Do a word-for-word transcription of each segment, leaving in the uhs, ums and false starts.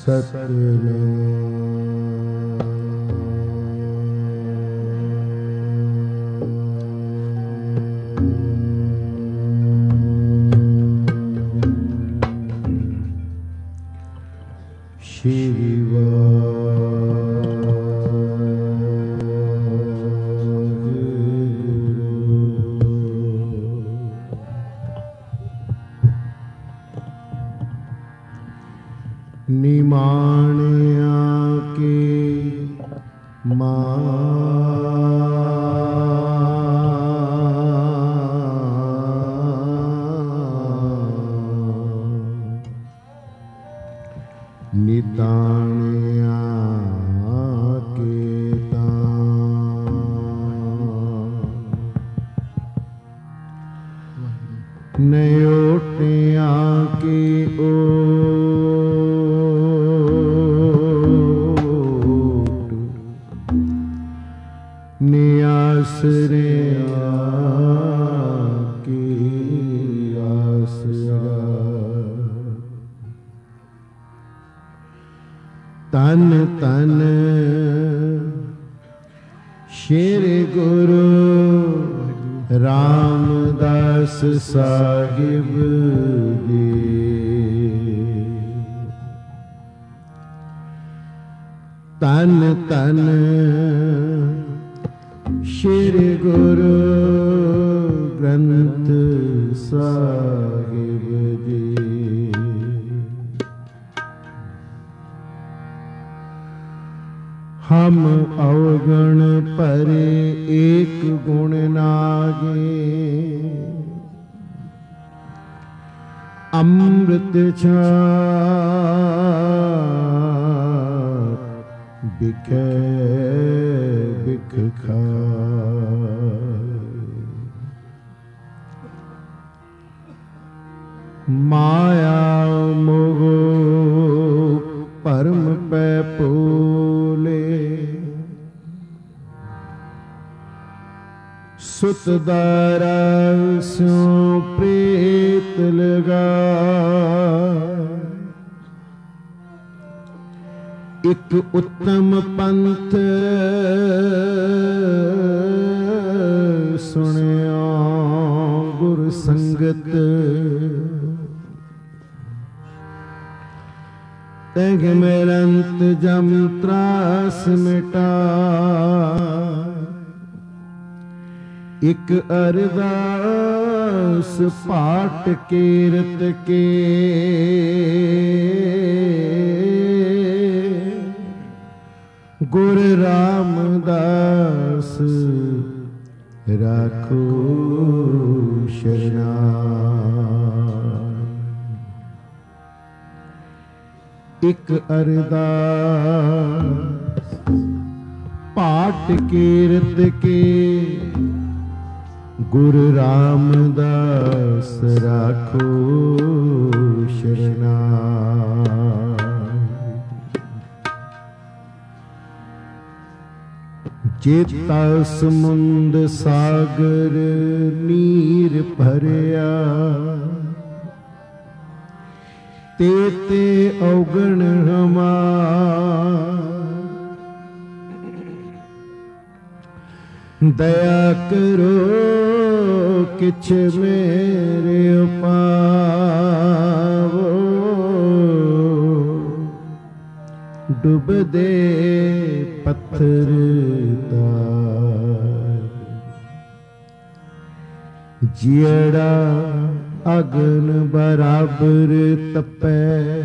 निमाणिया के मां निताणिया के तां नयोटिया के ओ नियासरे की आसरा तन तन शेर गुरु रामदास साहिब जी तन तन श्री गुरु ग्रंथ साहिब जी हम अवगुण परे एक गुण नागे अमृत छाप बिखे बिख माया मोह परम पे पोले सुत दारा स्यों प्रेत लगा एक उत्तम पंथ सुनिया गुरु संगत तग मेरंत जम त्रास मिटा एक अरदास पाठ कीरत के गुरु रामदास राखो शरणा एक अरदास पाठ कीरत के गुरु रामदास राखो शरणा जेता समुंद सागर नीर भरिया तेते अवगण हमार दया करो किछ मेरे पावो डूब दे पत्थर जियड़ा अगन बराबर तपै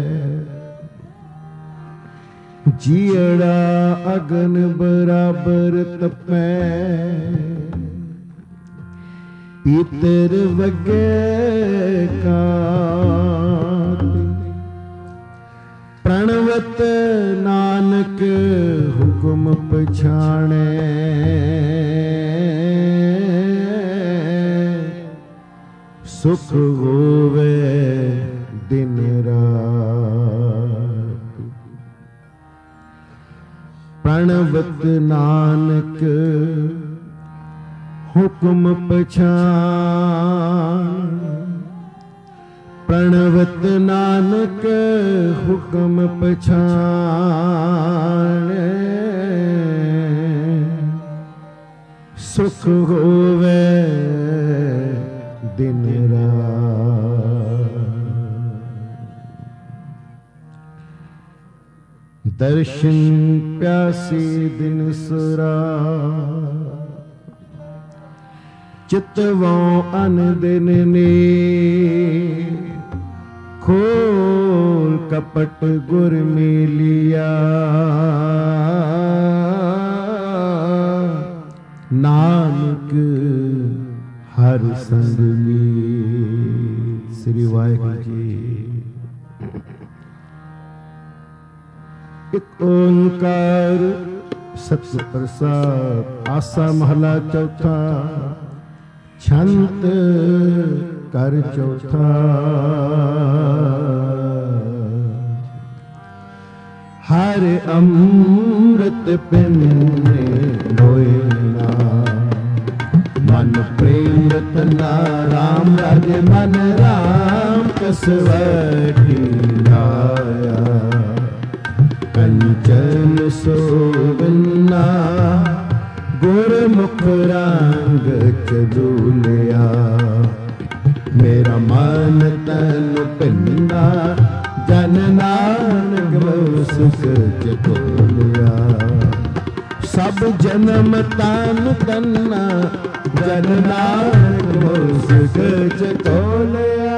जियड़ा अगन बराबर तपै पीतर वगे का प्रणवत नानक हुक्म पछाणे सुख होवे दिन रात प्रणवत नानक हुक्म पछाण प्रणवत नानक हुक्म पछाने, सुख होवे दिन रात। दर्शन प्यासी दिन सुरा, चितवों अन दिन ने, खोल कपट गुर मिलिया। नानक हर संग मीत। श्री वाहिगुरु जी। एक ओंकार सत प्रसाद। आसा महला चौथा। छंत कर चौथा। हर अमृत पिने लोए ना, मन प्रेम रतना राम राजे मन राम कसवटी लाया। कंचन सोवन्ना गुरमुख रंग चदूलिया। मेरा मन तन पिंडा जन नानक बहु सुख चतोलिया। सब जन्म तन तन्ना जन नानक बहु सुख चतोलिया।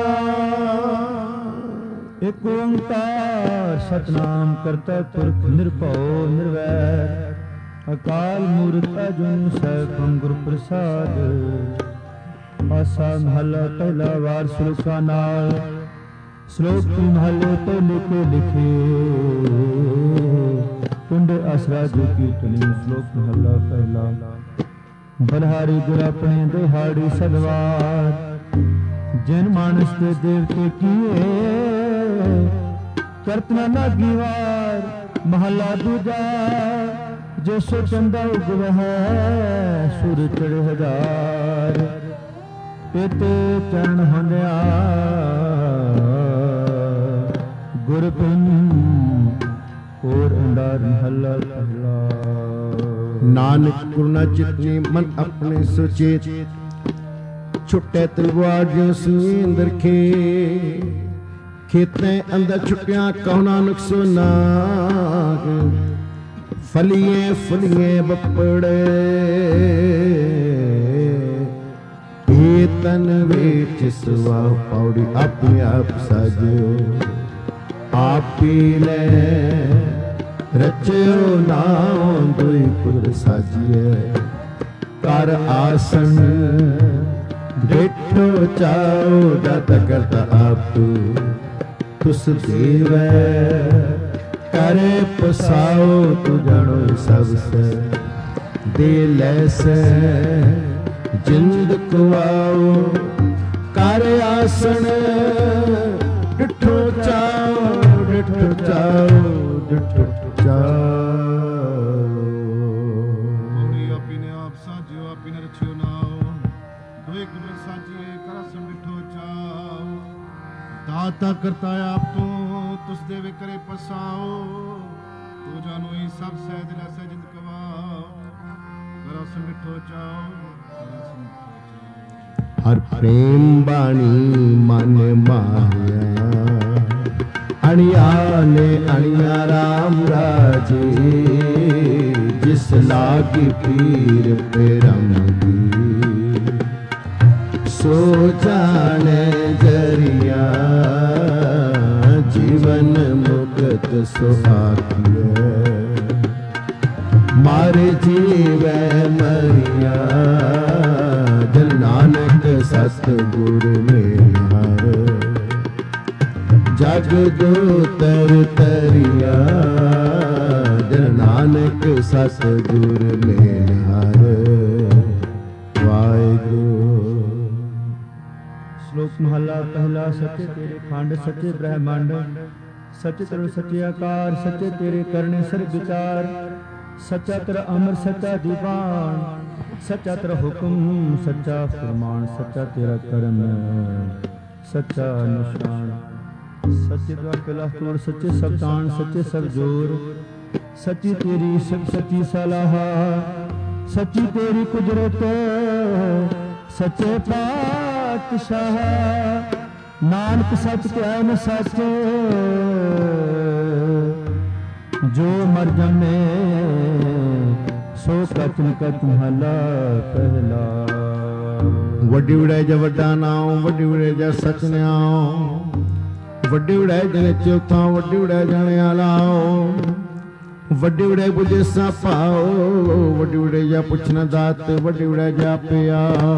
एक ओंकार सतनाम करता पुरख निर्भव निर्वैर। अकाल मूरत अजुन सैभं गुर प्रसाद। आसा महला पहला वार श्लोका नाल। श्लोक महले तो लिखे लिखे कुंड आसरा जो कीर्तनी। श्लोक महला पहला। बलहारी गुर अपने दिहाड़ी सदवार। जिन मानस के देवते किए करतना लागी वार। महला दूजा जो सो चंदा उगव है सुर चढ़ हजार। तेते चरण होंदिया गुर बिन और अंडार महला पहला। नानक कुरना चितनी मन अपने सुचेत। छुट्टे तलवार जो सुंदर खे। खेते अंदर छुट्टियां कहो नानक सो नाग। फलिए फलिए बपड़े तन विच सुआ। पौड़ी अपने आप साजियो आप ही ले रचियो नाम दुई पुर साजिए। कर आसन बैठो चाओ दाता करता आप तू। तुस देवे करे पसाओ तू जानो सब से। दे लैसे जिंद कुआओ कर आसन। डिठो चाओ डिठो चाओ डिठो चाओ। पौड़ी आपी ने आप साजियो आपी ने रचियो नाओ। दुई कुदरत साजिए कर आसन डिठो चाओ। दाता करता आप तू तुस देवे करे पसाओ। तू जानो ही सब सहज रैसे जिंद कवाओ। कर आसन डिठो चाओ। हर प्रेम बाणी मन माया। अणिया ने अणिया राम राजे। जिस लागी पीर पेरंगी सो जाने जरिया। जीवन मुक्त सुहागिया। मारे जीवै मरिया। जन नानक सतगुर मेहर। जग दो तर तरिया। जन नानक सतगुर मेहर। वाहिगुरु। श्लोक महला पहला। सच्चे तेरे खंड सच्चे ब्रह्मांड। सच्चे तरु सच्चे आकार। सच्चे तेरे करने सर्व विचार। सच्चा तेरा अमर सच्चा दीवान। सच्चा तेरा हुक्म सच्चा फरमान। सच्चा तेरा कर्म ਸੱਚਾ ਨਿਸ਼ਾਨ। ਸੱਚੇ ਦਾ ਕਿਲਾ ਤੋੜ ਸੱਚੇ ਸਬਦਾਨ ਸੱਚੇ ਸਭ ਜੋਰ। ਸੱਚੀ ਤੇਰੀ ਸਿਫਤ ਸੱਚੀ ਸਲਾਹ ਸੱਚੀ ਤੇਰੀ ਕੁਦਰਤ ਸੱਚੇ ਪਾਤਸ਼ਾਹ। ਨਾਨਕ ਸੱਚ ਕਹਿ ਸੱਚ ਜੋ ਮਰ ਜੰਮੇ ਸੋ ਕਤਨ ਕਤ ਮਹਲਾ ਪਹਿਲਾ। ਵੱਡੀ ਵਡਾਈ ਜਾ ਵੱਡਾ ਨਾਮ ਵੱਡੀ ਵਡਾਈ ਜਾ ਸਚ ਨਿਆਉ। ਵੱਡੀ ਵਡਾਈ ਜਨੇ ਚੌਥਾ ਵੱਡੀ ਵਡਾਈ ਜਾਣੇ ਆਲਾਓ। ਵੱਡੀ ਵਡਾਈ ਪੁੱਜੇ ਸਾ ਪਾਓ ਵੱਡੀ ਵਡਾਈ ਜਾ ਪੁੱਛਣਾ ਦਾਤ ਵੱਡੀ ਵਡਾਈ ਜਾ ਪਿਆ।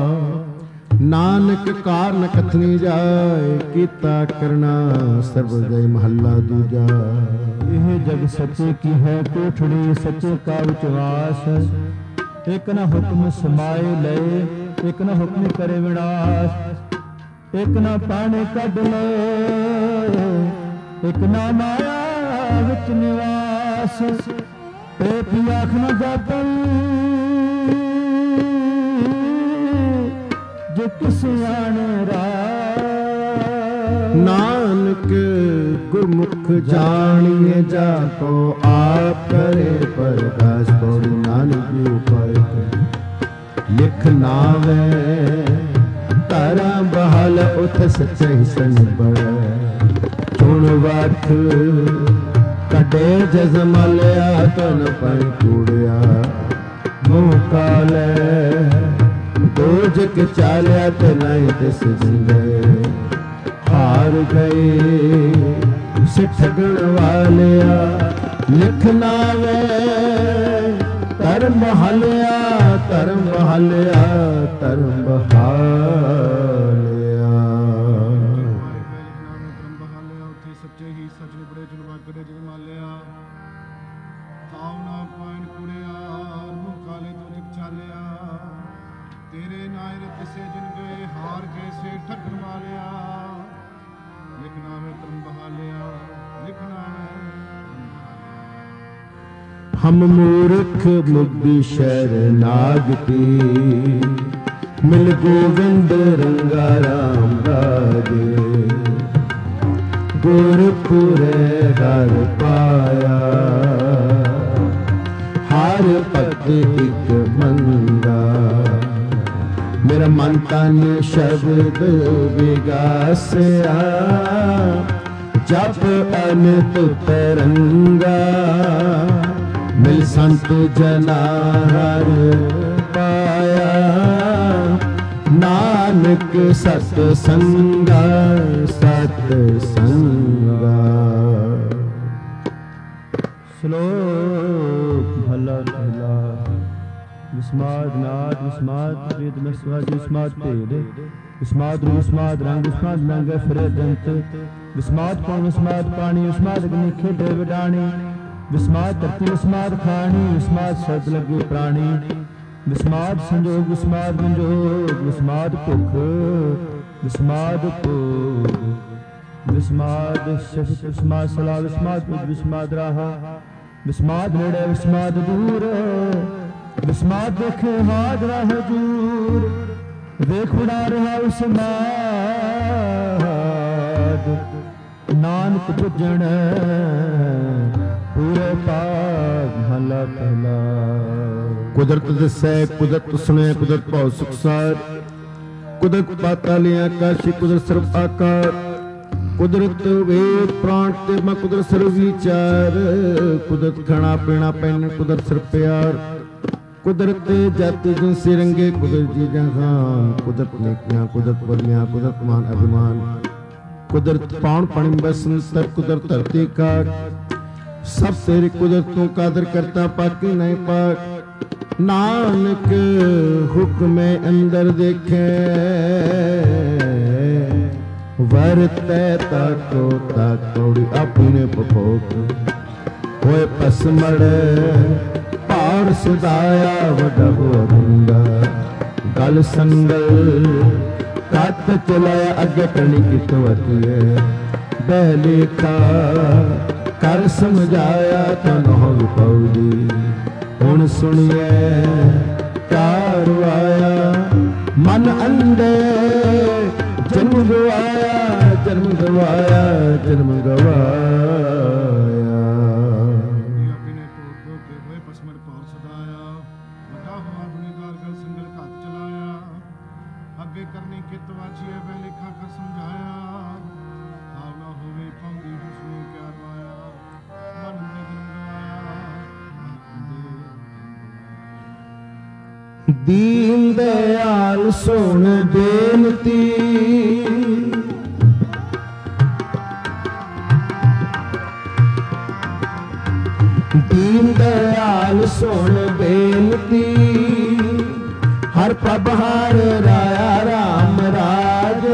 ਨਾਨਕ ਕਾਰਨ ਕਥਨੀ ਜਾਏ ਕੀਤਾ ਕਰਨਾ ਸਰਬ ਜੈ ਮਹੱਲਾ ਦੂਜਾ। ਇਹ ਜਗ ਸੱਚੇ ਕੀ ਹੈ ਕੋਠੜੀ ਸੱਚੇ ਕਾ ਵਿਚਵਾਸ। ਇੱਕ ਨਾ ਹੁਕਮ ਸਮਾਏ ਲਏ ਇੱਕ ਨਾ ਹੁਕਮ ਕਰੇ ਵਿਨਾਸ਼। ਇੱਕ ਨਾ ਪਾਣੀ ਕੱਢ ਲਏ ਇੱਕ ਨਾ ਮਾਇਆ ਵਿੱਚ ਨਿਵਾਸ। ਤੇ ਪੀ ਆਖ ਨਾ ਜਾਪਨ ਜੋ ਕਿਸ ਆਣੇ ਰਾਹ। ਨਾਨਕ ਗੁਰਮੁਖ ਜਾਣੀਏ ਜਾ ਕੋ ਆਪ ਕਰੇ ਪ੍ਰਕਾਸ਼। ਪੌੜੀ ਨਾਨਕ ਜੀ ਉਪਾਇ ਲਿਖ ਨਾਵੇ ਤਾਰਾ ਬਹਾਲ ਉਠ ਸੱਚੇ ਹਿਸਨ ਬੜੈ। ਚੁਣ ਵਾਠ ਕੱਢੇ ਜਜ਼ਮ ਲਿਆ ਤਨ ਪੈ ਕੂੜਿਆ। ਮੂੰਹ ਕਾਲੇ ਦੋਜਕ ਚਾਲਿਆ ਤੇ ਨਹੀਂ ਦਿਸ ਜਿੰਦੇ। ਹਾਰ ਗਏ ਸਿੱਠਗਣ ਵਾਲਿਆ ਲਿਖ ਨਾਵੇ ਧਰਮ ਬਹਾਲਿਆ ਧਰਮ ਬਹਾਲਿਆ ਧਰਮ ਬਹਾਲਿਆ। ਉੱਥੇ ਸੱਚੇ ਹੀ ਸੱਚ ਨਿਬੜੇ ਜਨ ਵਾਗੜੇ ਜਨ ਮਾਲਿਆ। ਥਾਉ ਨਾ ਪਾਇਨ ਕੁੜਿਆ ਮੂੰਹ ਕਾਲੇ ਦੋਜਕ ਚਾਲਿਆ। ਤੇਰੇ ਨਾਇ ਰਤਿਸੇ ਜਿਨ ਗਏ ਹਾਰ ਕੇ ਸੇ ਠੱਗਣ ਵਾਲਿਆ। ਲਿਖਣਾ ਮੈਂ ਧਰਮ ਬਹਾਲਿਆ ਲਿਖਣਾ ਮੈਂ। ਹਮ ਮੂਰਖ ਮੁਗਦੀ ਸ਼ਰਨਾਗਤੀ ਮਿਲ ਗੋਵਿੰਦ ਰੰਗਾ ਰਾਮ ਰਾਜੇ। ਗੁਰਪੁਰੇ ਘਰ ਪਾਇਆ ਹਰ ਭਗਤ ਇੱਕ ਮੰਗਾ। ਮੇਰਾ ਮਨ ਤਨ ਸ਼ਬਦ ਵਿਗਾਸਿਆ ਜਪ ਅਨੰਤ ਤਰੰਗਾ। ਮਿਲ ਸੰਤ ਜਨਾ ਹਰ ਪਾਇਆ ਨਾਨਕ ਸਤ ਸੰਗਾ ਸਤ ਸੰਗਾ। ਸ਼ਲੋਕ ਮਹਲਾ ਪਹਿਲਾ। ਵਿਸਮਾਦ ਨਾਦ ਵਿਸਮਾਦ ਵੇਦ ਮਸਵਾਜ ਵਿਸਮਾਦ ਭੇਦ ਵਿਸਮਾਦ ਰੂ ਵਿਸਮਾਦ ਰੰਗ ਵਿਸਮਾਦ ਨੰਗ ਫਿਰੇ ਦੰਤ। ਵਿਸਮਾਦ ਪਉ ਵਿਸਮਾਦ ਪਾਣੀ ਵਿਸਮਾਦ ਅਗਨੀ ਖੇਡੇ ਵਿਡਾਣੀ। ਵਿਸਮਾਦ ਧਰਤੀ ਵਿਸਮਾਦ ਖਾਣੀ ਵਿਸਮਾਦ ਸ਼ਬਦ ਲੱਗੇ ਪ੍ਰਾਣੀ। ਵਿਸਮਾਦ ਸੰਜੋਗ ਵਿਸਮਾਦ ਮੰਜੋਗ ਵਿਸਮਾਦ ਭੁੱਖ ਵਿਸਮਾਦ ਭੋਗ। ਵਿਸਮਾਦ ਸ਼ਸ਼ਤ ਵਿਸਮਾਦ ਸਲਾ ਵਿਸਮਾਦ ਪੁਜ ਵਿਸਮਾਦ ਰਾਹਾ। ਵਿਸਮਾਦ ਨੇੜੇ ਵਿਸਮਾਦ ਦੂਰ ਵਿਸਮਾਦ ਦੇਖੇ ਹਾਜ਼ਰਾ ਹਜੂਰ। ਵੇਖ ਉਡਾ ਰਿਹਾ ਵਿਸਮਾਦ ਨਾਨਕ ਪੁੱਜਣ ਪੂਰੇ ਪਾਗ ਮਹਲਾ ਪਹਿਲਾ। ਕੁਦਰਤ ਦਸੈ ਕੁਦਰਤ ਸੁਣੈ ਕੁਦਰਤ ਭਉ ਸੁਖਸਾਰ। ਕੁਦਰਤ ਪਾਤਾਲੇ ਆਕਾਸ਼ੀ ਕੁਦਰਤ ਸਰਬ ਆਕਾਰ। ਕੁਦਰਤ ਵੇਦ ਪ੍ਰਾਣ ਤੇ ਮੈਂ ਕੁਦਰਤ ਸਰਬ ਵਿਚਾਰ। ਕੁਦਰਤ ਖਾਣਾ ਪੀਣਾ ਪਹਿਨ ਕੁਦਰਤ ਸਰਬ ਪਿਆਰ। ਕੁਦਰਤ ਜਤ ਜਿਨ ਰੰਗੇ ਕੁਦਰਤ ਜੀ ਜਹਾਨ। ਕੁਦਰਤ ਨੇਕੀਆਂ ਕੁਦਰਤ ਬਲੀਆਂ ਕੁਦਰਤ ਮਾਨ ਅਭਿਮਾਨ। ਕੁਦਰਤ ਪਾਉਣ ਪਾਣੀ ਬਸਨ ਸਭ ਕੁਦਰਤ ਧਰਤੀ ਕਾ। ਸਭ ਤੇਰੀ ਕੁਦਰਤ ਤੋਂ ਕਾਦਰ ਕਰਤਾ ਪਾਕੀ ਨਹੀਂ ਪਾਕ। ਨਾਨਕ ਹੁਕਮੇ ਅੰਦਰ ਦੇਖੇ ਵਰਤੈ ਤਾਕੋ ਤਾਕੋੜੀ ਆਪਣੇ ਪਪੋਕ। ਹੋਏ ਪਸਮੜ ਭਾਰ ਸਦਾਇਆ ਵੱਡਾ ਹੋ ਬੰਦਾ। ਗਲ ਸੰਗਲ ਕੱਤ ਚਲਾਇਆ ਅੱਗੇ ਕਰਨੀ ਕਿਤ ਵਰਤੀਏ। ਬਹਿ ਲੇਖਾ ਕਰ ਸਮਝਾਇਆ ਤਨ ਹੋ ਪਾਉਦੀ। ਹੁਣ ਸੁਣੀਏ ਕਾਰ ਆਇਆ ਮਨ ਅੰਡੇ ਜਨਮ गवाया जन्म गवाया जन्म गवाया। अपने कोट को के हुए पसमर पौर सदाया, वधा हुआ गुनेगार गल संगल घात चलाया, अगे करनी कित वाचिए वह लेखा कर समझाया, भावना होवे पाਉਂਦੀ हुस्न प्यार माया, मन में जन्म गवाया मन अंधे। दीन दयाल सुन बेनती, दीन दयाल सुन बेनती, हर प्रभ हर राया राम राज।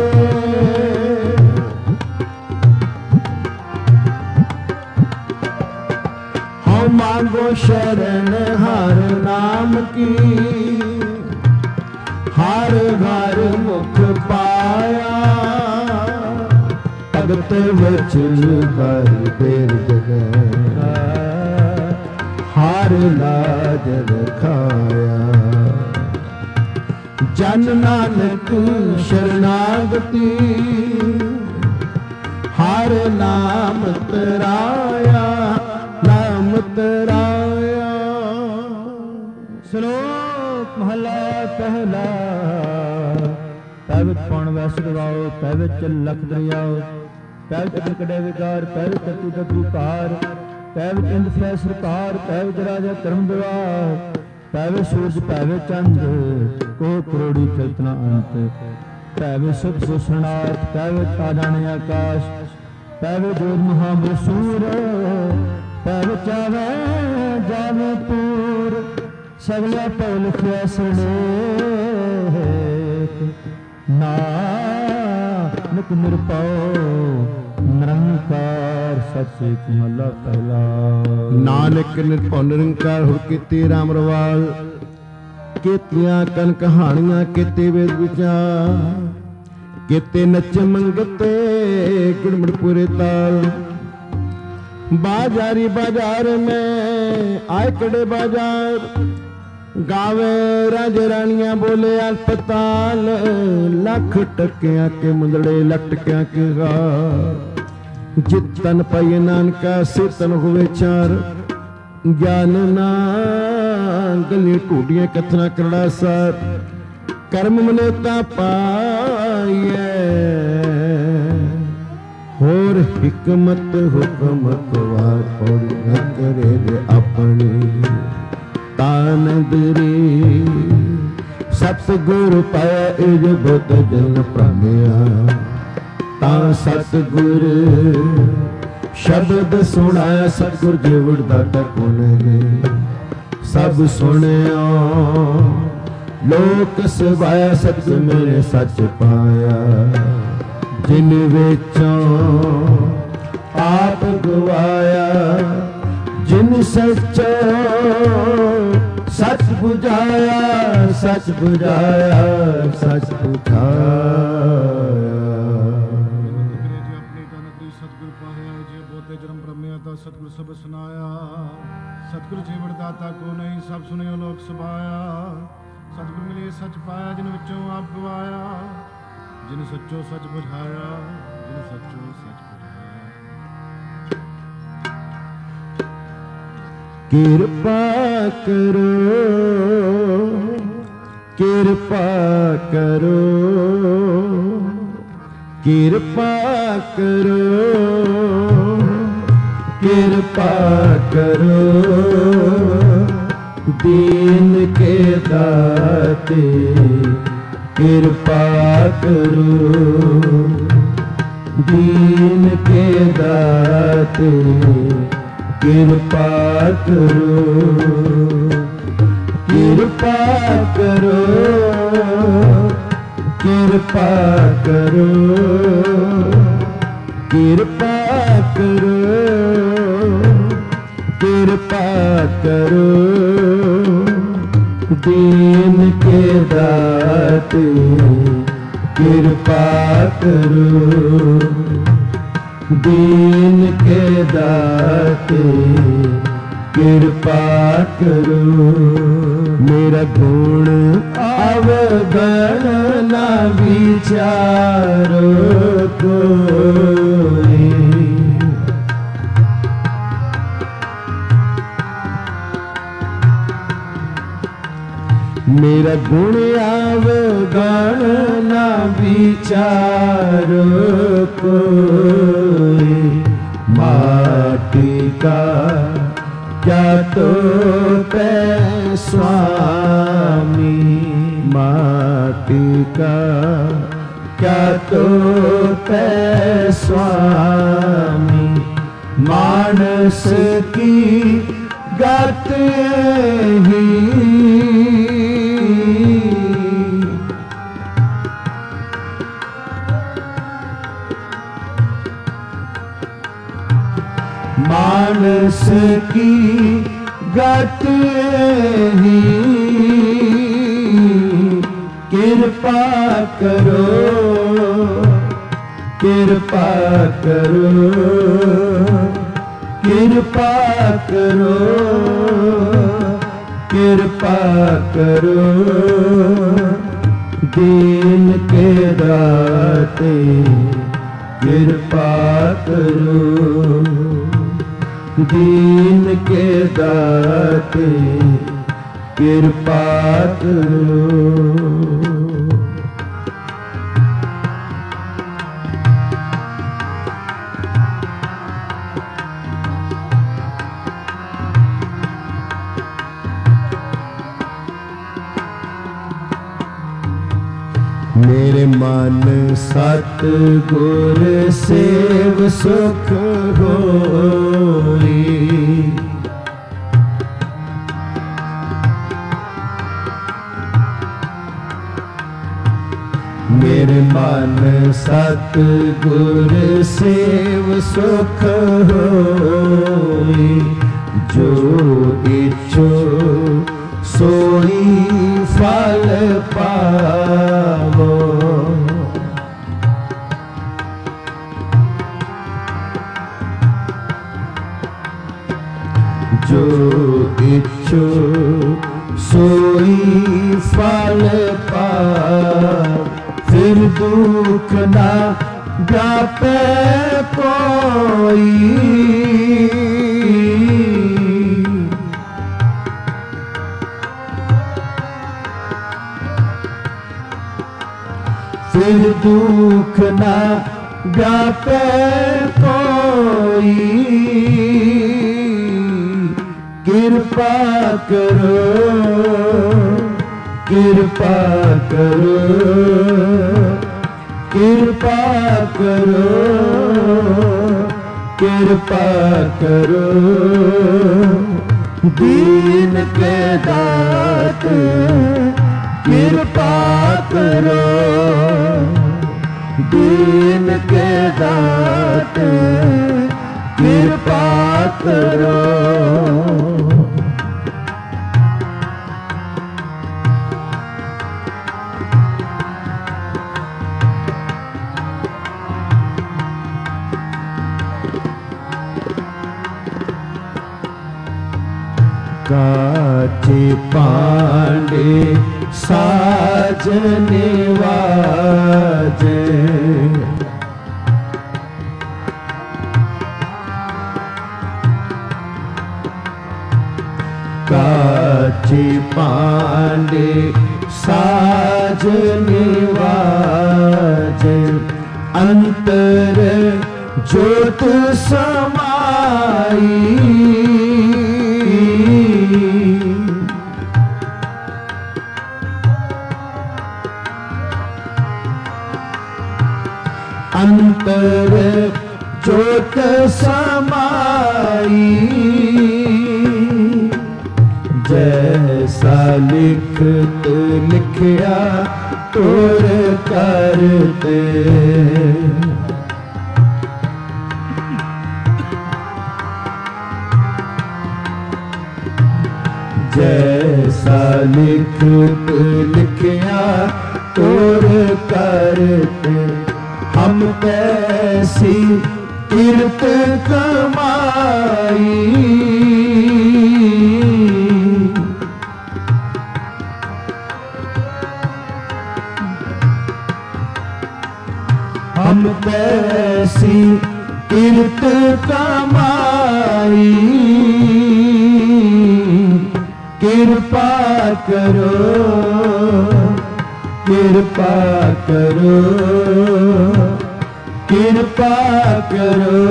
हम मांगो शरण हर नाम की, हर घर मुख पाया, भगत वचन कर बेर जगह, हर लाज रखाया। जन नानक शरणागति, हर नाम तराया नाम तराया। ਸ਼ਲੋਕ ਮਹਲਾ ਪਹਿਲਾ। ਪੈ ਵਿੱਚ ਪਉਣ ਵੈਸ ਗਵਾਓ, ਪੈ ਵਿੱਚ ਲਖ ਦਰਿਆਓ, ਪੈ ਵਿੱਚ ਨਿਕੜੇ ਵਿਕਾਰ, ਪੈ ਵਿੱਚ ਤਤੂ ਤਤੂ ਕਾਰ, ਪੈ ਵਿੱਚ ਇੰਦ ਫੈ ਸਰਕਾਰ, ਪੈ ਵਿੱਚ ਰਾਜਾ ਧਰਮ ਵਿਵਾਰ, ਪੈ ਵਿੱਚ ਸੂਰਜ ਪੈ ਵਿੱਚ ਚੰਦ, ਕੋ ਕਰੋੜੀ ਚਲਤਨਾ ਅੰਤ, ਪੈ ਵਿੱਚ ਸੁਖ ਸੁਸਨਾਥ, ਪੈ ਵਿੱਚ ਆਦਾਨ ਆਕਾਸ਼, ਪੈ ਵਿੱਚ ਜੋਤ ਮਹਾਬਲ ਸੂਰ, ਪੈ ਵਿੱਚ ਆਵੇ ਜਾਵੇ ਪੂਰ, ਸਗਲਾ ਭਉ ਲਿਖਿਆ ਸਰਣੇਕ, ਨਾਨਕ ਨਿਰਭਉ ਨਿਰੰਕਾਰ ਸੱਚੇ ਮਹਲਾ ਪਹਿਲਾ। ਨਾਨਕ ਨਿਰਭਉ ਨਿਰੰਕਾਰ ਹੁਰ ਕੀਤੇ ਰਾਮ ਰਵਾਲ, ਕੀਤੀਆਂ ਕਨ ਕਹਾਣੀਆਂ ਕੀਤੇ ਵੇਦ ਵਿਚਾਰ, ਕੀਤੇ ਨਚ ਮੰਗਤੇ ਗੁੜਮੜ ਪੂਰੇ ਤਾਲ। बाजारी बाजार में आए कड़े बाजार, गावे राज रानियां बोले अस्पताल, लख टकिया के मुंदड़े लटकिया के गार। जितन पाइए नानका सेतन होवे चार, ज्ञान ना गली टूटियां कथना करड़ा सार। कर्म मनेता पाइए होर हिकमत हुकमत वार पौड़ी न करे रे अपनी तानदरी। सतगुर पाया इज बुत जन प्रमिया, ता सतगुर शब्द सुनाया, सतगुर जीवड़ दाता कुण ने सब सुनिया। लोक सवाया सतगुर मेरे सच पाया, जिन विचों आप गवाया। जिन सचो सच बुझाया, सच बुझाया सच बुझाया। सतगुर पाया जे बोते जन्म ब्रह्मिया ता सतगुर सब सुनाया। सतगुर जीवड़ दाता को नहीं सब सुनियो लोक सबाया। सतगुर मिले सच पाया, जिन विचों आप गवाया। जिन सच्चो सच बुझाया, जिन सच्चो सच बुझाया। किरपा करो किरपा करो किरपा करो किरपा करो। दीन के दाते किरपा करो। दीन के दाते किरपा करो। किरपा करो किरपा करो किरपा करो किरपा करो। दीन के दाते किरपा करो। दीन के दाते कृपा करो। मेरा गुण अवगण न विचारो कोई। मेरा गुण अवगण न विचारो कोई। माटी का क्या तो पै स्वामी। माटी का क्या तो पै स्वामी। मानस की गत ही मानस की गत ही। कृपा करो कृपा करो कृपा करो कृपा करो। दीन के दाते कृपा करो। दीन के दाते कृपा करो। मेरे मन सतगुर सेव सुख होई। मेरे मन सतगुर सेव सुख होई। जो इच्छो सोई फल पावो। जो इच्छो सोई फल पावो। फिर दुख ना व्यापे कोई। फिर दुख ना व्यापे कोई। कृपा करो कृपा करो कृपा करो कृपा करो। दीन के दाते कृपा करो। दीन के दाते कृपा करो। काचे पांडे साजने वाजे। काचे पांडे साजने वाजे। अंतर ज्योत समाई। अंतर ज्योत समाई। जैसा लिखत लिखया तोर करते। जैसा लिखत लिखया तोर करते। हम कैसी किरत कमाई। कृपा करो कृपा करो कृपा करो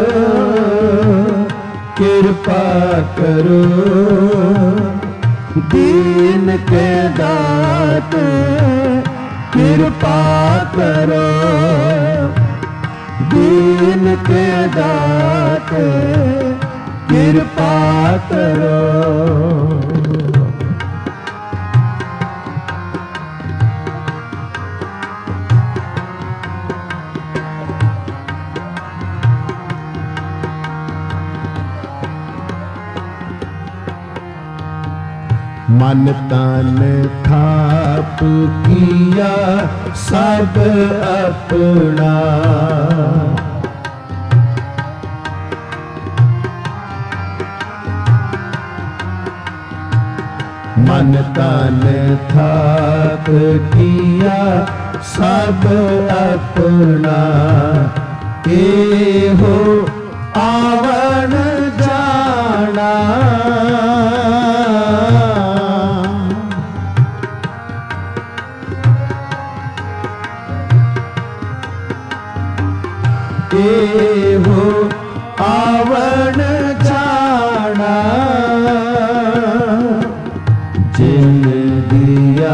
कृपा करो दीन के दाते कृपा करो दीन के दाते कृपा करो। मन तन थाप किया सब अपना मन तन थाप किया सब अपना ए हो आवन जाना ए हो आवन जाना जिन दिया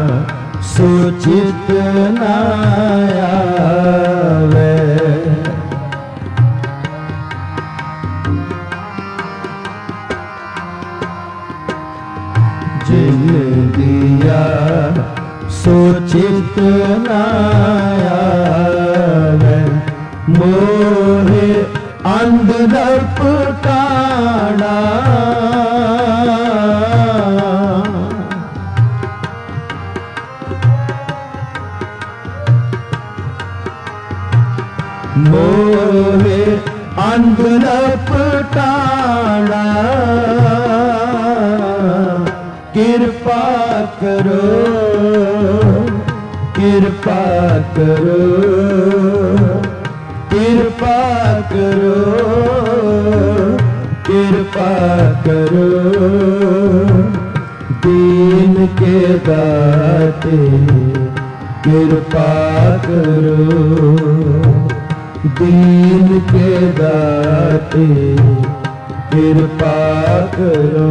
सोचित न आवे जिन दिया सोचित न आवे मोहे अंध लपटाना मोहे अंध लपटाना कृपा करो कृपा करो कृपा करो कृपा करो दीन के दाते कृपा करो दीन के दाते कृपा करो।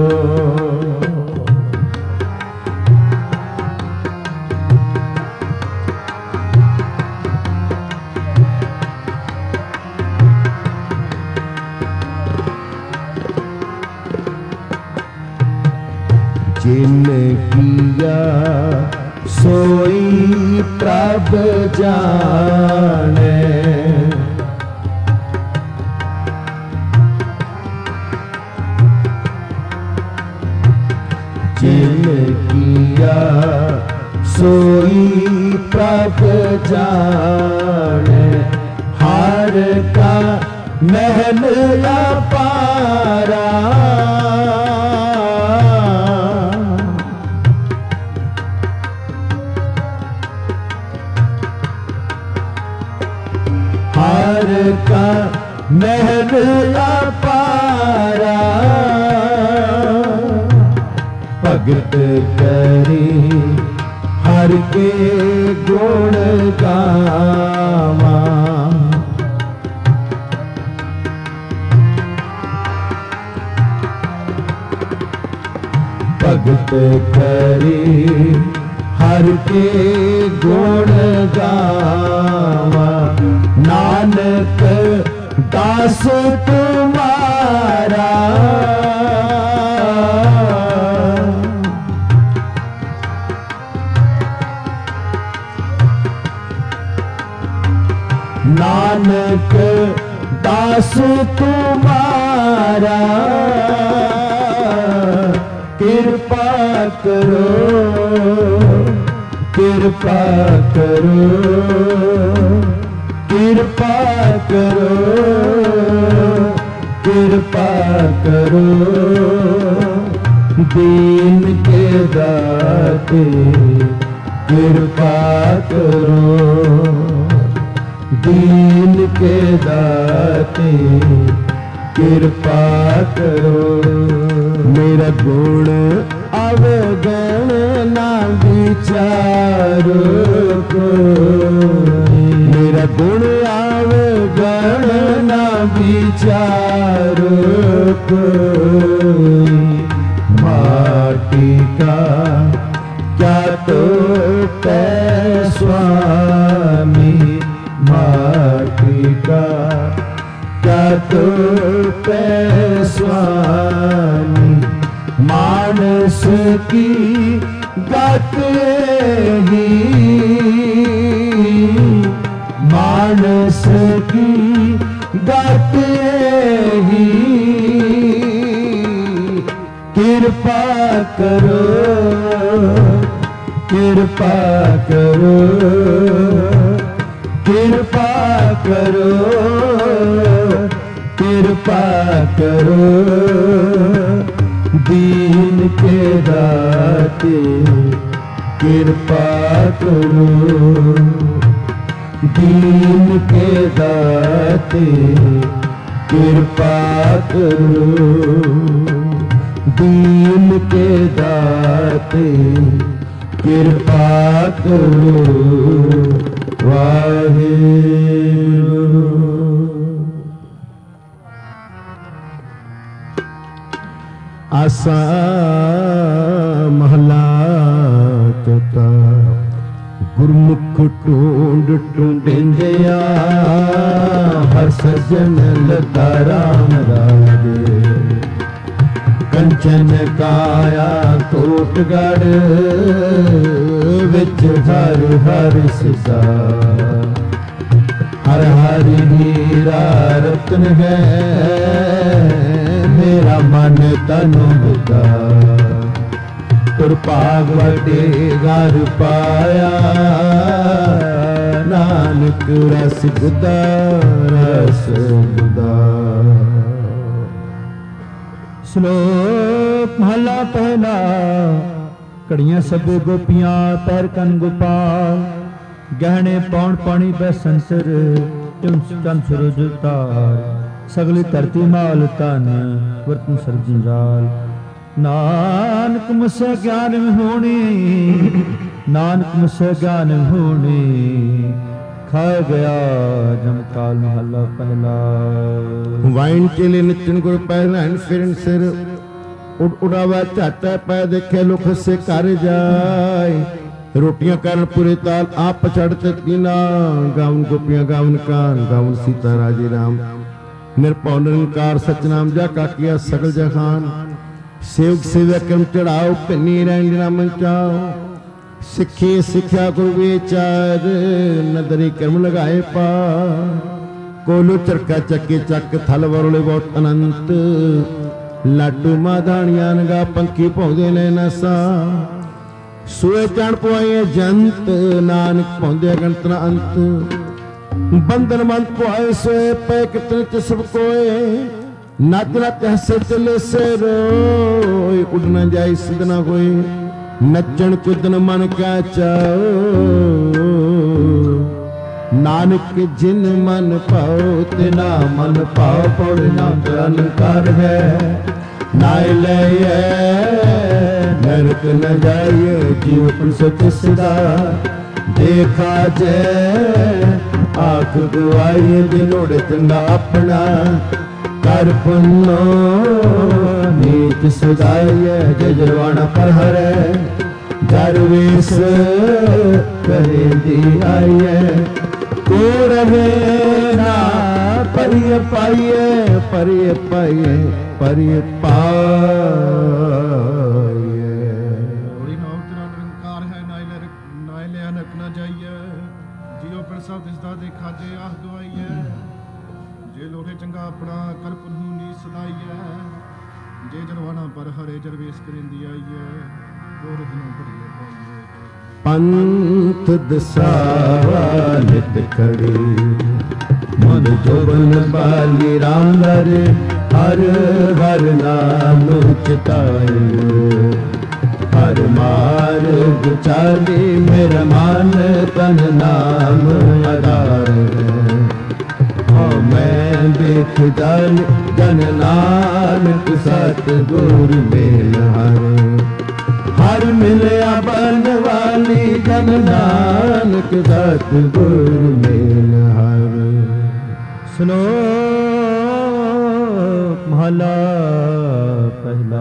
जिन किया सोई प्रभ जाने जिन किया सोई प्रभ जाने हार का महल अपारा हार का महल अपारा भगत करी हर के गुण गावा भगत करी हर के गुण गावा नानक दास तुम्हारा नानक दास तुम्हारा कृपा करो कृपा करो कृपा करो कृपा करो दीन के दाते कृपा करो दीन के दाते कृपा करो। मेरा गुण अब विचार कोई, मेरा गुण आवे गण ना विचार कोई। माटी का क्या तो पै स्वामी, माटी का क्या तो पै स्वामी। मानस की गत ही, मानस की गत ही। कृपा करो, कृपा करो, कृपा करो, कृपा करो। दीन के दाते कृपा करो, दीन के दाते कृपा करो, दीन के दाते कृपा करो। वाहेगुरु। आसा महला चौथा। गुरमुख ढूंढ ढूंढिंदिया, हर सज्जन लगा राम राजे। कंचन काया कोटगढ़, विच हर हर सिसा। हर हर हीरा रतन है, मेरा मन तन बुदा। तुर भाग वटे घर पाया, नानक रस गुदा रस गुदा। श्लोक महला पहला। कड़ियां सबे गोपियां पैर कन गोपाल, गहने पौन पानी बह संसर। चंद सूरज तार, सगली धरती माल तन वर्तन सर्ब जंजाल। नानक मुसे ज्ञान होने, नानक मुसे ज्ञान होने। खाया गया जम काल महला पहला। वाइन चेले नितिन गुर पहनान फिरन सिर। उड़ उड़ावा झाटा पै देखे लुख से कर जाए। रोटियां करन पूरे ताल आप पछड़ते तीना। गाउन गोपियां गाउन कान, गाउन सीता राजे राम। निरपौ निरंकार सचनाम जा काकिया सगल जहान। सेवक सेवा कर्म चढ़ाओ, पिन्नी रैन ना मंचाओ। सिखे सिख्या गुरु विचार, नदरी कर्म लगाए पा। कोलो चरका चक्के चक थल वरोले बहुत अनंत। लाडू माधानियां नगा पंखी पौंदे ने नसा। सुए चढ़ पुआए जंत, नानक पौंदे गणत न अंत। बंधन मंत पुआए सोए, पै कितने च सब कोए। नच नच हसे चले से रोए, उड़ न जाए सिद्ध न होए। नचन कुदन मन क्या चाओ, नानक जिन मन पाओ तिना मन पाओ। पौड़ ना चरण कर है, नाय ले नरक न जाइए। जीवन सच सदा देखा जय, आख गवाइए जिनोड़ चंगा अपना। कर पुन्नो नीच सदाइए, जजवाना पर हरे। दरवेश करे दी आइए, को रहे ना परिय पाइए। परिय पाइए, परिय पाइए। बड़ी नाम तेरा निरंकार है, नाय ले नाय ले अनक न जाइए। जियो प्रसाद इसदा देखा जे आह गवाइए। जे लोरे चंगा अपना कर पुन्हू नी सदाइए। जे जरवाना पर हरे जरवेश करेंदी आइए। गोर दिनों भरिए पाइए। पंथ दसावा नित खड़ी, मन जोबन बाली राम हरे। हर हर नाम चिताए, हर मार्ग चाली। मेरा मान तन नाम आधार। मैं देख जान जन नानक सतगुर मेल हर। हर हर मिलया बन वाली जन नानक दात गुर मेल हर। श्लोक महला पहला।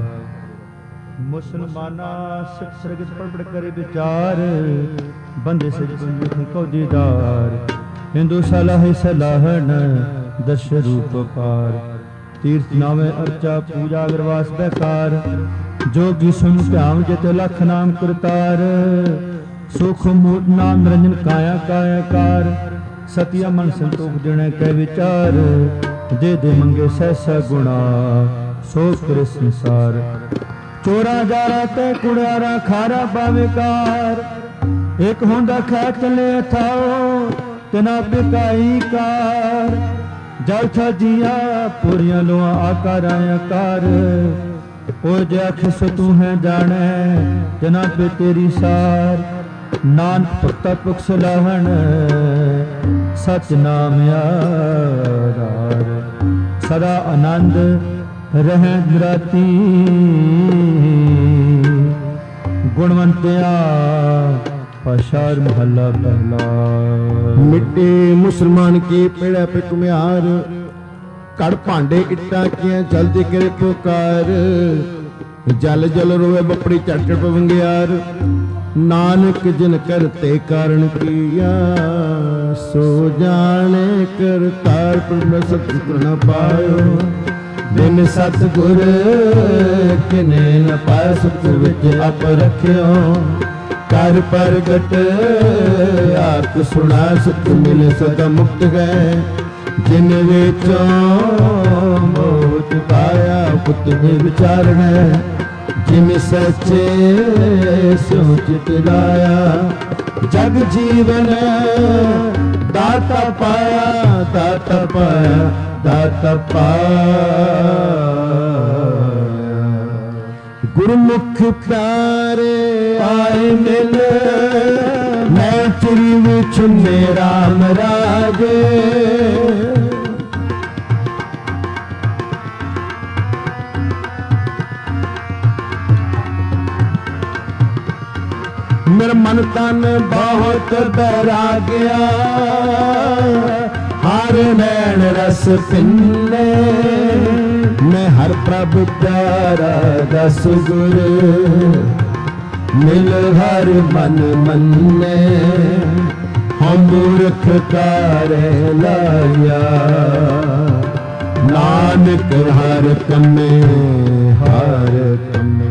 मुसलमाना सिख सरगत पढ़ पढ़ करे विचार, बंदे से को दीदार। हिंदू सलाह सलाहन दश रूप पार। तीर्थ नावे अर्चा पूजा अगरवास बेकार। जोगी सुन ध्यान जित लख नाम करतार। सुख मूट नाम निरंजन काया कायाकार। सतिया मन संतोख जने कै विचार। दे दे मंगे सहसा गुणा सो करे संसार। चोरा जारा ते कुड़ियारा खारा पावेकार। एक होंदा खै चले थाओ तना बिकाई कार। जल था जिया पूरियां लोआ आकार आकार। ओ जे आखिस तू है जाने तना पे तेरी सार। नानक भक्ता पुख सलाहन सच नाम आधार। सदा आनंद रहै राती गुणवंतिया पशार महला पहला। मिट्टे मुसलमान की पेड़ा पे कुम्हार। कड़ भांडे इट्टा किया जल्दी करे पुकार। जल जल रोए बपड़ी चढ़ चढ़ पवंगियार। नानक जिन करते कारण किया सो जाने करतार। पर सतगुर न पायो बिन सतगुर किने न पाए। सतगुर विच आप रखियो कर प्रगट आप सुना। सुख मिले सदा मुक्त गए जिन विचों मोच पाया। पुत में विचार है जिन सच्चे सोचित लाया। जग जीवन दाता पाया दाता पाया दाता पाया। गुरुमुख प्यारे आए मिल मैं चिरी विच राम राजे। मेरा मन तन बहुत बैराग्या। हर नैन रस पिन्ने मैं हर प्रभु प्यारा। दस गुर मिल हर मन मन्ने। हम मूर्ख कारे लाया। नानक हर कमे हर कमे।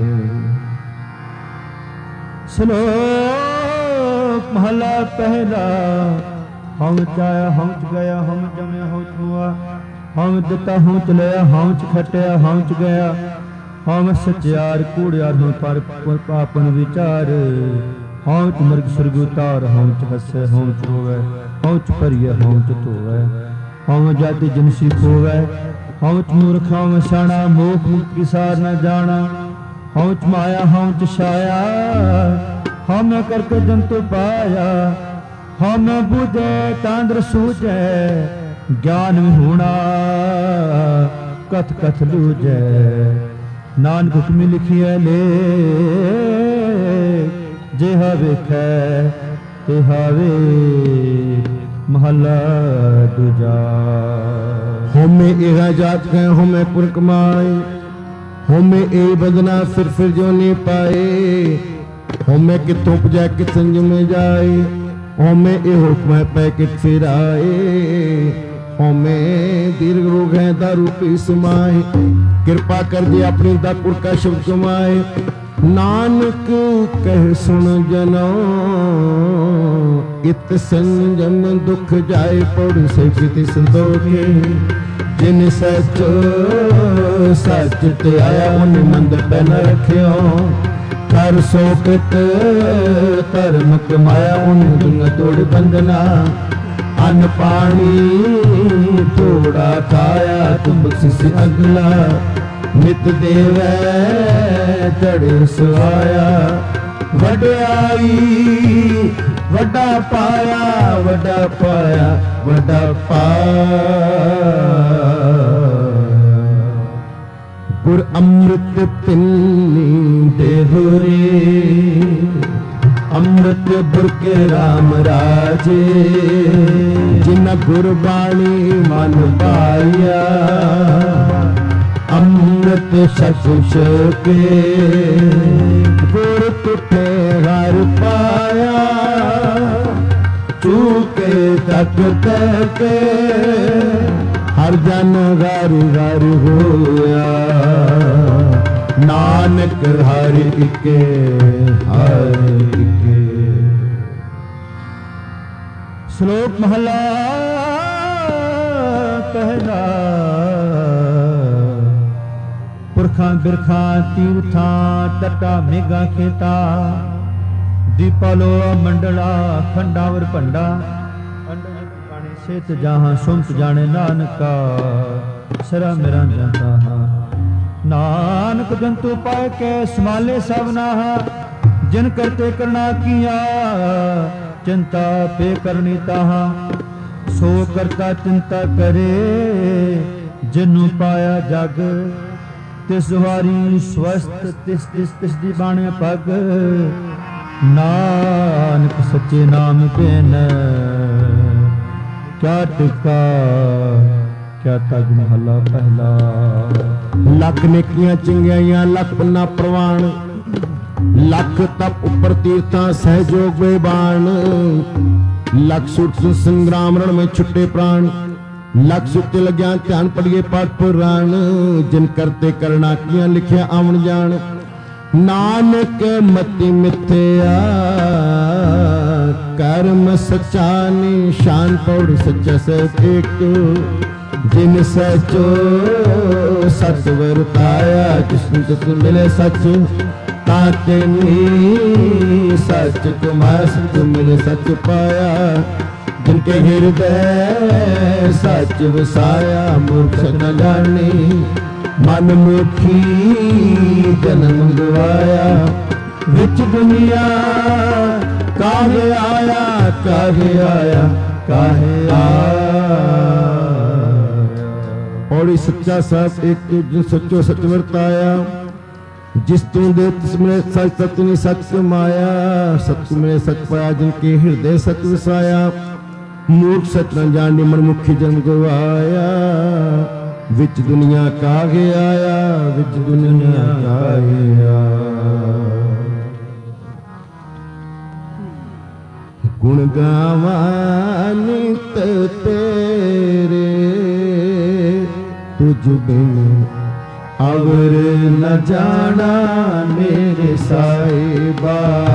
श्लोक महला पहला। हम चाया हम गया हम जमया हम हुआ। हम दिता हम चलया हम खटिया हम गया। हम सचियार कूड़ियार हम पर पापन विचार। हम मृग स्वर्ग उतार हम हसे हम रोवे। हम परिय हम धोवे। हम जाति जिनसी खोवे। हम मूर्ख हम शाणा मोख मुक्त किसार न जाना। हम माया हम छाया हम करके जंतु पाया। हम बुझे तांद्र सूझे ज्ञान में होना। कथ कथ लूझे नानक हुक्म लिखिए ले। जेहा वेखै तेहा वे महला दूजा। होमे एहा जात गए होमे पुर कमाए। होमे ए बदना फिर फिर जो नहीं पाए। होमे कितों पुजा कित संजम जाए। होमे ए हुक्म है पै कित फिर आए। होमे दीर्घ रोग है दारू पी समाए। कृपा कर दे अपनी दापुर का शब्द कमाए। नानक कह सुन जनो इत संजम दुख जाए। पौड़ से प्रीति संतोखे जिन सच सच ते आया। उन मंद पे न रखियो कर सो कृत धर्म कमाया। उन दुन तोड़ बंधना अन्न पानी थोड़ा खाया। तुम बख्शिश अगला नित देवै चढ़े सुहाया। वड्याई वड्डा पाया वड्डा पाया वड्डा पाया। गुर अमृत पिन्नी देहुरे अमृत बुरके राम राजे जिन गुरबाणी मन पाया अमृत सचुष के गुर तुठे हर पाया चूके तक तक हर जन घर घर होया नानक हर इके हर इके। श्लोक महला पहला। पुरखां बिरखां तीर्थां तटा मेघा खेता दीपालो मंडला खंडावर भंडा सेत जहां सुमत जाने नानका सरा मेरा जाता हाँ। नानक जंतु पाए के समाले सबना जिन करते करना किया चिंता पे करनी ताहा सो करता चिंता करे जिनु पाया जग तिस वारी स्वस्थ तिस तिस तिस दी बाणे पग नानक सच्चे नाम बिन क्या टिका क्या तग महला पहला। लख नेकियां चंगियाइयां लख पन्ना प्रवाण लख तप उपर तीर्थां सहयोग वे बाण लख सुट संग्राम रण में छुट्टे प्राण लख सुट लग्या ध्यान पढ़िए पाठ पुराण जिन करते करना किया लिखिया आवन जान नानक मति मिथ्या कर्म सच्चा निशान पौड़ सच्चा सच एक जिन सचो सच वरताया जिसने तिस मिले सच ताते नी सच कुमार सच मिले सच पाया जिनके हृदय सच वसाया मूर्ख न जानी मन मुखी जन्म गवाया विच दुनिया काहे आया काहे आया काहे आया। और सच्चा साथ एक जिन सच्चो सच वरताया जिस तू दे तिस मिले सच सच ने सच माया सच मिले सच पाया जिनके हृदय सच वसाया मूर्ख सच न जानी मन मुखी जन्म गवाया विच दुनिया काहे आया विच दुनिया काहे आया। गुण गावा नित तेरे तुझ बिन अवर न जाना मेरे साहिबा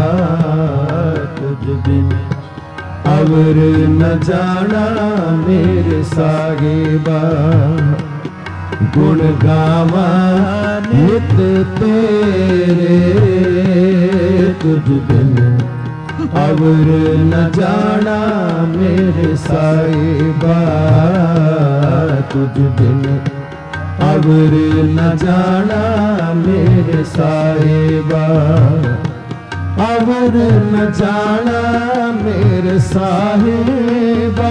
तुझ बिन अवर न जाना मेरे साहिबा गुण गावा नित तेरे तुझ बिन अवर न जाना मेरे साहिबा तुझ बिन अवर न जाना मेरे साहिबा अवर न जाना मेरे साहिबा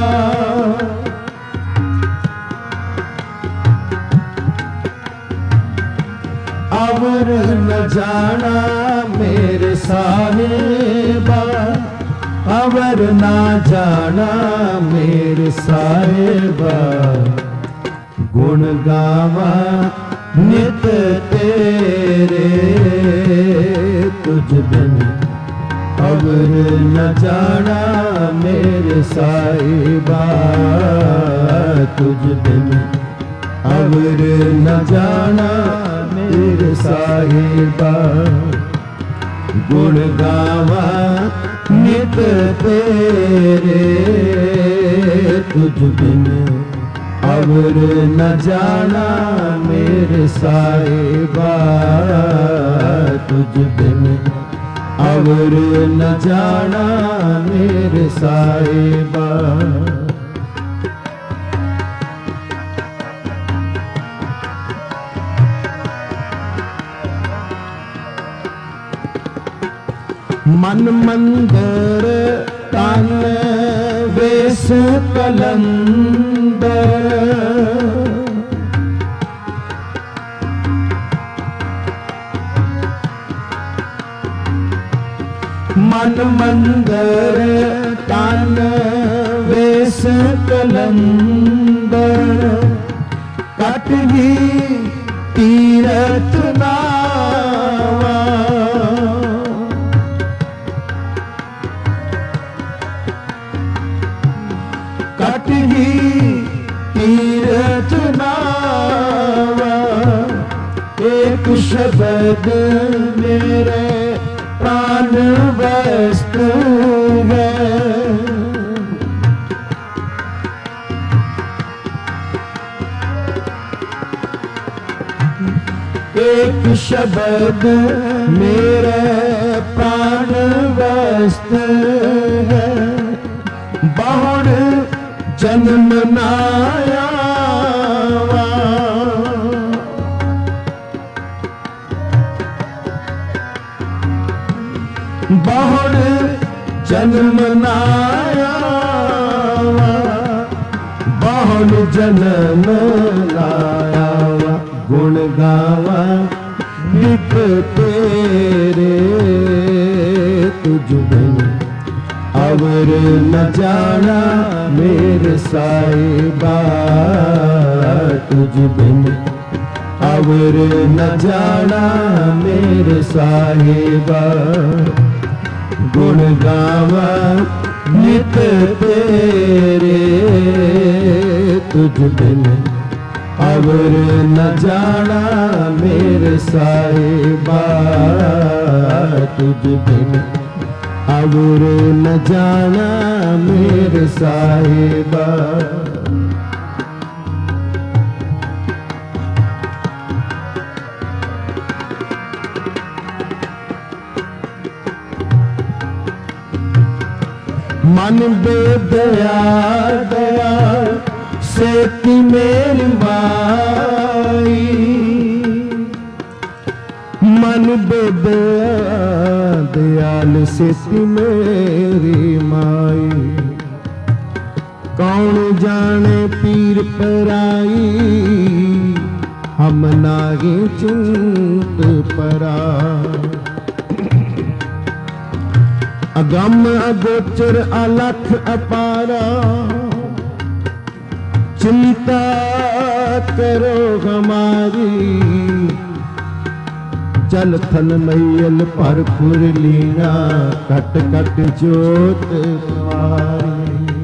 अवर न जाना मेरे साहिबा अवर न जाना मेरे साहिबा गुण गावा नित तेरे तुझ बिन अवर न जाना मेरे साहिबा तुझ बिन अवर न जाना मेरे साहिबा गुण गावा नित तेरे तुझ बिन अवर न जाना मेरे साहिबा तुझ बिन अवर न जाना मेरे साहिबा। मन मंदिर तन वेश कलंदर मन मंदर तन वेस कलंदर कट ही तीरथ नावा कट ही तीरथ नावा एक शब्द मेरे प्राण वस्तु है एक शब्द मेरे प्राण वस्तु है बहुड़ जन्म नाया बहुड़ जन्म नाया बहुड़ जन्म लाया गुण गावा नित तेरे तुझ बिन अवर न जाना मेरे साहिबा तुझ बिन अवर न जाना मेरे साहिबा गुण गावा नित तेरे तुझ बिन अवर न जाना मेरे साहिबा तुझ बिन अवर न जाना मेरे साहिबा मन बेदया दया सेती मेरी माई मन बेदया दयाल सेती मेरी माई कौन जाने पीर पराई हम नागे चिंत परा अगम अगोचर अलख अपारा चिंता करो हमारी जल थल मैयल पर खुर लीना कट कट जोत तुम्हारी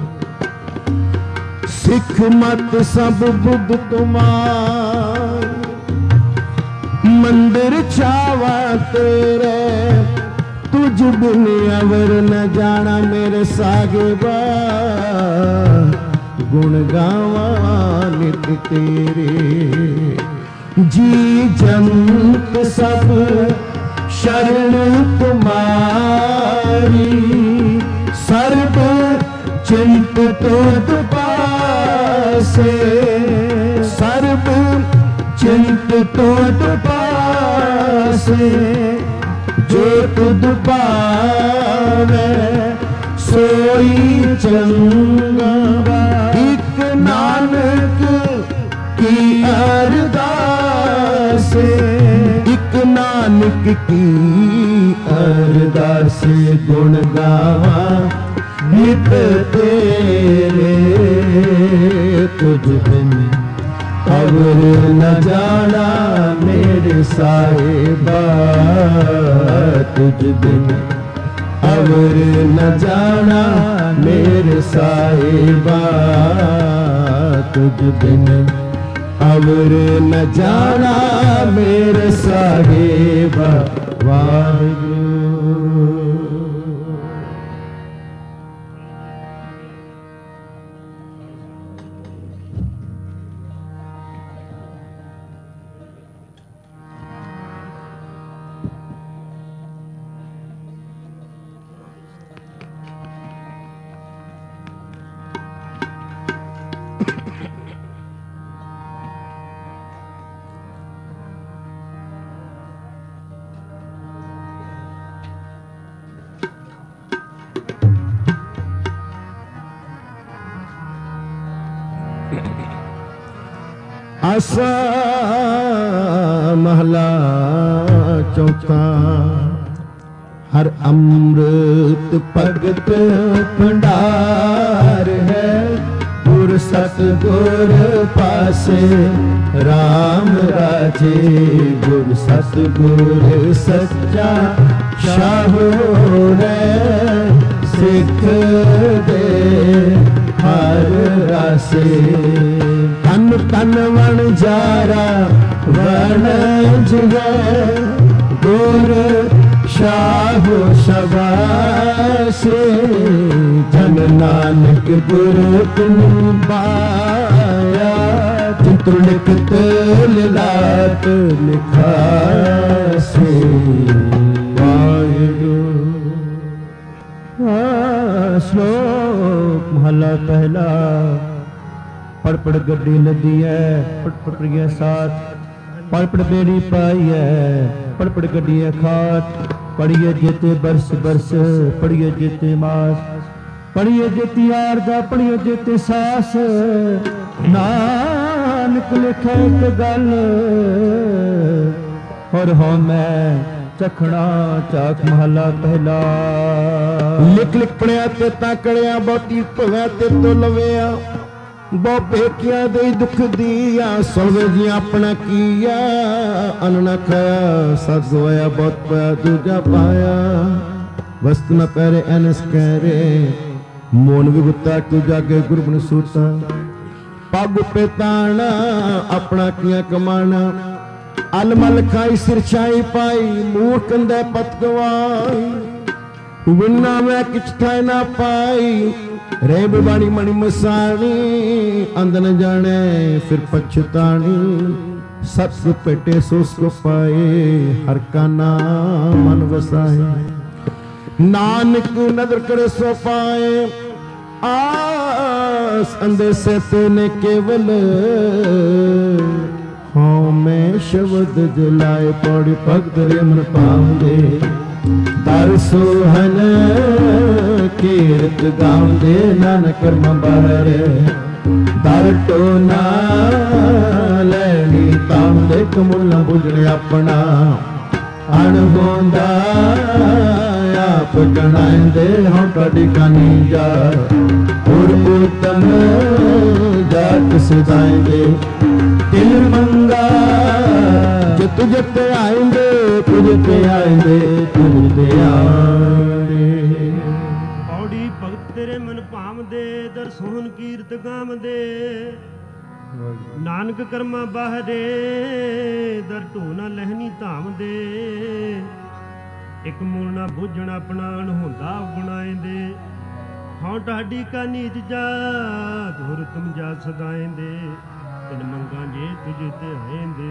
सिख मत सब बुद्ध तुम्हार मंदिर छावा तेरे तुझ बिन अवर न जाना मेरे साहिबा गुण गावा नित तेरे जी जंत सब शरण तुम्हारी सर्व चिंत तुद पासे सर्व चिंत तुद पासे जो तुद पावे सोई चंगा एक नानक की अरदास एक नानक की अरदास गुण गावा नित तेरे तुझ बिन अवर न जाना मेरे साहिबा तुझ बिन अवर न जाना मेरे साहिबा तुझ बिन अवर न जाना मेरे साहिबा वाहिगुरु। आसा महला चौथा हर अमृत भगत भंडार है, गुर सतगुर पासे राम राजे। गुर सतगुर सच्चा शाहो है, सिख दे हर रासे। तन तन वन जारा वन जगै, गुर शाहो शबासे। जन नानक गुर बिन पाया, चित्र लिखत लिलात लिखासे। श्लोक महला पहला। पढ़ पढ़ गड्डी लदी है, पढ़ पढ़ प्रिय साथ, पढ़ पढ़ बेड़ी पाई है, पढ़ पढ़ गड्डी है खाट। पढ़िए जेते बरस बरस, पढ़िए जेते मास, पढ़िए जेती आरदा, पढ़िए जेते सास। नानक लिखे एक गल, और हो मैं चखना चाक महला पहला। लिख लिख पढ़िया ते ताकड़िया, बहुती भवै ते तो लविया। बहु पेकिया दे दुख दिया, सुन जी अपना किया। अन्न न खाया सत गवाया, बहुत पाया दूजा पाया। वस्त न पैरे एनस कहरे, मोन विगुता तू जागे गुरबन सूता। पग पेताना अपना किया कमाना, अलमल खाई सिर छाई पाई। मूर कंदे पत गवाई, विन्ना मैं किछ थाय ना पाई। रे बिबाणी मणि मसाणी, अंद न जाने फिर पछतानी। सत पेटे सोस को पाए, हर का नाम मन वसाए। नानक नदर करे सो पाए, आस अंदर से तेने केवल। हाँ मैं शब्द जलाए, पौड़ी भगत रे मन पाऊंगे। दर सोहन कीरत गाउंदे, नानक कर्म बाहर। दर टोना लैनी तांदे, कमुला बुझने अपना। अणगोंदा आप गणाइंदे, हम कड़ी कानी जा। और उत्तम जात सिधाएंगे, दिल मंगा। जो तुझ पे आएंगे, तुझ पे आएंगे, तुझ पे आएंगे। पौड़ी भगत तेरे मन भाम दे, दर सोहन कीरत गाम दे। नानक कर्मा बाहरे, दर ढोना लहनी धाम दे। एक मूल ना बुझण अपना, अणहोंदा गुणाए दे। हाँ ढाडी का नीत जा, धुर तुम जा सदाएं दे। तिन मंगा जे तुझे ते आए दे।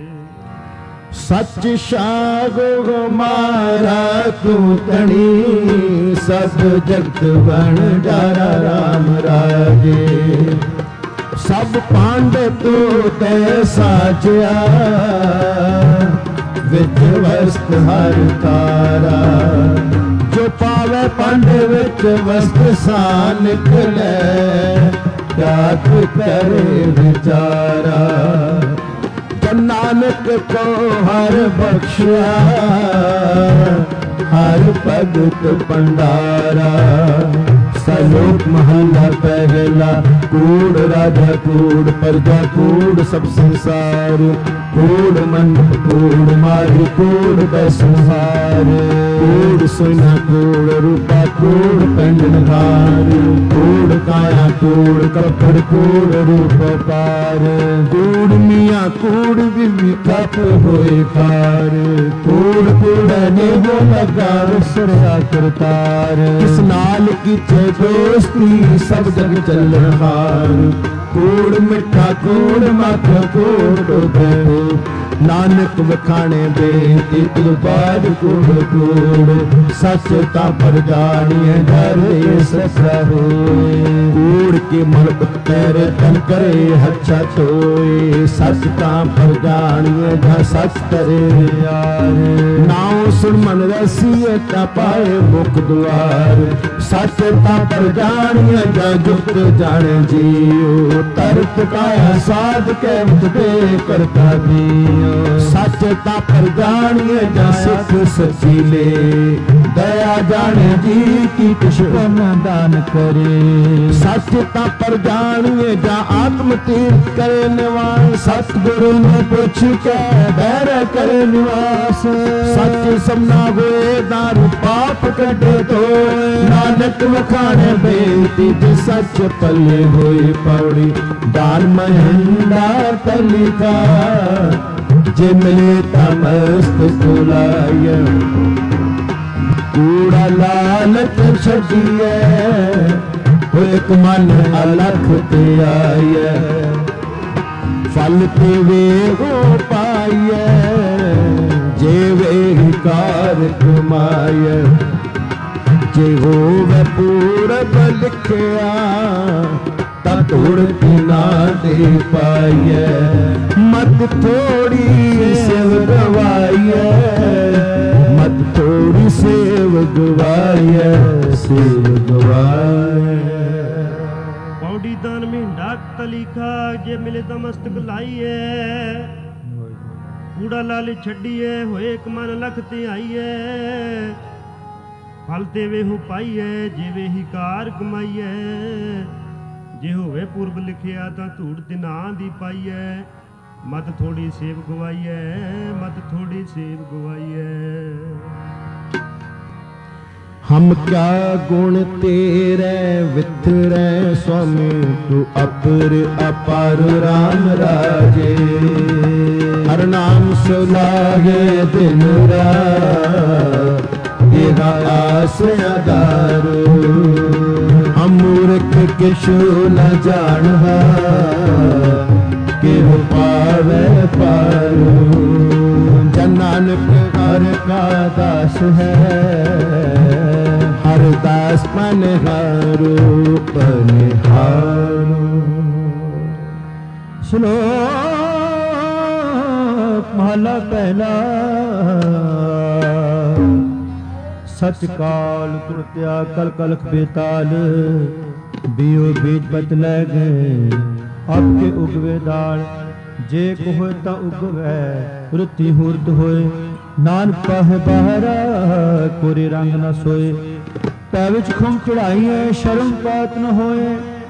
सच शागो मारा तू तणी, सब जगत बन डारा राम राजे। सब पांडे तू ते साजया, विच वस्त हर तारा। जो पावे पांडे विच वस्त सा निकले, क्या करे विचारा। नानक को हर बख्शिया, हर भगत भंडारा। सलोक महला पहला, कूड़ राजा कूड़, प्रजा कूड़ सब संसार। कूड़ मंडप कूड़, मारी कूड़ बैसंहार। कूड़ सोना कूड़, रूपा कूड़ पेंडन हार। कूड़ काया कूड़, कपड़ कूड़ रूप पार। कूड़ मियाँ कूड़ बीवी कप होए खार। कूड़ कूड़ने वो लगा रुसरा करतार। किस नाल की दोस्ती सब जग चल हार। कूड़ मिठा कूड़ मख कूड़ दो, नानक वखाणे बेटी तू बाद कूड़ कूड़। सच ता पर जानिए डरे ससा होए। कूड़ के मन उत्तर तन करे अच्छा सोए। सच ता पर जानिए जा सच करे यार। नाव सुन मन रसीए ता पाए मुख द्वार। सच ता पर जानिए जा जुक्त जाने जियो। तरत काया साध के मुझ पे करता दियो। सच ता पर जानिए जा सिख सचीले दया जाने जी की पुष्पन दान करे सच ता पर जानिए जा आत्म तीर्थ करे निवास सतगुरु ने पूछ के बैर करे निवास सच समना होए दारू पाप कटे तो नानक वखाने बेनती जे सच पल्ले होए पौड़ी दान महंदा तलिका जे मिले तमस्त कुलाय कूड़ा लालच छड़िए एक मन अलख ते आए फल ते वे हो पाइए जे वे कार कमाए जे होवे पूरब लिखिया तोड़ ना दे पाइए मत थोड़ी सेव गवाइए मत थोड़ी सेव गवाइए सेव गवाइए पौड़ी दान में डाक तलीखा जे मिले तो मस्तक लाइए कूड़ा लाल छड़िए होए एक मन लखते आइए फल ते वे हो पाइए जे वे ही कार कमाइए जे होवे पूर्व लिखिया तां धूड़ ते ना दी पाइए मत थोड़ी सेव गवाइए मत थोड़ी सेव गवाइए हम क्या गुण तेरे विथरे स्वामी तू अपर अपार राम राजे हर नाम सुलागे दिन रात तेरा आस आधारो हम मूर्ख किशु न जानवा कि हो पावे पारो जन नानक हर का दास है हर दास मन हारो पनिहारो श्लोक महला पहला सच काल कृत्या कल कलख बेताल बियो बीज पत लै गए अब के उगवे दाल जे को होए ता उगवे रुति हुरत होए नानक पाहे बाहरा कोरे रंग न सोए पै विच खुम चढ़ाइए शर्म पात न होए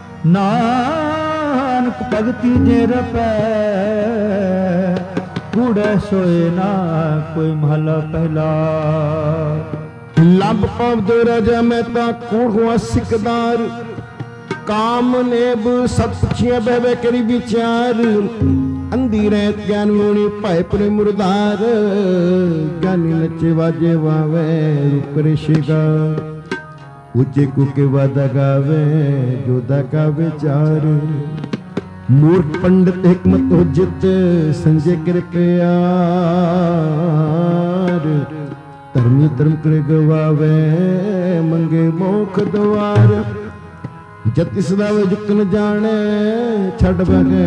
नानक भगति जे रपै कूड़े सोए ना कोई महला पहला लब पवद रजा में ता कूड़ हुआ सिकदार काम नेब सतछिया बहवे करी विचार अंधी रहत ज्ञान मुनि पाए पुरे मुरदार ज्ञानी नचे वाजे वावे रूप ऋषिगा उच्चे कुके वादा गावे जोदा का विचार मूर्ख पंडित हिकमत हुज्जत संजय कृपयार धर्मी धर्म कर गवावे मंगे मोख द्वार जति सदा वे जुक न जाने छड़ बगे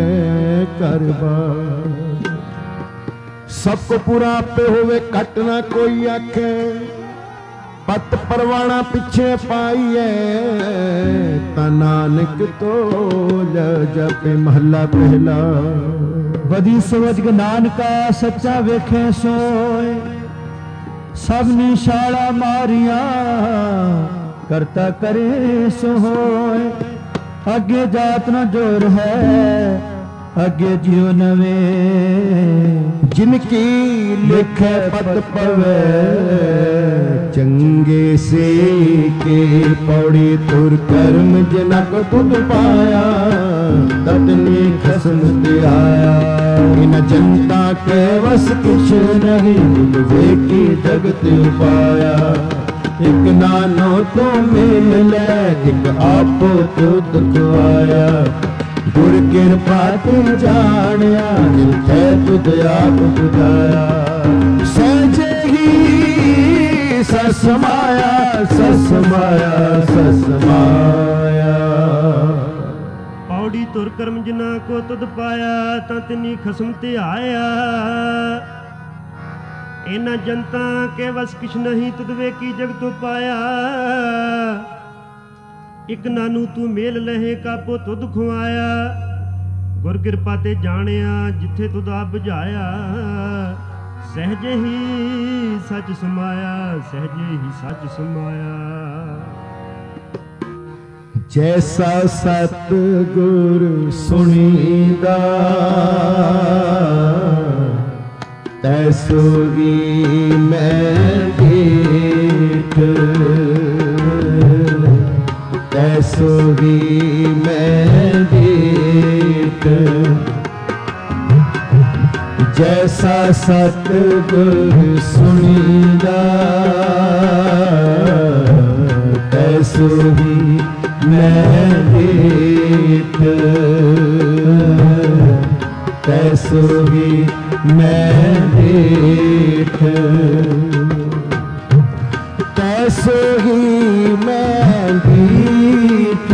कारबार सबको पूरा पे होवे कट ना कोई आखे पत परवाना पिछे पाइए ता नानक तो जपे महला पहला वधी सवज नानका सच्चा वेखे सोए सब निशाला मारिया करता करे सो होए अगे जात न जोर है अगे जियो नवे जिनकी लिखे पत पवे चंगे से के पौड़ी तुर कर्म जनक तुद पाया ततनी खसम आया इन जनता के वस किछ नहीं वे की जगत उपाया एक नानो तो मिल एक आपो तो दुखवाया गुर कृपा तू जानिया जिथे तुद आप बुझाया सहजे ही ससमाया ससमाया ससमाया पौड़ी तुर कर्म जिना को तुद पाया ता तिनी खसम ते आया इना जनता के वस किछ नहीं तुद वे की जग तो पाया एक नानू तू मेल लहे कापो तुद खुआया ਗੁਰ ਕਿਰਪਾ ਤੇ ਜਾਣਿਆ ਜਿੱਥੇ ਤੁਦਾ ਬੁਝਾਇਆ ਸਹਿਜੇ ਹੀ ਸੱਚ ਸਮਾਇਆ ਸਹਿਜੇ ਹੀ ਸੱਚ ਸਮਾਇਆ। ਜੈਸਾ ਸਤ ਗੁਰ ਸੁਣੀਦਾ ਤੈਸੋ ਹੀ ਮੈਂ ਡੀਠ ਤੈਸੋ ਹੀ ਮੈਂ ਡੀਠ। ਜੈਸਾ ਸਤ ਗੁਰ ਸੁਣੀਦਾ ਤੈਸੋ ਹੀ ਮੈਂ ਡੀਠ ਤੈਸੋ ਹੀ ਮੈਂ ਡੀਠ ਤੈਸੋ ਹੀ ਮੈਂ ਡੀਠ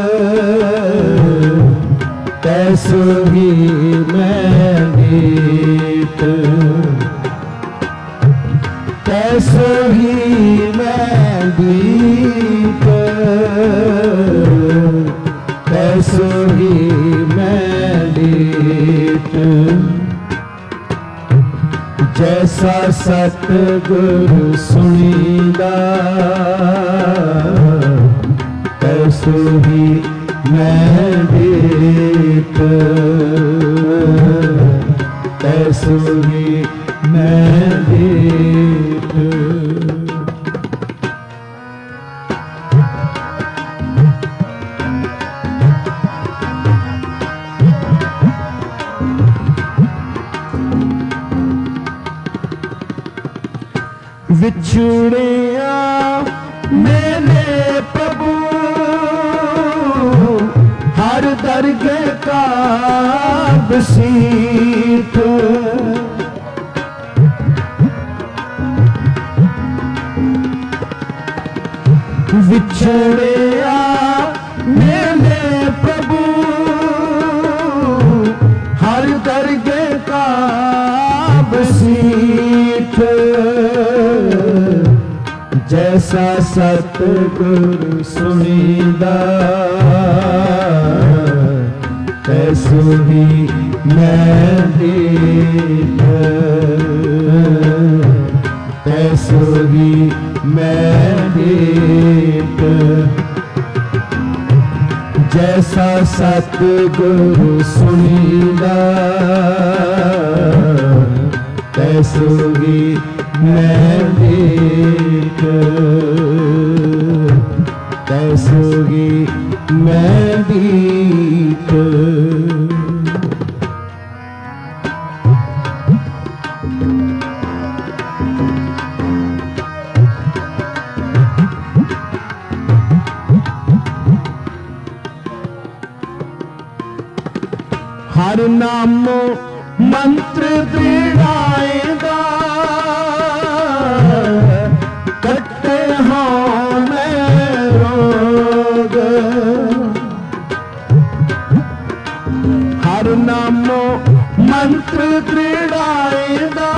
ਤੈਸੋ ਹੀ ਮੈਂ ਡੀਠ ਤੈਸੋ ਹੀ ਮੈਂ ਡੀਠ ਤੈਸੋ ਹੀ ਮੈਂ ਡੀਠ। ਜੈਸਾ ਸਤ ਗੁਰ ਸੁਣੀਦਾ ਤੈਸੋ ਹੀ ਮੈਂ ਡੀਠ ਤੈਸੋ ਹੀ ਮੈਂ ਡੀਠ। ਵਿਛੜਿਆ ਮੈਨੇ ਪ੍ਰਭੂ ਹਰ ਦਰਗਹਿ ਕਾ ਬਸੀਠ ਵਿਛੜਿਆ ਮੈਨੇ ਪ੍ਰਭੂ ਹਰ ਦਰਗਹਿ ਕਾ ਬਸੀਠ। ਜੈਸਾ ਸਤ ਗੁਰ ਸੁਣੀਦਾ ਤੈਸੋ ਹੀ ਮੈਂ ਡੀਠ ਤੈਸੋ ਹੀ ਮੈਂ ਡੀਠ। ਜੈਸਾ ਸਤ ਗੁਰ ਸੁਣੀਦਾ ਤੈਸੋ ਹੀ ਮੈਂ ਡੀਠ ਤੈਸੋ ਹੀ ਮੈਂ ਡੀਠ। ਹਰ ਨਾਮੋ ਮੰਤਰ ਬਿੜਾਏਗਾ ਕੱਟੇ ਹਾਂ ਮੈਂ ਰੋਗ। ਹਰ ਨਾਮੋ ਮੰਤਰ ਬਿੜਾਏਗਾ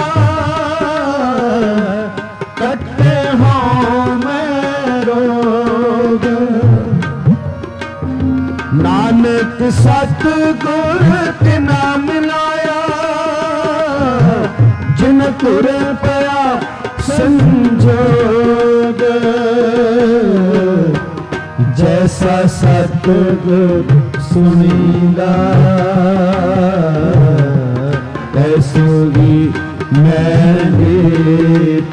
ਕੱਟੇ ਹਾਂ ਮੈਂ ਰੋਗ। ਨਾਨਕ ਸਤ ਗੁਰ ਤਿਨਾ ਮਿਲਾਇਆ ਜਿਨ ਤੁਰ ਪਿਆ ਸੰਜੋਗ। ਜੈਸਾ ਸਤ ਗੁਰ ਸੁਣੀਦਾ ਤੈਸੋ ਹੀ ਮੈਂ ਡੀਠ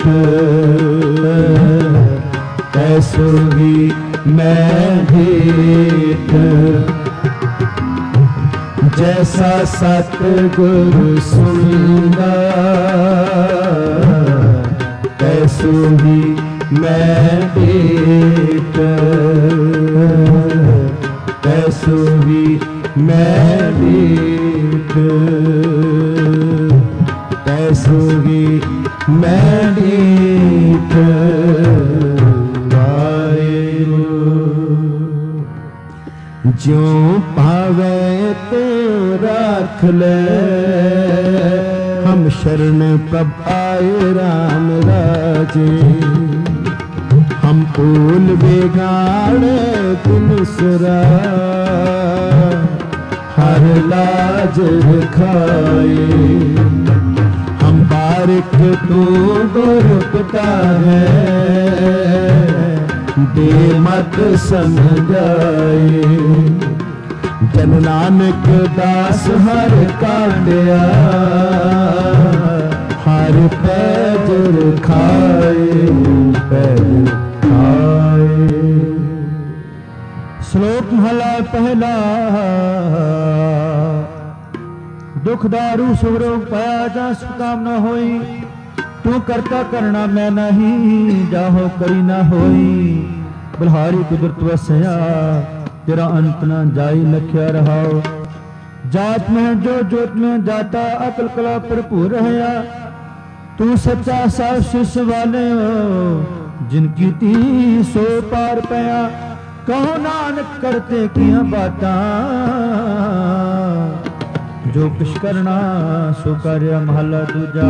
ਤੈਸੋ ਹੀ ਮੈਂ ਡੀਠ। ਜੈਸਾ ਸਤ ਗੁਰ ਸੁਣੀਦਾ ਤੈਸੋ ਹੀ ਮੈਂ ਡੀਠ ਤੈਸੋ ਹੀ ਮੈਂ ਡੀਠ ਤੈਸੋ ਹੀ ਮੈਂ ਡੀਠ। ज्यों पावे त्यों राख ले हम शरण प्रभ आए राम राजे। हम फूल बिगाड़े तुलसरा हर लाज रखाए। हम बारिक तू गुर पिता है, दे मत समझाए। जन नानक दास हर कांडिया, हर पैज रखाए, पैज खाए। श्लोक महला पहला। दुख दारू सुवरो पाया जा सुकामना होई, तू करता करना मैं नहीं, जाहो करी ना होई। बलहारी कुदरत वसया, तेरा अंत न जाई लख्या रहाओ। जात में जो जोत में जाता, अकल कला भरपूर रहया। तू सच्चा साफ शिष्य वाले हो, जिनकी ती सो पार पया। कहो नानक करते किया बाता, जो कुछ करना सो कार्य महला दूजा।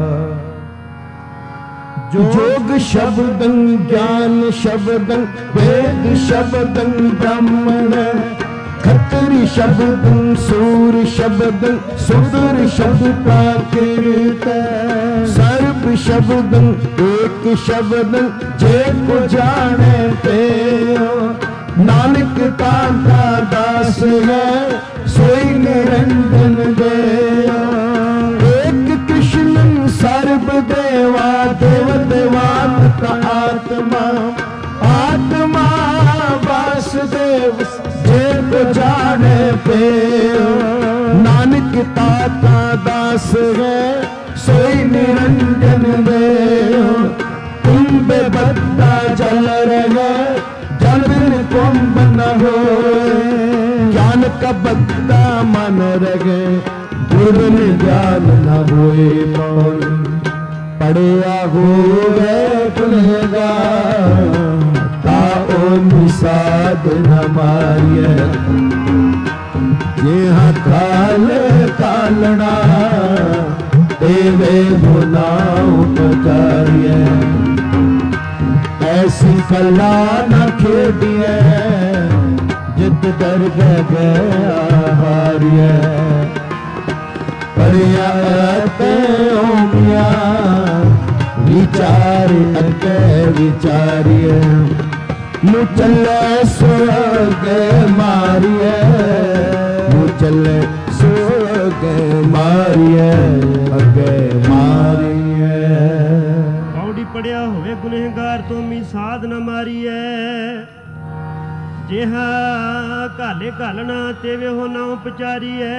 जोग शब्दं ज्ञान शब्दं वेद शब्दं ब्राह्मण, खत्री शब्दं सूर शब्दं सुंदर शब्द प्राकृत। सर्व शब्दं एक शब्दं जे को जाने पे, नानक तांता दास है सोई निरंजन देव। एक कृष्ण सर्व देवा, देव देवात्म आत्मा, आत्मा वासुदेव जे को जाने पे। नानक ताता दास है सोई निरंजन देव। कुंभ बद्दा जल रहे, जल बिन कुंभ न होए। ज्ञान का बद्दा मन रहे, गुरु ज्ञान न होए मौन। पढ़िया होवे गुनहगार, ताओ निषाद न मारिए। यहाँ काल कालना, देवे गुनाह उपचारिए। ऐसी कला न खेदिए, जित दरगह गया हारिए। पढ़िया ते ओमिया, विचार अके विचारिए। मुचले स्वर्ग मारिए, मुचले स्वर्ग मारिए, अगे मारिए। पौड़ी पड़िया होवे गुनहगार तो मी साध न मारिए। जेहा काले घालना तेवे हो ना उपचारिए।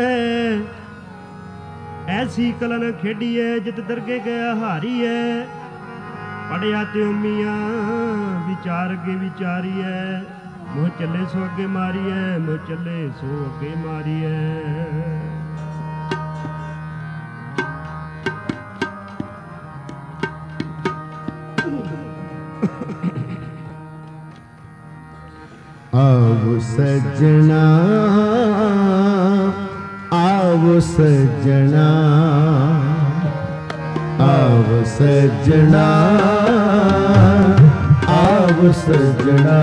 ऐसी कला न खेडिए, जित दरगे गया हारिए। पढ़िया ते उमिया, विचार अगे विचारिए। मुँह चले सो अगे मारिए, मुँह चले सो अगे मारिए। आओ सजना, आओ सजना, आओ सजना, आओ सजना,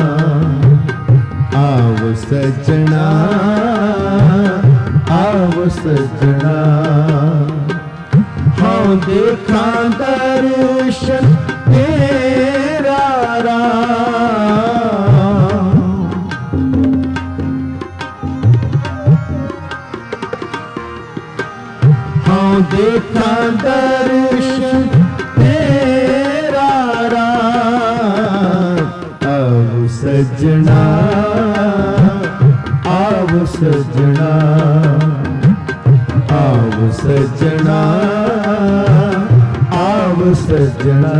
आओ सजना, आओ सजना। हाँ देखा दर्शन तेरा राम, हाँ देखा दर्शन तेरा राम। आओ सजना, आओ सजना, आओ सजना, आओ सजना।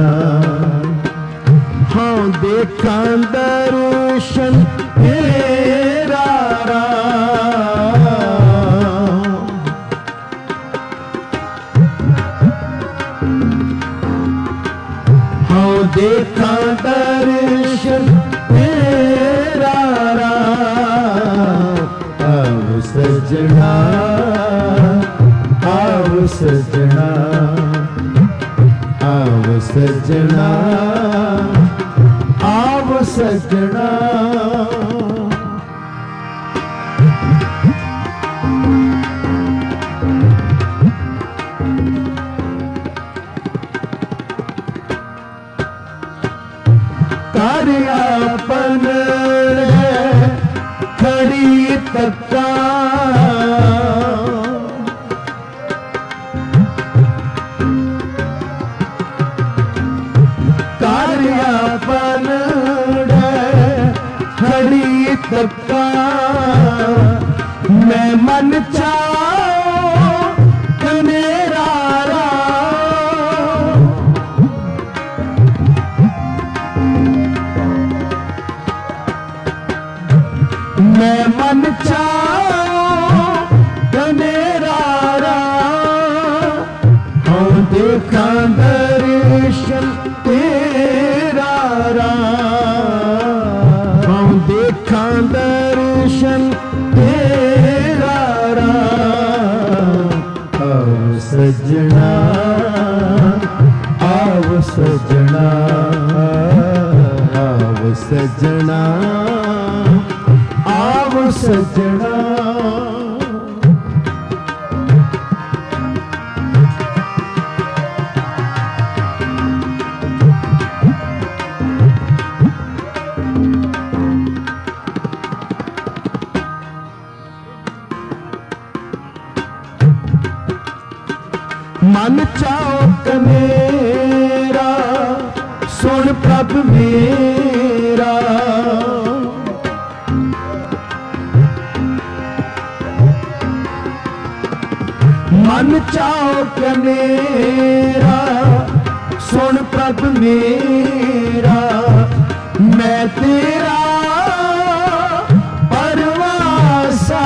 हाँ देखा दर्शन तेरा राम। हाँ देखा दर्शन तेरा राम। आओ सजना, आओ सजना, आओ सजना, आओ सजना। कर आपन खड़ी तक्का कर आपन खड़ी तक्का मैं मन चाहो कनेरा मैं मन चाहो कनेरा हाँ देखा दर्शन तेरा हाँ देखा दर्शन तेरा आओ सजना आओ सजना आओ सजना आओ सजना मन चाओ कनेरा सुन प्रभ मेरा मन चाओ कनेरा सुन प्रभ मेरा मैं तेरा परवासा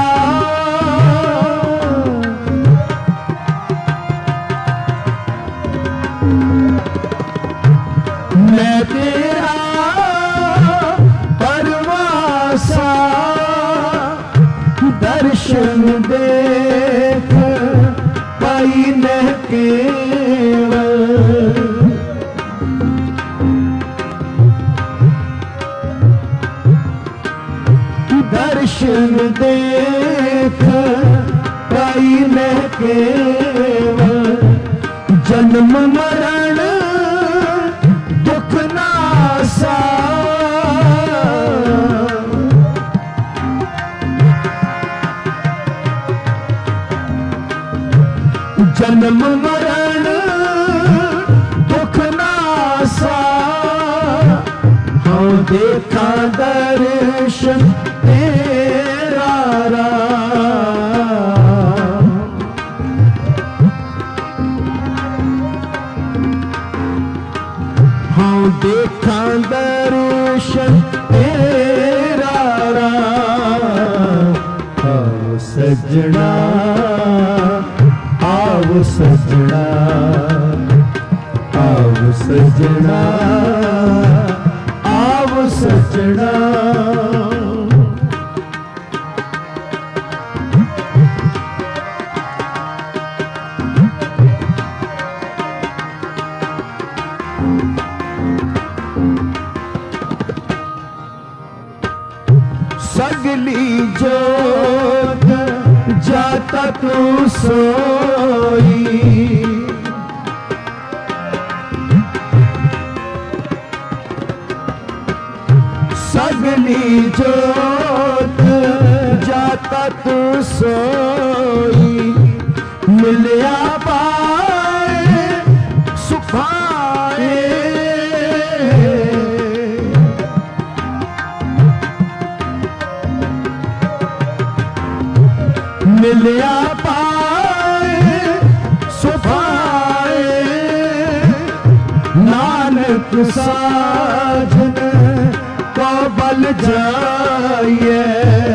मैं तेरा परवासा दर्शन देख पाई न केवल दर्शन देख पाई न केवल जन्म मरण दुख नासा जन्म मरण दुख नासा हाँ देखा दर्शन तेरा हाँ देखा दर्शन तेरा आओ सजना आओ सजना आओ सजना आओ सजना सगली जोत जाता तू सोई सगली जोत जाता तू सोई मिलिया पाए सुखाए मिलिया पाए सुभाए नानक साजन को बल जाइए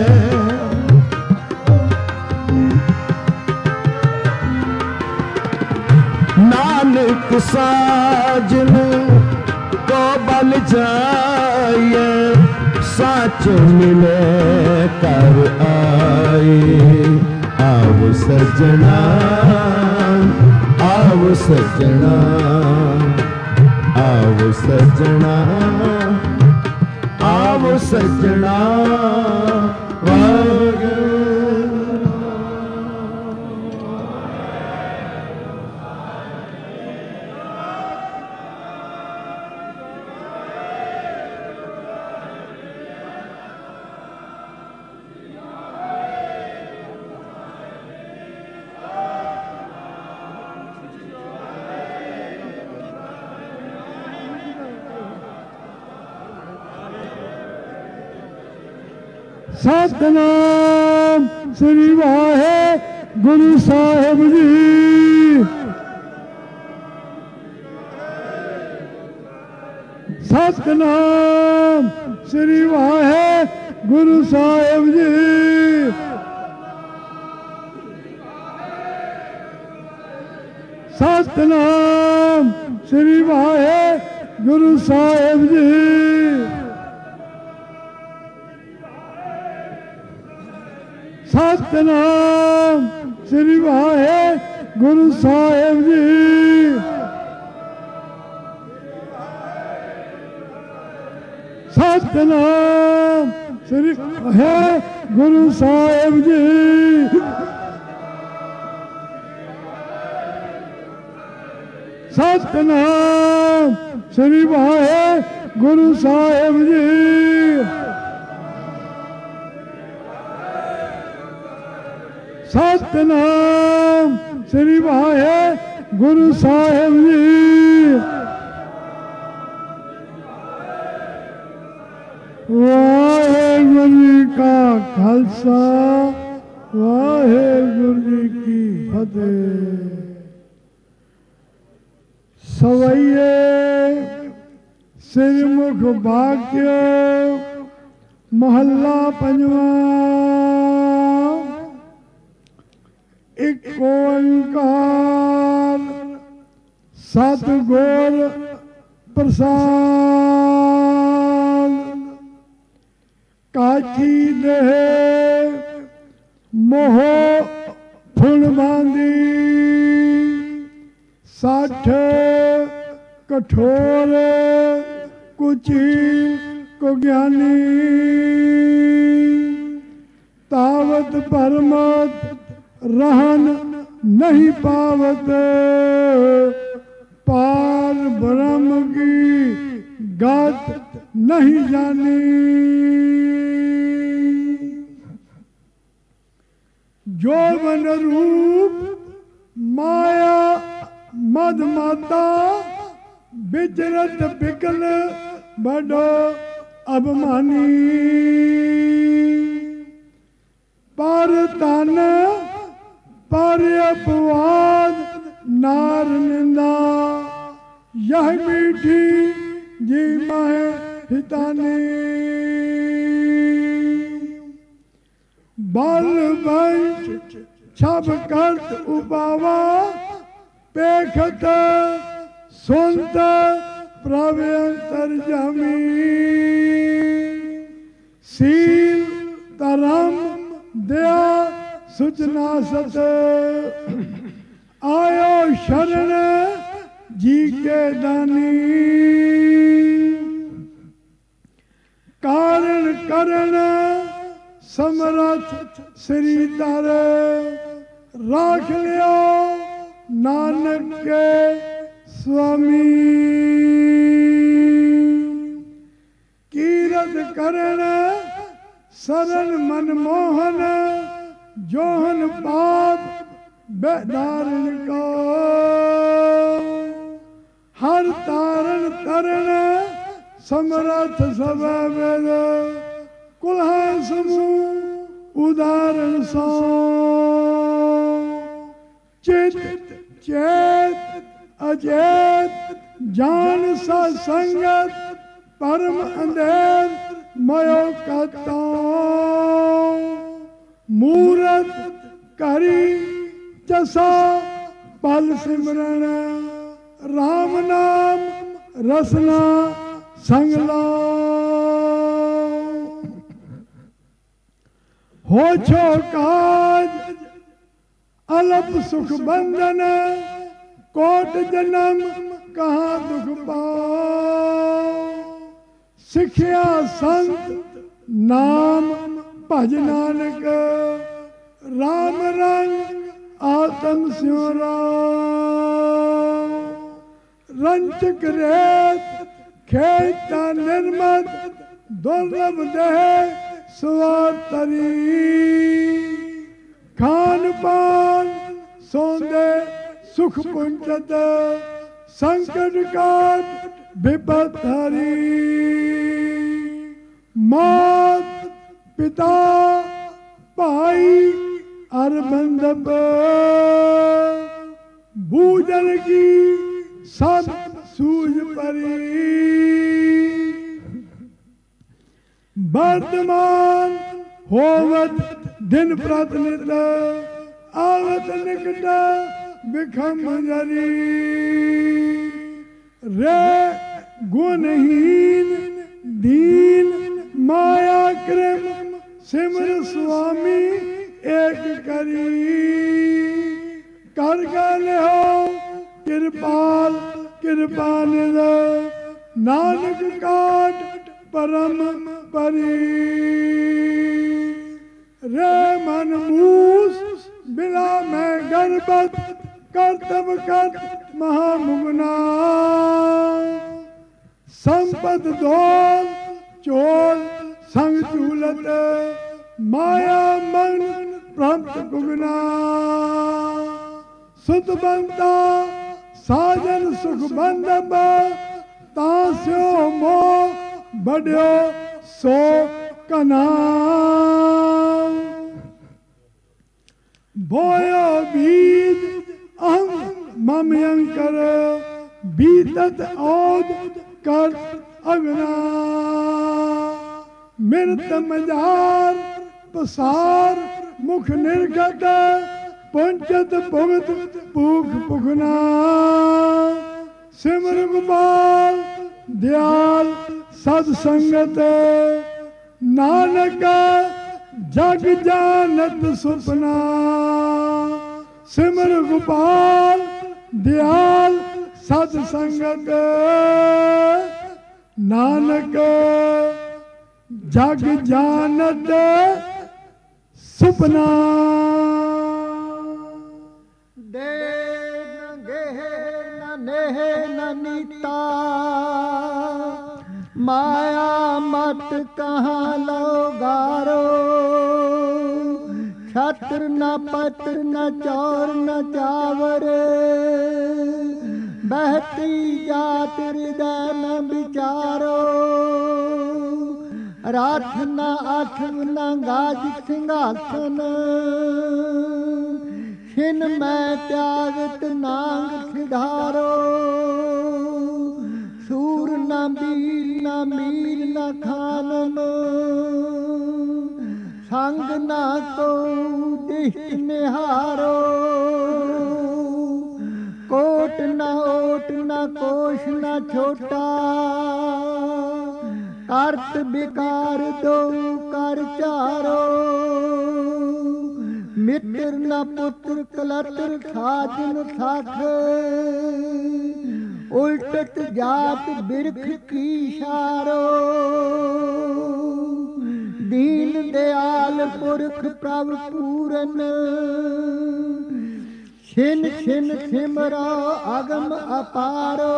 नानक साजन को बल जाइए साच मिले कर आए आओ सजना आओ सजना आओ सजना आओ सजना ਸਤਿਨਾਮ ਸ੍ਰੀ ਵਾਹਿਗੁਰੂ ਸਾਹਿਬ ਜੀ। ਸਤਿਨਾਮ ਸ੍ਰੀ ਵਾਹਿਗੁਰੂ ਸਾਹਿਬ ਜੀ। ਸਤਿਨਾਮ ਸ੍ਰੀ ਵਾਹਿਗੁਰੂ ਸਾਹਿਬ ਜੀ। ਸਤਿਨਾਮ ਸ੍ਰੀ ਵਾਹਿਗੁਰੂ ਸਾਹਿਬ ਜੀ। ਸਤਿਨਾਮ ਸ੍ਰੀ ਵਾਹਿਗੁਰੂ ਸਾਹਿਬ ਜੀ। ਸਤਿਨਾਮ ਸ੍ਰੀ ਵਾਹਿਗੁਰੂ ਸਾਹਿਬ ਜੀ। ਸਤਿਨਾਮ ਸ੍ਰੀ ਵਾਹਿਗੁਰੂ ਸਾਹਿਬ ਜੀ। ਵਾਹਿਗੁਰੂ ਜੀ ਕਾ ਖਾਲਸਾ ਵਾਹਿਗੁਰੂ ਜੀ ਕੀ ਫਤਿਹ। ਸਵਈਏ ਸਿਰਮੁਖ ਭਾਗਿਓ ਮਹੱਲਾ ਪੰਜਵਾਂ। ਇੱਕ ਓੰਕਾਰ ਸਤਿਗੁਰ ਪ੍ਰਸਾਦ। ਕਾਠੀ ਦੇ ਮੋਹ ਫੁਣ ਬਾਂਦੀ ਸੱਠ ਕਠੋਰ ਕੁਚੀ ਕੋ ਗਿਆਨੀ। ਤਾਵਤ ਪਰਮਤ रहन नहीं पावत पार ब्रह्म की गात नहीं जानी। जो मन रूप माया मद माता विचरत बिकल बड़ो अभिमानी। पर तन पर अपवाद नार निंदा यह मीठी जी माहे हितानी। बल वंश छब करत उपावा पेखत सुनत प्रभ अंतर्जामी। सील धर्म दया सुचना सत आयो शरण जी के दानी। कारण करण समरथ श्री दर राख लियो नानक के स्वामी। कीरत करण शरण मनमोहन जोहन पाप बेदारण को। हर तारण तरण समरथ सब वेद कुल्ह समूह उदाहरण सो। चित चेत अचेत जान सा संगत परम अंधेर मयो कता। मूरत करी जसा पल सिमरन राम नाम रसना संग लो। हो छो काज अलप सुख बंधन कोट जन्म कहाँ दुख पाओ। सिखिया संत नाम भज नानक राम रंग आत्म स्योरा। रंचक रेत खेता निर्मत दुर्लभ देह स्वातरी। खान पान सौंदे सुख पुंजत संकट काट विपत हरी। मौत पिता भाई अरबंदब बूझन की सब सूझ परी वर्तमान होवत दिन प्रतिनित आवत निकट विखम जरी रे गुणहीन दीन माया क्रम सिमर स्वामी एक करी कर गल हो कृपाल कृपा निध नानक काट परम परी रे मन मूस बिला मैं गर्भत कर्तव्य कर महामुगना संपद धोल चोल संग चूलत माया मन प्राप्त गुगना सुत बनता साजन सुख बंदब तास्यो मोह बढ़ियो सो कना बोयो बीज अहम मम यंकर बीतत औद कर अगना मृत मजार पसार मुख निर्गत पंचत भुगत भूख पुगना सिमर गोपाल दयाल सत्संगत नानक जग जानत सुपना सिमर गोपाल दयाल सत्संगत नानक जग जानत सुपना दे न गेह न नेह न नीता माया मत कहाँ लो गारो छत्र न पत्र न चौर न चावर बहती जात हृदय न विचारो राठ न आठव न गाज सिंहासन छिन मैं त्यागत नांग ठिधारो सूर न बीर न मीर न खानन संग न को दिष्ट निहारो कोट न ओट न कोश न छोटा अर्थ विकार दो कर चारो मित्र न पुत्र कलत्र साजन साख उल्टत जात बिरख की शारो दीन दयाल पुरख प्रभ पूरन छिन छिन सिमरो अगम अपारो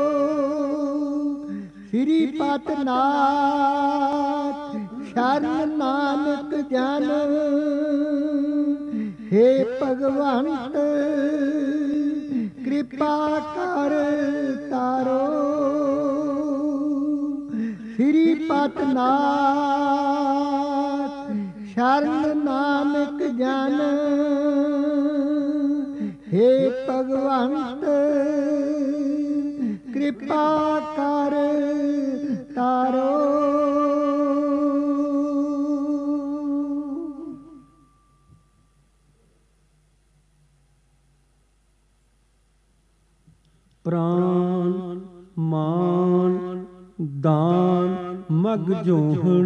श्रीपत नाथ शरण नानक जन हे भगवंत कृपा कर तारो श्रीपत नाथ शरण नानक जन हे भगवंत कृपा कर तारो प्राण मान दान मग जोहण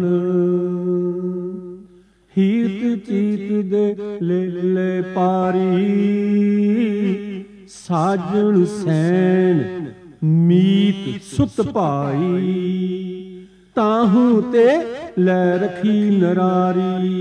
हीत चीत दे ले ले पारी साजन सैन मीत सुत पाई ताहू ते लै रखी नरारी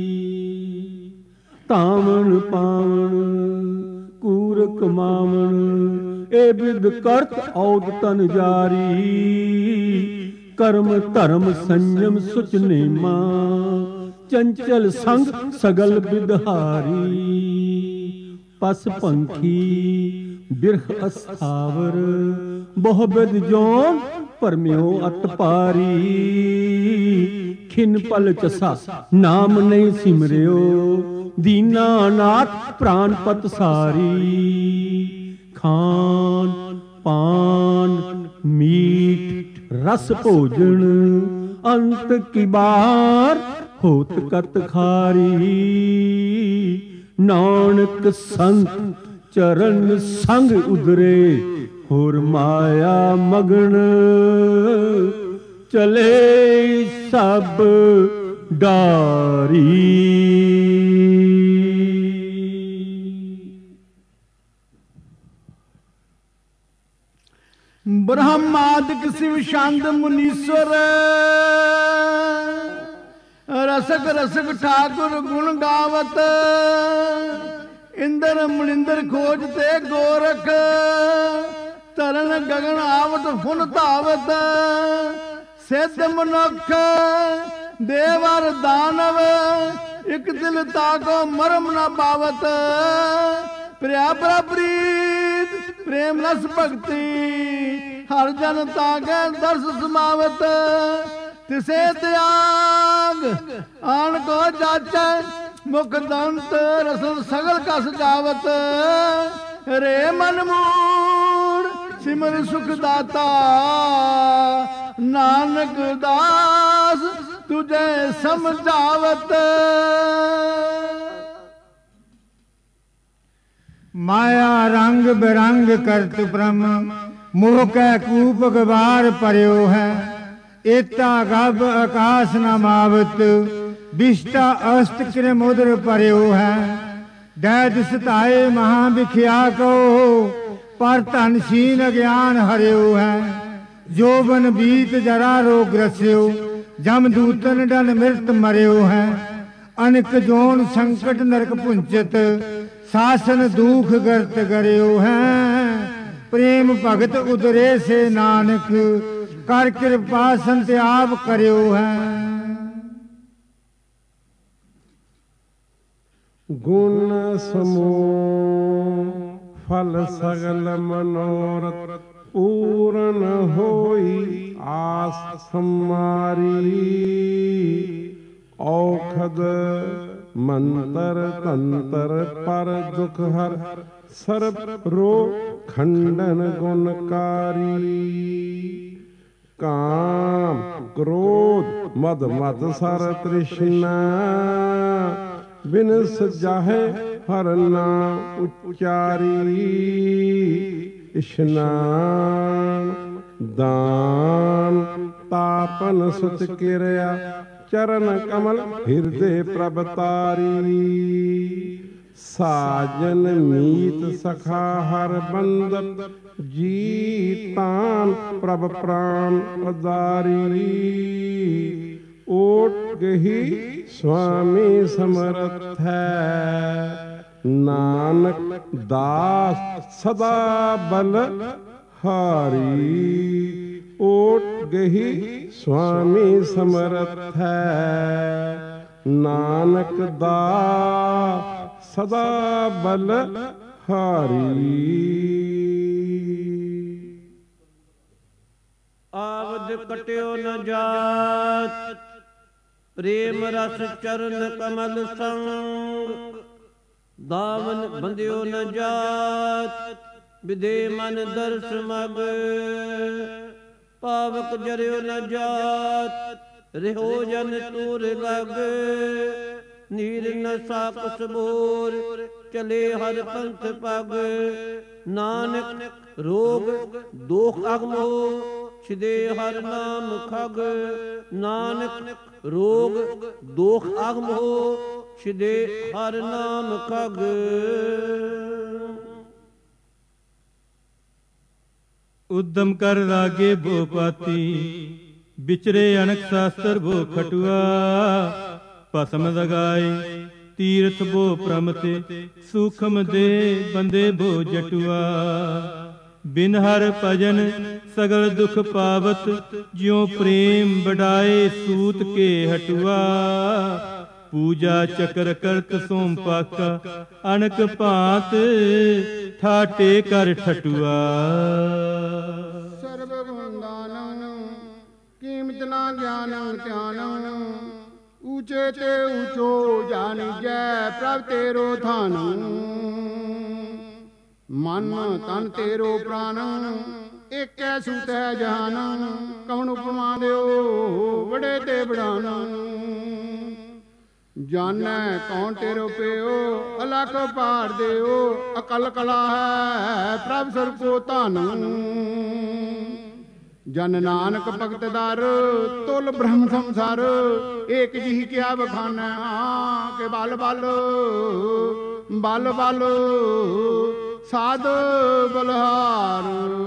तावण पावण कूर कमावण ए बिद करत औद तन जारी कर्म धर्म संयम सुच नेमा चंचल संग सगल बिदहारी पस पंखी बिरख अस्थावर बहु बिद जोन ਭਰਮਿਓ ਅਤ ਭਾਰੀ। ਖਿਨ ਪਲ ਚਸਾ ਨਾਮ ਨਹੀਂ ਸਿਮਰਿਓ, ਦੀਨਾ ਨਾਥ ਪ੍ਰਾਨ ਪਤ ਸਾਰੀ। ਖਾਨ ਪਾਨ ਮੀਠ ਰਸ ਭੋਜਨ, ਅੰਤ ਕੀ ਬਾਰ ਹੋਤ ਕਤ ਖਾਰੀ। ਨਾਨਕ ਸੰਤ ਚਰਨ ਸੰਗ ਉਦਰੇ, ਹੋਰ ਮਾਇਆ ਮਗਨ ਚਲੇ ਸਭ ਡਾਰੀ। ਬ੍ਰਹਮਾਦਿਕ ਸਿਵ ਛੰਦ ਮੁਨੀਸਵਰ, ਰਸਕ ਰਸਕ ਠਾਕੁਰ ਗੁਣ ਗਾਵਤ। ਇੰਦਰ ਮਨਿੰਦਰ ਖੋਜ ਤੇ ਗੋਰਖ, ਤਰਨ ਗਗਨ ਆਵਤ ਫੁਨ ਧਾਵਤ। ਸਿੱਧ ਮਨੁੱਖ ਦੇਵਰ ਦਾਨਵ, ਇਕ ਦਿਲ ਤਾਕੋ ਮਰਮ ਨਾ ਪਾਵਤ। ਪ੍ਰਿਆ ਪ੍ਰੀਤ ਪ੍ਰੇਮ ਰਸ ਭਗਤੀ, ਹਰ ਜਨ ਤਾਕੇ ਦਰਸ ਸਮਾਵਤ। ਤਿਸੇ ਤਿਆਗ ਆਣ ਕੋ ਜਾਚੈ, ਮੁਖ ਦੰਤ ਰਸਨ ਸਗਲ ਕਸ ਜਾਵਤ। ਰੇ ਮਨ ਮੂੜ ਸਿਮਰ ਸੁਖ ਦਾਤਾ, ਨਾਨਕ ਦਾਸ ਤੁਝੇ ਸਮਝਾਵਤ। ਮਾਇਆ ਰੰਗ ਬਿਰੰਗ ਕਰਤ ਬ੍ਰਹਮ, ਮੋਹ ਕੈ ਕੂਪ ਗਵਾਰ ਪਰਿਓ ਹੈ। ਏਤਾ ਗਭ ਆਕਾਸ਼ ਨ ਮਾਵਤ, ਵਿਸ਼ਟਾ ਅਸਤ ਕਿਰ ਮੁਦਰ ਪਰਿਓ ਹੈ। ਦੈਦ ਸਤਾਏ ਮਹਾ ਵਿਖਿਆ ਕੋ, ਪਰ ਧਨ ਸੀਨ ਗਿਆਨ ਹਰਿਓ ਹੈ। ਜੋਬਨ ਬੀਤ ਜਰਾ ਰੋਗ ਰਸਿਓ, ਜਮ ਦੂਤਨ ਡਨ ਮਿਰਤ ਮਰਿਓ ਹੈ। ਅਨਕ ਜੋਨ ਸੰਕਟ ਨਰਕ ਪੁੰਚਤ, ਸਾਸਨ ਦੁਖ ਗਰਤ ਕਰਿਓ ਹੈ। ਪ੍ਰੇਮ ਭਗਤ ਉਦਰੇ ਸੇ ਨਾਨਕ, ਕਰ ਕਿਰਪਾ ਸੰਤ ਆਪ ਕਰਿਓ ਹੈ। ਗੁਣ ਸਮੂਹ ਫਲ ਸਗਲ ਮਨੋਰਥ, ਪੂਰਨ ਹੋਈ ਆਸ ਸਮਾਰੀ। ਔਖਦ ਮੰਤਰ ਤੰਤਰ ਪਰ ਦੁਖ ਹਰ, ਸਰਬ ਰੋਗ ਖੰਡਨ ਗੁਣਕਾਰੀ। ਕਾਮ ਕ੍ਰੋਧ ਮਦ ਮਦ ਸਰ ਤ੍ਰਿਸ਼ਨਾ, ਬਿਨ ਸਜਾਹੇ ਹਰ ਨਾਮ ਉਚਾਰੀ। ਇਸ਼ਨਾਨ ਦਾਨ ਤਾਪਨ ਸੁਚ ਕਿਰਿਆ, ਚਰਨ ਕਮਲ ਹਿਰਦੇ ਪ੍ਰਭ ਤਾਰੀ। ਸਾਜਨ ਮੀਤ ਸਖਾ ਹਰ ਬੰਦਨ, ਜੀ ਤਾਨ ਪ੍ਰਭ ਪ੍ਰਾਨ ਉਦਾਰੀ। ਓਟ ਗਹੀ ਸੁਆਮੀ ਸਮਰਥ ਹੈ, ਨਾਨਕ ਦਾਸ ਸਦਾ ਬਲ ਹਾਰੀ। ਓਟ ਗਹੀ ਸੁਆਮੀ ਸਮਰਥ ਹੈ, ਨਾਨਕ ਦਾਸ ਸਦਾ ਬਲ ਹਾਰੀ। ਆਵਦ ਕਟਿਓ ਨ ਜਾਤ, ਪ੍ਰੇਮ ਰਸ ਚਰਨ ਕਮਲ ਸੰਗ। ਦਾਵਨ ਬੰਧਿਓ ਨ ਜਾਤ, ਵਿਦੇ ਮਨ ਦਰਸ ਮਗ। ਪਾਵਕ ਜਰਿਓ ਨ ਜਾਤ, ਰਿਹੋ ਜਨ ਤੂਰ ਲਗ। ਨੀਰ ਨ ਸਾਕਸ ਬੋਰ, ਚਲੇ ਹਰ ਪੰਥ ਪਗ। ਨਾਨਕ ਰੋਗ ਦੋਖ ਅਗਮੋ, ਛਿਦੇ ਹਰ ਨਾਮ ਖਗ। ਨਾਨਕ ਰੋਗ ਦੋਖ ਅਗਮੋ, ਛਿਦੇ ਹਰ ਨਾਮ ਖਗ। ਉਦਮ ਕਰ ਰਾਗੇ ਭੋ ਪਾਤੀ, ਵਿਚਰੇ ਅਨਕ ਸ਼ਾਸਤਰ ਭੋ ਖਟੁਆ। ਭਸਮ ਲਗਾਏ ਤੀਰਥ ਭੋ ਪ੍ਰਮ ਤੇ, ਸੂਖਮ ਦੇ ਬੰਦੇ ਭੋ ਜਟੁਆ। ਬਿਨ ਹਰ ਭਜਨ ਸਗਲ ਦੁਖ ਪਾਵਤ, ਜਿਉ ਪ੍ਰੇਮ ਵਡਾਏ ਸੂਤ ਕੇ ਹਟੁਆ। ਪੂਜਾ ਚਕਰ ਕਰਤ ਸੋਮ ਪਾਕਾ, ਅਨਕ ਭਾਂਤ ਠਾਟੇ ਕਰ ਠਟੁਆ। ਸਰਬ ਗੁਣ ਦਾਨੰ ਗਿਆਨ ਧਿਆਨ ਊਚੇ ਤੇ ਊਚੋ ਜਾਣੀਜੈ ਪ੍ਰਭ ਤੇਰੋ ਥਾਨ ਮਨ ਤਨ ਤੇਰੋ ਪ੍ਰਾਨ ਏਕੈ ਸੂਤੈ ਜਹਾਨ ਕਵਣ ਉਪਮਾ ਦਿਓ ਬੜੇ ਤੇ ਬੜਾਨ ਜਾਨੈ ਕੌਣ ਤੇਰੋ ਪਿਓ ਅਲਖ ਪਾਰ ਦਿਓ ਅਕਲ ਕਲਾ ਹੈ ਪ੍ਰਭ ਸਰਬ ਕੋ ਧਨ ਜਨ ਨਾਨਕ ਭਗਤ ਦਰ ਤੁਲ ਬ੍ਰਹਮ ਸੰਸਾਰ ਏਕ ਜਿਹੀ ਕਿਆ ਬਖਾਨੈ ਕੇ ਬਲ ਬਲ ਬਲ ਬਲ ਸਾਧ ਬਲਹਾਰ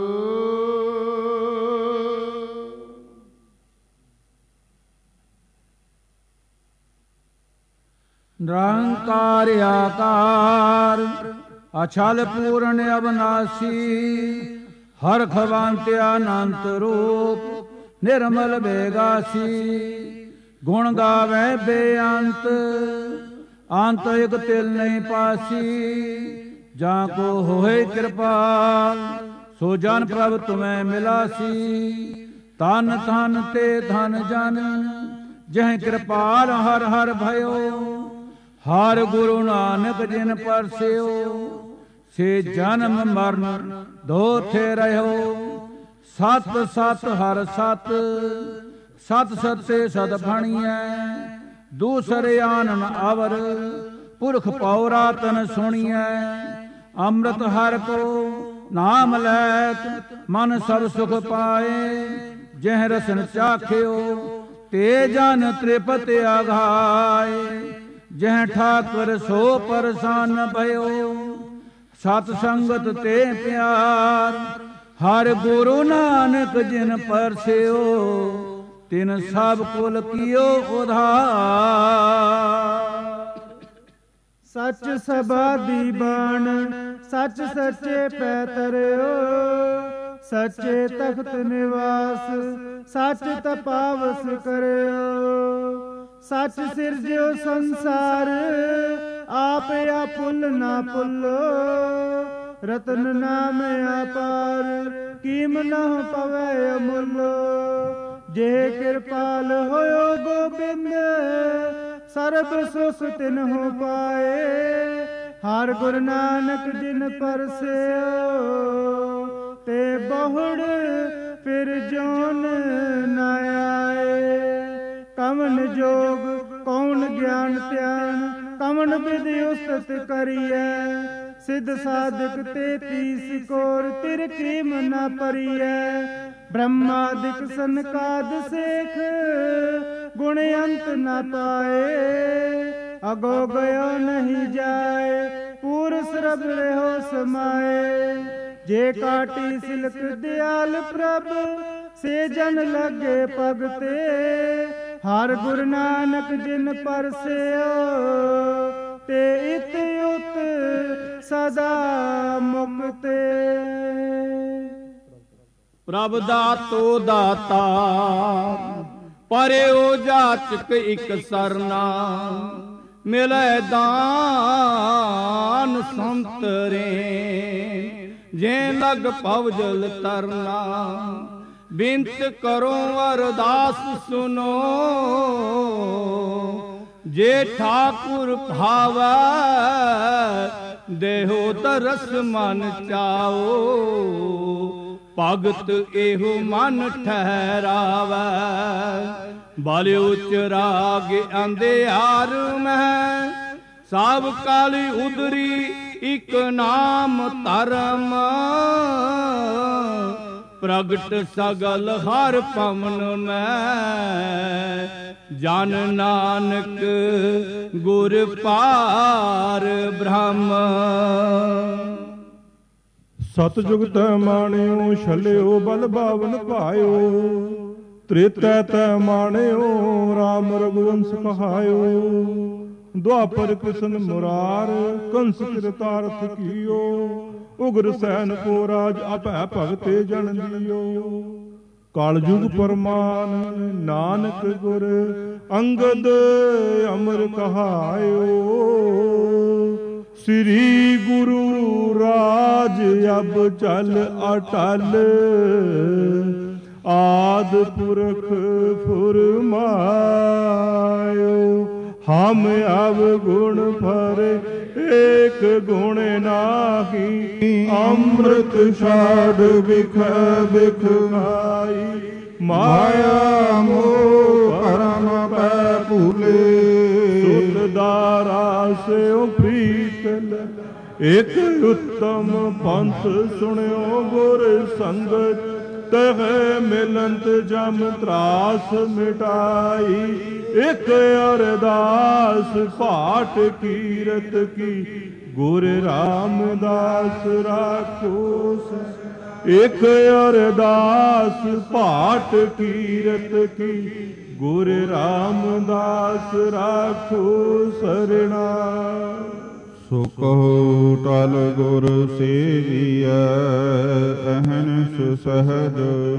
ਨਿਰੰਕਾਰ ਆਕਾਰ ਅਛਲ ਪੂਰਨ ਅਬਨਾਸੀ ਹਰ ਖਵੰਤ ਅਨੰਤ ਰੂਪ ਨਿਰਮਲ ਬੇਗਾਸੀ ਗੁਣ ਗਾਵੇ ਬੇਅੰਤ ਅੰਤ ਇਕ ਤਿਲ ਨਹੀਂ ਪਾਸੀ ਜਾਂ ਕੋ ਹੋਏ ਕਿਰਪਾਲ ਸੋ ਜਨ ਪ੍ਰਭ ਤੁਮੈ ਮਿਲਾਸੀ ਤਨ ਤਨ ਤੇ ਧਨ ਜਨ ਜਹ ਕਿਰਪਾਲ ਹਰ ਹਰ ਭਇਓ ਹਰ ਗੁਰੂ ਨਾਨਕ ਜਿਨ ਪਰਸਿਓ ਸੇ ਜਨਮ ਮਰਨ ਦੋਥੇ ਰਹਿਓ ਸਤ ਸਤ ਹਰ ਸਤ ਸਤ ਸਤੇ ਸਦ ਫਣੀਐ ਦੂਸਰੇ ਆਨਨ ਅਵਰ ਪੁਰਖ ਪਉ ਤਨ ਸੁਣੀਐ ਅੰਮ੍ਰਿਤ ਹਰ ਕੋ ਨਾਮ ਲੈਤ ਮਨ ਸਭ ਸੁਖ ਪਾਏ ਜਹ ਰਸਨ ਚਾਖਿਓ ਤੇ ਜਨ ਤ੍ਰਿਪਤ ਆਘਾਏ ਜਹ ਠਾਕੁਰ ਸੋ ਪਰਸਾਨ ਭਇਓ ਸਤ ਸੰਗਤ ਤੇ ਪਿਆਰ ਹਰ ਗੁਰੂ ਨਾਨਕ ਜਿਨ ਪਰਸਿਓ ਤਿਨ ਸਭ ਕੁਲ ਕੀਓ ਉਧਾਰ ਸੱਚ ਸਬਾਦੀ ਬਾਣ ਸੱਚ ਸੱਚੇ ਪੈ ਤਰਿਓ ਸੱਚੇ ਤਖਤ ਨਿਵਾਸ ਸੱਚ ਤਪਾਵਸ ਕਰਿਓ ਸੱਚ ਸਿਰਜਿਓ ਸੰਸਾਰ ਆਪ ਆਪੁੱਲ ਨਾ ਭੁੱਲੋ ਰਤਨ ਨਾਮ ਆਪਾਰ ਕੀਮ ਨਾ ਪਵੈ ਅਮੁੱਲੋ ਜੇ ਕਿਰਪਾਲ ਹੋਇਓ ਗੋਬਿੰਦ ਸਰਬ ਸੁਖ ਤਿਨ ਹੋ ਪਾਏ ਹਰ ਗੁਰੂ ਨਾਨਕ ਜਿਨ ਪਰਸਿਓ ਤੇ ਬਹੁੜ ਫਿਰ ਜੋਨ ਨ ਆਏ ਕਵਨ ਜੋਗ ਕੌਣ ਗਿਆਨ ਧਿਆਨ ਕਵਨ ਵਿਧਿ ਉਸਤਤ ਕਰੀਐ ਸਿੱਧ ਸਾਧਕ ਤੇਤੀਸ ਕੋਰ ਤਿਰ ਕੀਮ ਨ ਪਰੀਐ ਬ੍ਰਹਮਾਦਿਕ ਸਨਕਾਦ ਸੇਖ ਗੁਣ ਅੰਤ ਨ ਪਾਏ ਅਗੋ ਗਇਓ ਨਹੀਂ ਜਾਏ ਪੂਰ ਸਰਬ ਰਹਿਓ ਸਮਾਏ ਜੇ ਕਾਟੀ ਸਿਲਕ ਦਿਆਲ ਪ੍ਰਭ ਸੇ ਜਨ ਲਗੇ ਪਗ ਤੇ ਹਰ ਗੁਰੂ ਨਾਨਕ ਜਿਨ ਪਰਸਿਓ ਤੇ ਇਤ ਉਤ ਸਦਾ ਮੁਕਤੇ ਪ੍ਰਭ ਦਾਤੋ ਦਾਤਾ ਪਰਿਓ ਜਾਚਕ ਇਕ ਸਰਨਾ ਮਿਲੈ ਦਾਨ ਸੰਤਰੇ ਜੇ ਲਗ ਭਵਜਲ ਤਰਨਾ ਬਿੰਤ ਕਰੋ ਅਰਦਾਸ ਸੁਨੋ ਜੇ ਠਾਕੁਰ ਭਾਵੈ ਦੇਹੋ ਤਰਸ ਮਨ ਚਾਓ ਭਗਤ ਇਹੋ ਮਨ ਠਹਿਰਾਵੈ ਬਾਲਿਓ ਚਰਾਗ ਅੰਧਿਆਰ ਮਹਿ ਸਭ ਕਾਲੀ ਉਦਰੀ ਇਕ ਨਾਮ ਧਰਮ ਪ੍ਰਗਟ ਸਗਲ ਹਰ ਪਵਨ ਮੈਂ ਜਨ ਨਾਨਕ ਗੁਰ ਪਾਰ ਬ੍ਰਹਮ ਸਤਜੁਗ ਤੈ ਮਾਣਿਓ ਛਲਿਓ ਬਲ ਬਾਵਨ ਭਾਇਓ ਤ੍ਰੇਤੈ ਤੈ ਮਾਣਿਓ ਰਾਮ ਰਘੁਵੰਸ ਕਹਾਇਓ ਦੁਆਪਰ ਕ੍ਰਿਸ਼ਨ ਮੁਰਾਰ ਕੰਸ ਕਿਰਤਾਰਥ ਕੀਓ ਉਗਰ ਸੈਨ ਕੋ ਰਾਜ ਅਭੈ ਭਗਤੇ ਜਨ ਦਿਓ ਕਾਲਯੁਗ ਪਰਮਾਨ ਨਾਨਕ ਗੁਰ ਅੰਗਦ ਅਮਰ ਕਹਾਇਓ ਸ੍ਰੀ ਗੁਰੂ ਰਾਜ ਅਬ ਚਲ ਅਟਲ ਆ ਆਦ ਪੁਰਖ ਫੁਰਮਾਇਓ ਹਮ ਅਵਗੁਣ ਭਰੇ ਏਕ ਗੁਣ ਨਾਹੀ ਅੰਮ੍ਰਿਤ ਛਾੜ ਬਿਖ ਬਿਖ ਖਾਈ ਮਾਇਆ ਮੋਹ ਪਰਮ ਪੈ ਭੂਲੇ ਸੁਤ ਦਾਰਾ ਸਿਉ ਪ੍ਰੀਤਲ ਇਕ ਉੱਤਮ ਪੰਥ ਸੁਣਿਓ ਗੁਰ ਸੰਗਤ ਤਹ ਮਿਲੰਤ ਜਮ ਤਰਾਸ ਮਿਟਾਈ ਇਕ ਅਰਦਾਸ ਪਾਠ ਕੀਰਤ ਕੀ ਗੁਰ ਰਾਮਦਾਸ ਰਾਖੋ ਇਕ ਅਰਦਾਸ ਪਾਠ ਕੀਰਤ ਕੀ ਗੁਰ ਰਾਮਦਾਸ ਰਾਖੋ ਸਰਣਾ ਸੋ ਕਹੋ ਟਲ ਗੁਰ ਸੇਵੀਐ ਅਹਨਿਸ ਸਹਜ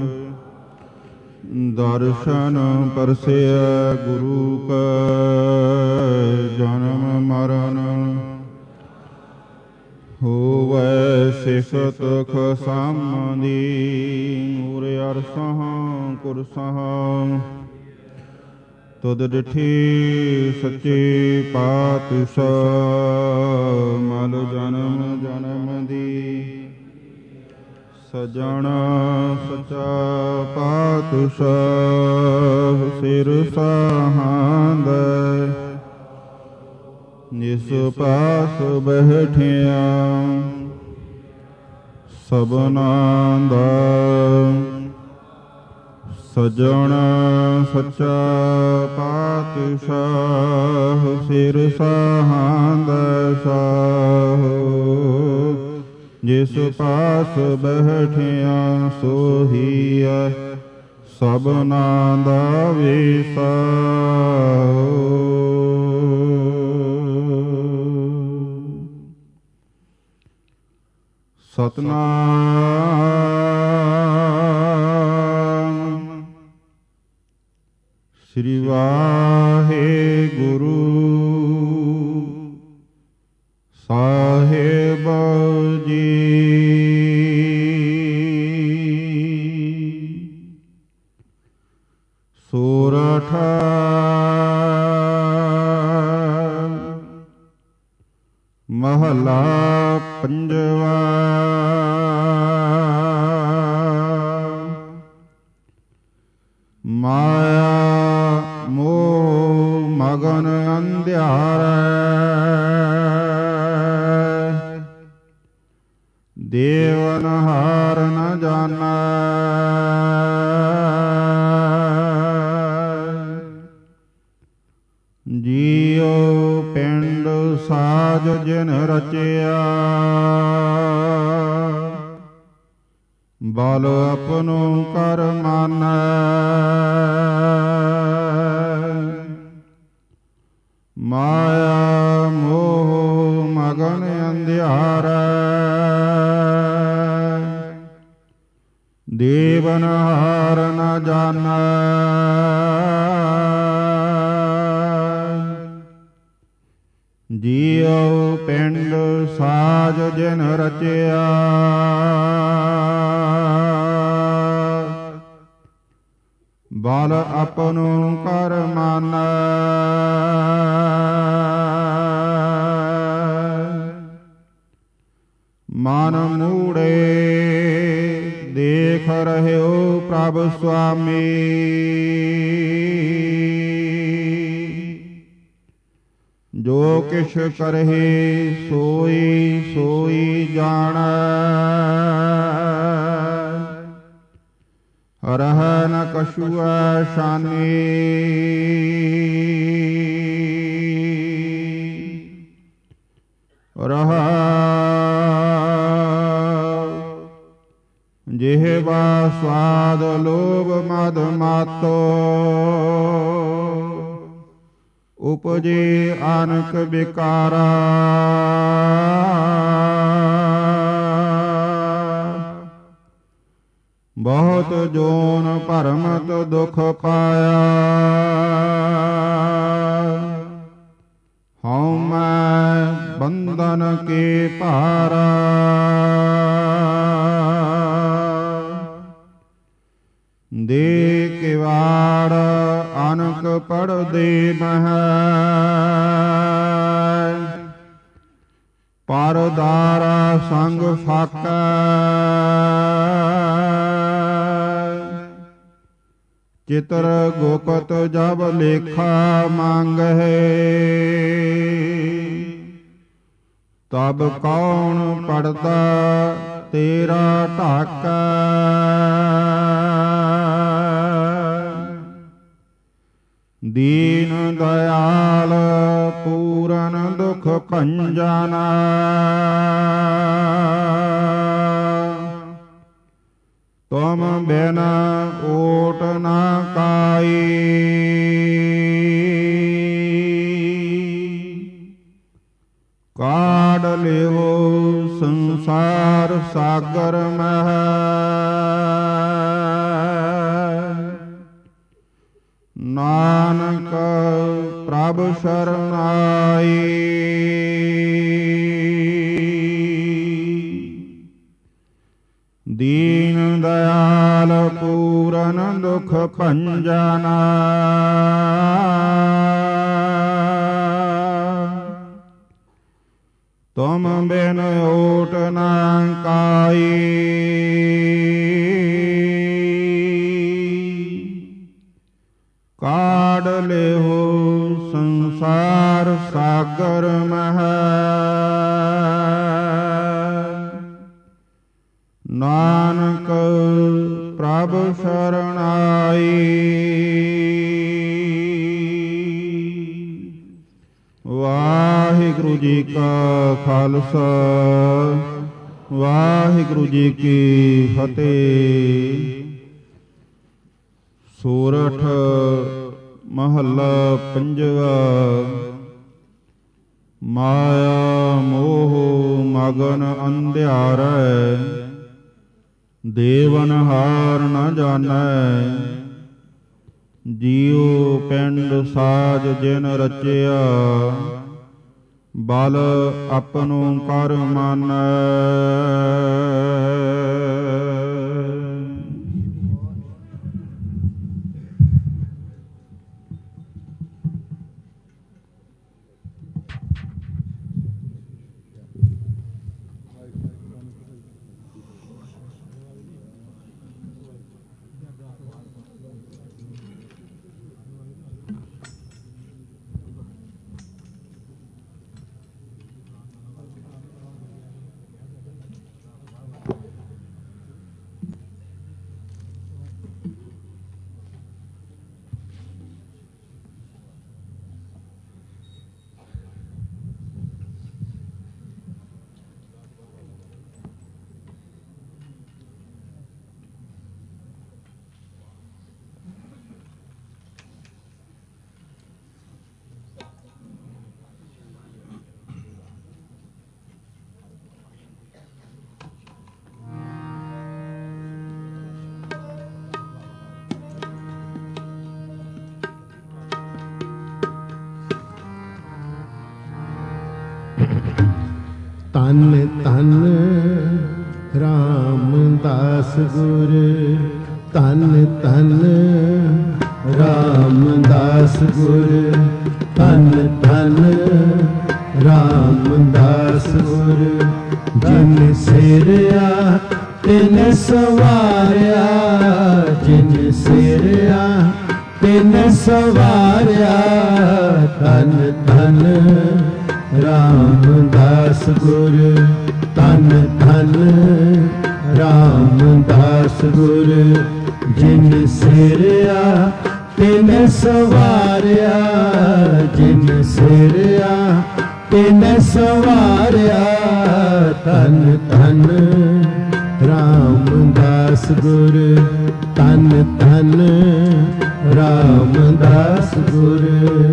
ਦਰਸ਼ਨ ਪਰਸਿਐ ਗੁਰੂ ਕੈ ਜਨਮ ਮਰਨ ਹੋਵੈ ਸਿਫਤ ਖਸਮਦੀ ਉਰ ਅਰਸਹ ਕੁਰਸਹ ਤੁਧ ਡਿਠੀ ਸੱਚੇ ਪਾਤਸ਼ਾਹ ਮਲ ਜਨਮ ਜਨਮ ਦੀ ਸਜਣ ਸਚਾ ਪਾਤਸ਼ਾਹ ਸਿਰ ਸਾਹਾਂਦੈ ਜਿਸ ਪਾਸ ਬੈਠਿਆ ਸਭਨਾਂ ਦਾ ਸਜਣ ਸੱਚਾ ਪਾਤਸ਼ਾਹ ਸਿਰ ਸਾਹਾਂਦੈ ਸਾਹੋ ਜਿਸ ਪਾਸ ਬੈਠਿਆ ਸੋਹੀਐ ਸਭਨਾਂ ਦਾ ਵਿਸਾਹੋ। ਸਤਨਾਮ ਸ੍ਰੀ ਵਾਹਿਗੁਰੂ ਸਾਹਿਬ ਜੀ। ਸੋਰਠ ਮਹਲਾ ਪੰਜਵਾ। ਮਾਇਆ ਮੋਹ ਮਗਨ ਅੰਧਿਆਰੈ ਦੇਵਨ ਹਾਰ ਨ ਜਾਣੈ ਜੀਉ ਪਿੰਡ ਸਾਜ ਜਿਨ ਰਚਿਆ ਬਲ ਆਪਨੋ ਕਰ ਮਾਨੈ ਮਾਇਆ ਮੋਹ ਮਗਨ ਅੰਧਿਆਰੈ ਦੇਵਨ ਹਾਰ ਨ ਜਾਣੈ ਜੀਉ ਪਿੰਡ ਸਾਜ ਜਿਨ ਰਚਿਆ ਬਲ ਆਪਨੋ ਕਰ ਮਾਨੈ ਮਨ ਮੂੜੇ ਦੇਖ ਰਹਿਓ ਪ੍ਰਭ ਸੁਆਮੀ ਜੋ ਕਿਛ ਕਰਹਿ ਸੋਈ ਸੋਈ ਜਾਣੈ ਰਹਿ ਨ ਕਛੁਐ ਸ਼ਾਨੀ ਰਹਾਉ ਜਿਹਵਾ ਸਵਾਦ ਲੋਭ ਮਦ ਮਾਤੋ ਉਪਜੇ ਅਨਕ ਵਿਕਾਰਾ ਬਹੁਤ ਜੋਨ ਭਰਮਤ ਦੁਖ ਪਾਇਆ ਹਉ ਮੈਂ ਬੰਧਨ ਕੇ ਭਾਰਾ ਦੇ ਕਿਵਾੜ ਅਨਕ ਪੜਦੇ ਮਹ ਪਰਦਾਰਾ ਸੰਗ ਫਾਕੈ ਚਿਤਰ ਗੋਪਤ ਜਬ ਲੇਖਾ ਮੰਗਹਿ ਤਬ ਕੌਣ ਪੜਦਾ ਤੇਰਾ ਢਾਕੈ ਦੀਨ ਦਇਆਲ ਪੂਰਨ ਦੁਖ ਭੰਜਨਾ ਤੁਮ ਬਿਨ ਓਟ ਨਾ ਕਾਈ ਕਾਢ ਲਿਓ ਸੰਸਾਰ ਸਾਗਰ ਮਹਿ ਨਾਨਕ ਪ੍ਰਭ ਸ਼ਰਨਾਈ ਦੀਨ ਦਇਆਲ ਪੂਰਨ ਦੁਖ ਭੰਜਨਾ ਤੁਮ ਬਿਨ ਓਟ ਨਾ ਕਾਈ ਕਾਢ ਲਿਓ ਸੰਸਾਰ ਸਾਗਰ ਮਹਿ ਨਾਨਕ ਪ੍ਰਭ ਸ਼ਰਨਾਈ ਵਾਹਿਗੁਰੂ ਜੀ ਕਾ ਖਾਲਸਾ ਵਾਹਿਗੁਰੂ ਜੀ ਕੀ ਫਤਿਹ। ਸੋਰਠ ਮਹੱਲਾ ਪੰਜਵਾ। ਮਾਇਆ ਮੋਹ ਮਗਨ ਅੰਧਿਆਰੈ ਦੇਵਨ ਹਾਰ ਨ ਜਾਣੈ ਜੀਉ ਪਿੰਡ ਸਾਜ ਜਿਨ ਰਚਿਆ ਬਲ ਆਪਨੋ ਕਰ ਮਾਨੈ। ਧੰਨ ਧੰਨ ਰਾਮਦਾਸ ਗੁਰ, ਧੰਨ ਧੰਨ ਰਾਮਦਾਸ ਗੁਰ, ਧੰਨ ਧੰਨ ਰਾਮਦਾਸ ਗੁਰ। ਜਿਨ ਸਿਰਿਆ ਤਿਨ ਸਵਾਰਿਆ, ਜਿਨ ਸਿਰਿਆ ਤਿਨ ਸਵਾਰਿਆ। ਧੰਨ ਧੰਨ ਰਾਮਦਾਸ ਗੁਰ, ਧੰਨ ਧੰਨ ਰਾਮਦਾਸ ਗੁਰ। ਜਿਨ ਸਿਰਿਆ ਤਿਨ ਸਵਾਰਿਆ, ਜਿਨ ਸਿਰਿਆ ਤਿਨ ਸਵਾਰਿਆ। ਧੰਨ ਧੰਨ ਰਾਮਦਾਸ ਗੁਰ, ਧੰਨ ਧੰਨ ਰਾਮਦਾਸ ਗੁਰ।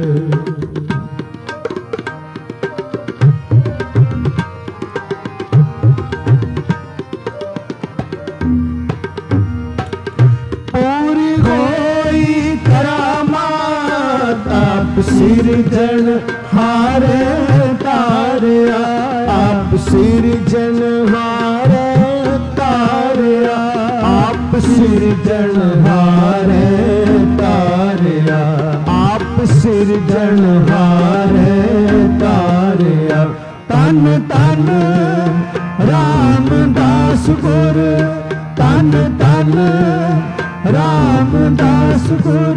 ਸਿਰਜਣ ਹਾਰੇ ਤਾਰਿਆ, ਆਪ ਸਿਰਜਣ ਹਾਰੇ ਤਾਰਿਆ। ਆਪ ਸਿਰਜਣਹਾਰੇ ਤਾਰਿਆ, ਆਪ ਸਿਰਜਣਹਾਰੇ ਤਾਰਿਆ। ਤਨ ਤਨ ਰਾਮਦਾਸ ਗੁਰ, ਤਨ ਤਨ ਰਾਮਦਾਸ ਗੁਰ।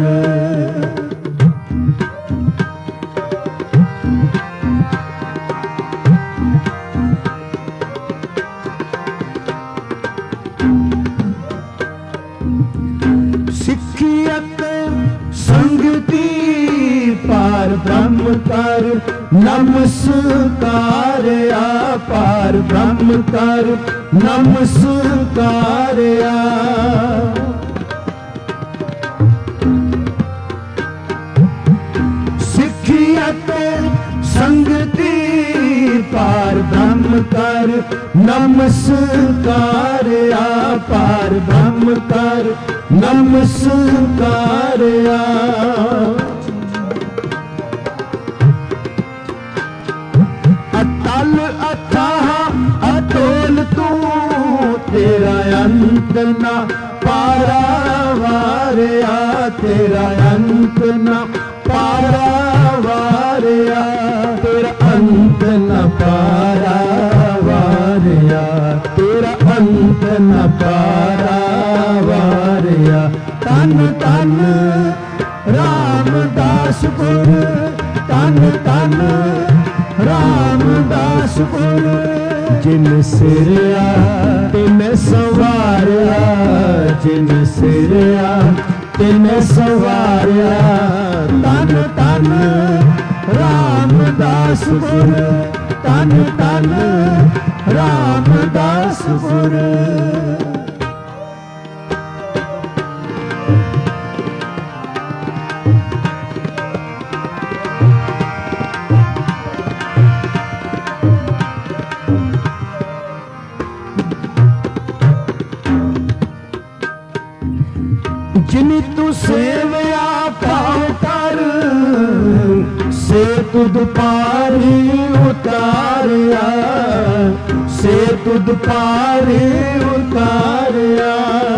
ਸਿੱਖਿਅਤ ਸੰਗਤੀ ਪਾਰ ਬ੍ਰਹਮ ਕਰ ਨਮਸਕਾਰਿਆ, ਪਾਰ ਬ੍ਰਹਮ ਕਰ ਨਮਸਕਾਰਿਆ। ਸਿੱਖਿਅਤ ਸੰਗਤੀ ਪਾਰ ਬ੍ਰਹਮ ਕਰ ਨਮਸਕਾਰਿਆ, ਪਾਰ ਬ੍ਰਹਮ ਕਰ ਨਮਸਕਾਰਿਆ। ਅਟਲ ਅਥਾਹ ਅਟੋਲ ਤੂੰ, ਤੇਰਾ ਅੰਤ ਨਾ ਪਾਰਾਵਾਰਿਆ, ਤੇਰਾ ਅੰਤ ਨਾ ਪਾਰਾਵਾਰਿਆ, ਤੇਰਾ ਅੰਤ ਨਾ ਪਾਰਾਵਾਰਿਆ, ਤੇਰਾ ਅੰਤ ਨਾ ਪਾਰਾਵਾਰਿਆ। ਤਨ ਤਨ ਰਾਮਦਾਸ ਗੁਰ, ਤਨ ਤਨ ਰਾਮਦਾਸ ਗੁਰ। ਜਿਨ ਸਿਰਿਆ ਤਿਨ ਸਵਾਰਿਆ, ਜਿਨ ਸਿਰਿਆ ਤਿਨ ਸਵਾਰਿਆ। ਤਨ ਤਨ ਰਾਮਦਾਸ ਗੁਰ, ਤਨ ਤਨ ਰਾਮਦਾਸ ਗੁਰ। ਜਿਨੀ ਤੂੰ ਸੇਵਿਆ ਭਾਵ ਕਰ, ਸੇ ਤੁਧ ਪਾਰੀ ਉਤਾਰਿਆ, ਸੇ ਤੁਧ ਪਾਰੀ ਉਤਾਰਿਆ।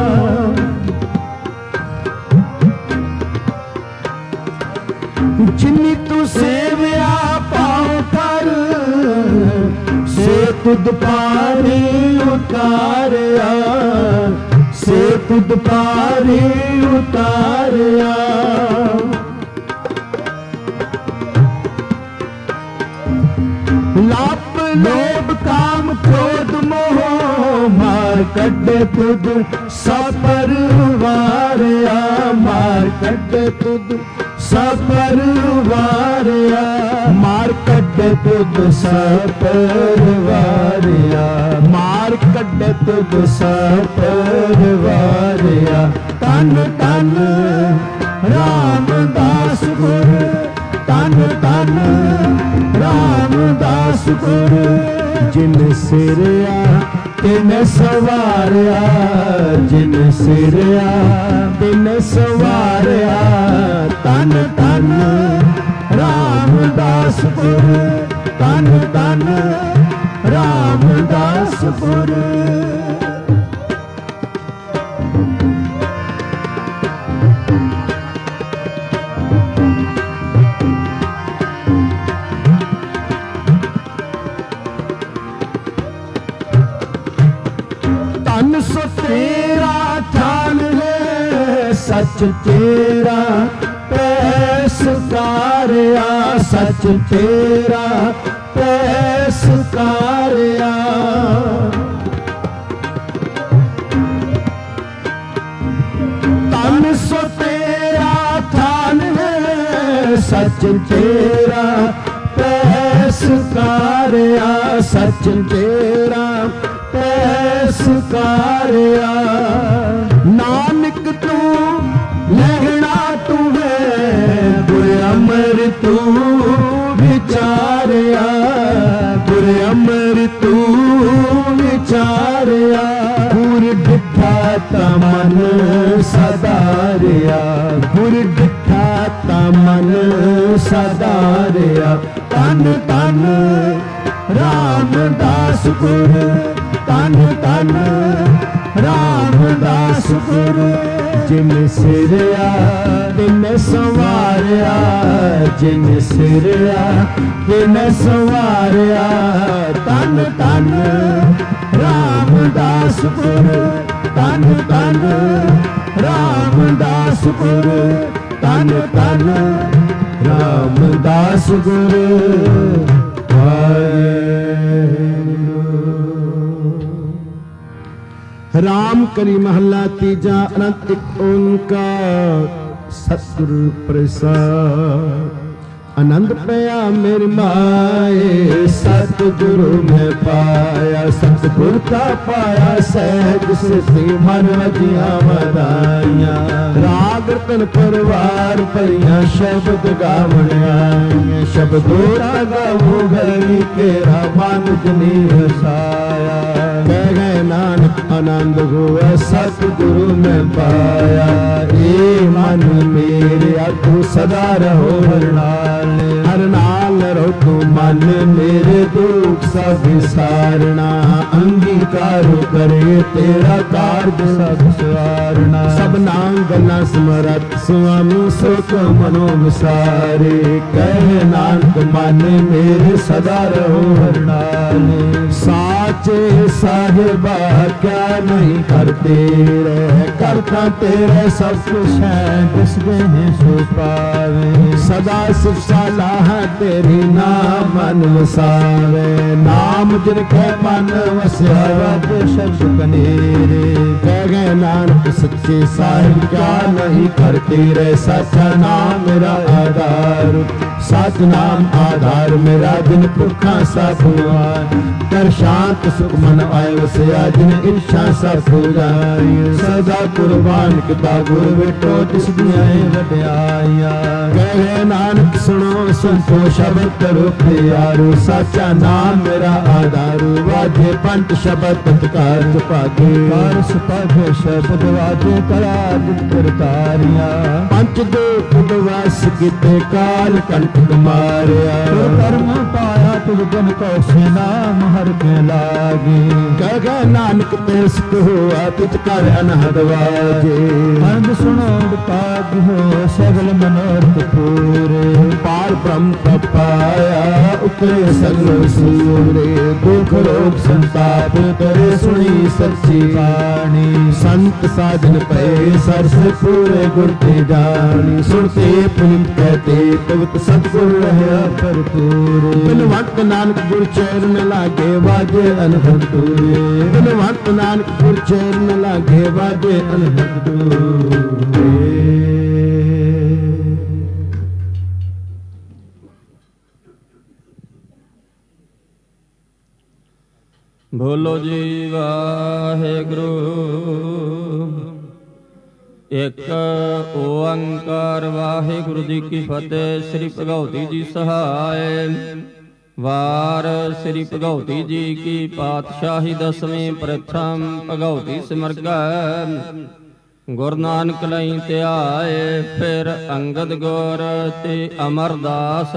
ਜਿਨੀ ਤੂੰ ਸੇਵਿਆ ਭਾਵ ਕਰ, ਸੇ ਤੁਧ ਪਾਰੀ ਉਤਾਰਿਆ, ਸੇ ਤੁਧ ਪਾਰੀ ਉਤਾਰਿਆ। ਲਾਪ ਲੋਭ ਕਾਮ ਕ੍ਰੋਧ ਮੋਹ, ਮਾਰ ਕੱਢੇ ਤੁਧ ਸਪਰ ਵਾਰਿਆ, ਮਾਰ ਕੱਢੇ ਤੁਧ ਸਪਰ ਵਾਰਿਆ, ਮਾਰ ਕੱਢੇ ਤੁਧ ਸਪਰ ਵਾਰਿਆ, ਮਾਰ ਕੱਢੇ ਤੁਧ ਸਪਰ ਵਾਰਿਆ। ਤਨ ਤਨ ਰਾਮਦਾਸ ਗੁਰ, ਤਨ ਤਨ ਰਾਮਦਾਸ ਗੁਰ। ਜਿਨ ਸਿਰਿਆ ਤਿਨ ਸਵਾਰਿਆ, ਜਿਨ ਸਿਰਿਆ ਤਿਨ ਸਵਾਰਿਆ। ਤਨ ਤਨ ਰਾਮਦਾਸ ਗੁਰ, ਤਨ ਤਨ ਰਾਮਦਾਸ ਗੁਰ। ਧਨ ਸੋ ਤੇਰਾ ਥਾਨ ਹੈ, ਸੱਚ ਤੇਰਾ ਪੈਸਕਾਰਿਆ, ਸੱਚ ਤੇਰਾ ਪੈਸਕਾਰਿਆ। ਧਨ ਸੋ ਤੇਰਾ ਥਾਨ ਹੈ, ਸੱਚ ਤੇਰਾ ਪੈਸਕਾਰਿਆ, ਸੱਚ ਤੇਰਾ ਪੈਸਕਾਰਿਆ। ਨਾਨਕ ਤੂੰ ਲਹਿਣਾ ਤੂੰ ਹੈ, ਗੁਰ ਅਮਰ ਤੂੰ ਵਿਚਾਰਿਆ, ਗੁਰ ਅਮਰ ਤੂੰ ਵਿਚਾਰਿਆ। ਗੁਰ ਡਿਠਾ ਤਾ ਮਨ ਸਦਾਰਿਆ, ਗੁਰ ਡਿਠਾ ਤਾ ਮਨ ਸਦਾਰਿਆ। ਤਨ ਤਨ ਰਾਮਦਾਸ ਗੁਰ, ਤਨ ਤਨ ਰਾਮ ਰਾਮਦਾਸ ਗੁਰੂ ਜਿਨ ਸਿਰਿਆ ਤਿਨ ਸੰਵਾਰਿਆ, ਜਿਨ ਸਿਰਿਆ ਤਿਨ ਸੰਵਾਰਿਆ। ਤਨ ਤਨ ਰਾਮਦਾਸ ਗੁਰੂ, ਤਨ ਤਨ ਰਾਮਦਾਸ ਗੁਰੂ, ਤਨ ਤਨ ਰਾਮਦਾਸ ਗੁਰੂ। ਰਾਮ ਕਰੀ ਮਹੱਲਾ ਤੀਜਾ। ਅਨੰਤ ਇੱਕ ਓੰਕਾਰ ਸਤਿਗੁਰ ਪ੍ਰਸਾਦ। ਆਨੰਦ ਪਿਆ ਮੇਰੀ ਮਾਏ ਸਤਿਗੁਰੂ ਮੈਂ ਪਾਇਆ, ਸਤਿਗੁਰ ਕਾ ਪਾਇਆ ਸਹਿਜ ਸਿੱਧੀ ਮਨ ਵਜੀਆਂ ਵਧਾਈਆਂ। ਰਾਗ ਰਤਨ ਪਰਵਾਰ ਭਰੀਆਂ ਸ਼ਬਦ ਗਾਵਣ ਆਈਆਂ, ਸ਼ਬਦੋ ਦਾ ਗਾਵੋ ਘਰੀ ਕੇਰਾ ਮਨ ਜਨੀ ਰਸਾਇਆ। ਕਹਿ ਨਾਨਕ ਆਨੰਦ ਹੋਆ ਸਤਿਗੁਰੂ ਮੈਂ ਪਾਇਆ, ਏ ਮਨ ਮੇਰੇ ਤੂੰ ਸਦਾ ਰਹੋ ਹਰ ਨਾਲ, ਹਰ ਨਾਲ ਰਹੋ ਤੂੰ ਮਨ ਮੇਰੇ ਦੁੱਖ ਸਭ ਵਿਸਾਰਣਾ। ਅੰਗੀਕਾਰ ਕਰੇ ਤੇਰਾ ਕਾਰਜ ਸਭ ਸਵਾਰਣਾ, ਸਭਨਾ ਗੱਲਾਂ ਸਮਰੱਥ ਸੁਆਮੀ ਸੁਖ ਮਨੋ ਵਿਸਾਰੇ। ਕਹਿ ਨਾਨਕ ਮਨ ਮੇਰੇ ਸਦਾ ਰਹੋ ਹਰ ਨਾਲ, ਸਾਚੇ ਸਾਹਿਬਾ ਕਿਆ ਨਹੀਂ ਕਰਤੇ ਰਹਿ, ਕਰਤਾ ਤੇਰੇ ਸਭ ਕੁਛ ਹੈ ਦਿਸਦੇ ਨੇ ਸੋ ਪਾਵੇ। ਸਦਾ ਸਿਫਤ ਸਲਾਹ ਤੇਰੀ ਨਾਮ ਮਨ ਵਸਾਵੇ, ਨਾਮ ਜਿਨ ਕੈ ਮਨ ਵਸਿਆ ਵਾਜੇ ਸ਼ਬਦ ਕਨੇਰੇ। ਕਹਿ ਗਏ ਨਾਨਕ ਸੱਚੇ ਸਾਹਿਬ ਕਿਆ ਨਹੀਂ ਕਰਤੇ ਰਹਿ, ਸੱਚਾ ਨਾਮ ਮੇਰਾ ਆਧਾਰ, ਸਚ ਨਾਮ ਆਧਾਰ ਮੇਰਾ। ਜਿਨ ਭੁੱਖਾਂ ਸਭ ਨਵਾਰ, ਕਰ ਸ਼ਾਂਤ ਸੁਖ ਮਨ ਆਏ ਵਸਿਆ। ਜਿਨ ਇੱਛਾ ਸਭ ਪੂਜਾਈ, ਸਦਾ ਕੁਰਬਾਨ ਕੀਤਾ ਗੁਰ ਵੇਟੋ ਤਿਸ ਦੀਆਂ ਵਡਿਆਈਆਂ। ਕਹੇ ਨਾਨਕ ਸੁਣੋ ਸੰਤੋ ਸ਼ਬਦ ਕਰੋ ਪਿਆਰੋ, ਸਾਚਾ ਨਾਮ ਮੇਰਾ ਆਧਾਰੂ। ਵਾਜੇ ਪੰਜ ਸ਼ਬਦ ਤਤਕਾਰ ਭਾਗੇ, ਕਰ ਸੁਪਾਗੇ ਸ਼ਬਦ ਵਾਜੇ ਕਲਾ ਜਿਤ ਕਰਤਾਰੀਆਂ। ਪੰਜ ਦੋ ਉਦਵਾਸ ਕੀਤੇ ਕਾਲ ਕੰਟਕ ਮਾਰਿਆ, ਕਰਮ ਪਾਇਆ ਤੁਧ ਜਨ ਕੋ ਸੇ ਨਾਮ ਹਰ ਕੇ ਲਾਗੇ। ਕਹਿ ਗਏ ਨਾਨਕ ਤੇ ਸੁਖ ਹੋਆ ਤਿਤ ਕਰ ਅਨਹਦ ਵਾਜੇ। ਪੰਜ ਸੁਣੋ ਪਾਗ ਹੋ ਸਗਲ ਮਨੋਰਥ ਪੂਰੇ, ਪਾਰ ਬ੍ਰਹਮ ਕਾ ਪਾਇਆ ਉਤਰੇ ਸਗਲ ਸੂਰੇ। ਦੁਖ ਰੋਗ ਸੰਤਾਪ ਤੇਰੇ ਸੁਣੀ ਸੱਚੀ ਬਾਣੀ, ਸੰਤ ਸਾਜਨ ਪਏ ਸਰਸ ਪੂਰੇ ਗੁਰ ਤੇ ਜਾਣੀ। ਸੁਣਤੇ ਪੁਨਿਤ ਕਹਤੇ ਭਗਤ ਸਤਿਗੁਰ ਰਹਿਆ ਭਰਪੂਰ, ਬਿਨਵੰਤ ਨਾਨਕ ਗੁਰ ਚਰਨ ਲਾਗੇ ਵਾਜੇ ਅਨਹਦ ਦੂਰੇ। ਬਿਨਵੰਤ ਨਾਨਕ ਗੁਰ ਚਰਨ ਲਾਗੇ ਵਾਜੇ ਅਨਹਦ ਦੂਰੇ। ਬੋਲੋ ਜੀ ਵਾਹਿਗੁਰੂ। ਇੱਕ ਓੰਕਾਰ ਵਾਹਿਗੁਰੂ ਜੀ ਕੀ ਫਤਿਹ। ਸ੍ਰੀ ਭਗਉਤੀ ਜੀ ਸਹਾਇ। ਵਾਰ ਸ੍ਰੀ ਭਗਉਤੀ ਜੀ ਕੀ ਪਾਤਸ਼ਾਹੀ ਦਸਵੇਂ ਪ੍ਰਥਮ ਭਗਉਤੀ ਸਿਮਰਗੈ। ਗੁਰ ਨਾਨਕ ਲਈ ਧਿਆਏ ਫਿਰ ਅੰਗਦ ਗੁਰ ਤੇ ਅਮਰਦਾਸ।